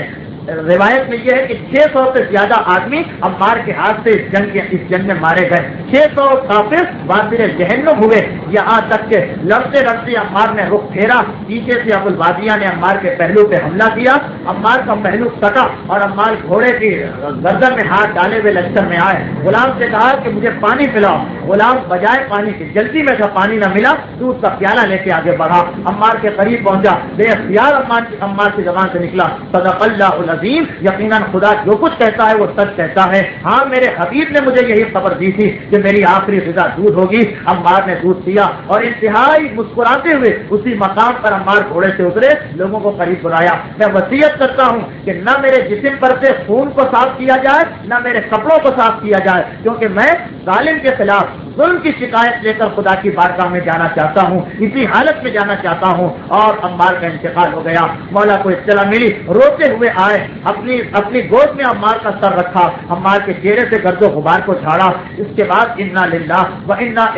روایت میں یہ ہے کہ 600 سے زیادہ آدمی عمار کے ہاتھ سے اس جنگ میں مارے گئے، 600 کافر وادی جہنم ہوئے، یہاں تک کہ لڑتے لڑتے عمار نے رخ پھیرا، پیچھے سے ابو البادیہ نے عمار کے پہلو پہ حملہ کیا، عمار کا پہلو کٹا اور عمار گھوڑے کی گردن میں ہاتھ ڈالے ہوئے لشکر میں آئے، غلام سے کہا کہ مجھے پانی پلاؤ، غلام بجائے پانی کی جلدی میں جب پانی نہ ملا دودھ کا پیالہ لے کے آگے بڑھا، عمار کے قریب پہنچا، بے اختیار عمار کی زبان سے نکلا صدق اللہ العظیم، یقیناً خدا جو کچھ کہتا ہے وہ سچ کہتا ہے، ہاں میرے حبیب نے مجھے یہی خبر دی تھی کہ میری آخری غذا دودھ ہوگی۔ عمار نے دودھ پیا اور انتہائی مسکراتے ہوئے اسی مقام پر عمار گھوڑے سے اترے، لوگوں کو قریب بلایا، میں وصیت کرتا ہوں کہ نہ میرے جسم پر سے خون کو صاف کیا جائے نہ میرے کپڑوں کو صاف کیا جائے، کیونکہ میں ظالم کے خلاف ظلم کی شکایت لے کر خدا کی بارگاہ میں جانا چاہتا ہوں، اسی حالت میں جانا چاہتا ہوں۔ اور عمار کا انتقال ہو گیا، مولا کو اطلاع ملی، روتے ہوئے آئے، اپنی گود میں عمار کا سر رکھا، عمار کے چہرے سے گرد و غبار کو جھاڑا، اس کے بعد انا للہ و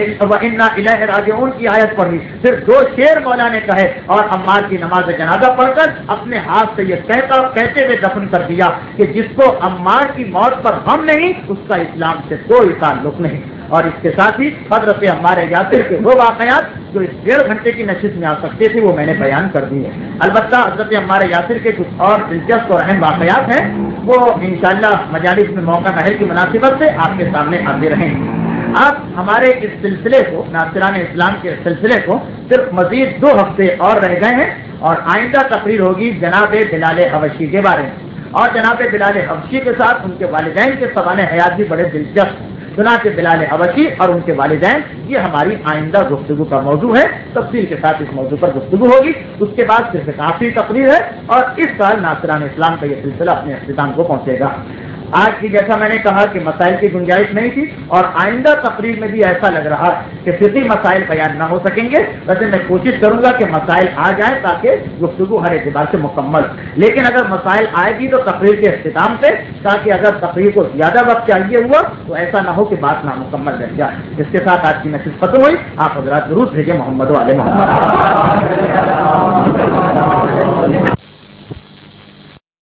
انا الیہ راجعون کی آیت پڑھی، صرف 2 شعر مولا نے کہے اور عمار کی نماز جنازہ پڑھ کر اپنے ہاتھ سے یہ کہتے ہوئے دفن کر دیا کہ جس کو عمار کی موت پر غم نہیں اس کا اسلام سے کوئی تعلق نہیں۔ اور اس کے ساتھ ہی حضرت عمار یاسر کے وہ واقعات جو اس 1.5 گھنٹے کی نشست میں آ سکتے تھے وہ میں نے بیان کر دی ہے۔ البتہ حضرت عمار یاسر کے کچھ اور دلچسپ اور اہم واقعات ہیں، وہ انشاءاللہ مجالس میں موقع مہر کی مناسبت سے آپ کے سامنے آتے رہیں گے۔ آپ ہمارے اس سلسلے کو، ناصران اسلام کے سلسلے کو صرف مزید 2 ہفتے اور رہ گئے ہیں، اور آئندہ تقریر ہوگی جناب بلال حبشی کے بارے میں، اور جناب بلال حبشی کے ساتھ ان کے والدین کے سوال حیات بھی بڑے دلچسپ، چنانچہ بلال حبشی اور ان کے والدین یہ ہماری آئندہ گفتگو کا موضوع ہے، تفصیل کے ساتھ اس موضوع پر گفتگو ہوگی۔ اس کے بعد صرف ایک آخری تقریر ہے اور اس سال ناصران اسلام کا یہ سلسلہ اپنے اختتام کو پہنچے گا۔ آج کی جیسا میں نے کہا کہ مسائل کی گنجائش نہیں تھی، اور آئندہ تقریر میں بھی ایسا لگ رہا کہ فقہی مسائل بیان نہ ہو سکیں گے، ویسے میں کوشش کروں گا کہ مسائل آ جائیں تاکہ گفتگو ہر اعتبار سے مکمل، لیکن اگر مسائل آئے گی تو تقریر کے اختتام سے، تاکہ اگر تقریر کو زیادہ وقت چاہیے ہوا تو ایسا نہ ہو کہ بات نامکمل رہ جائے۔ اس کے ساتھ آج کی نشست ختم ہوئی، آپ حضرات ضرور بھیجیں محمد و آل محمد۔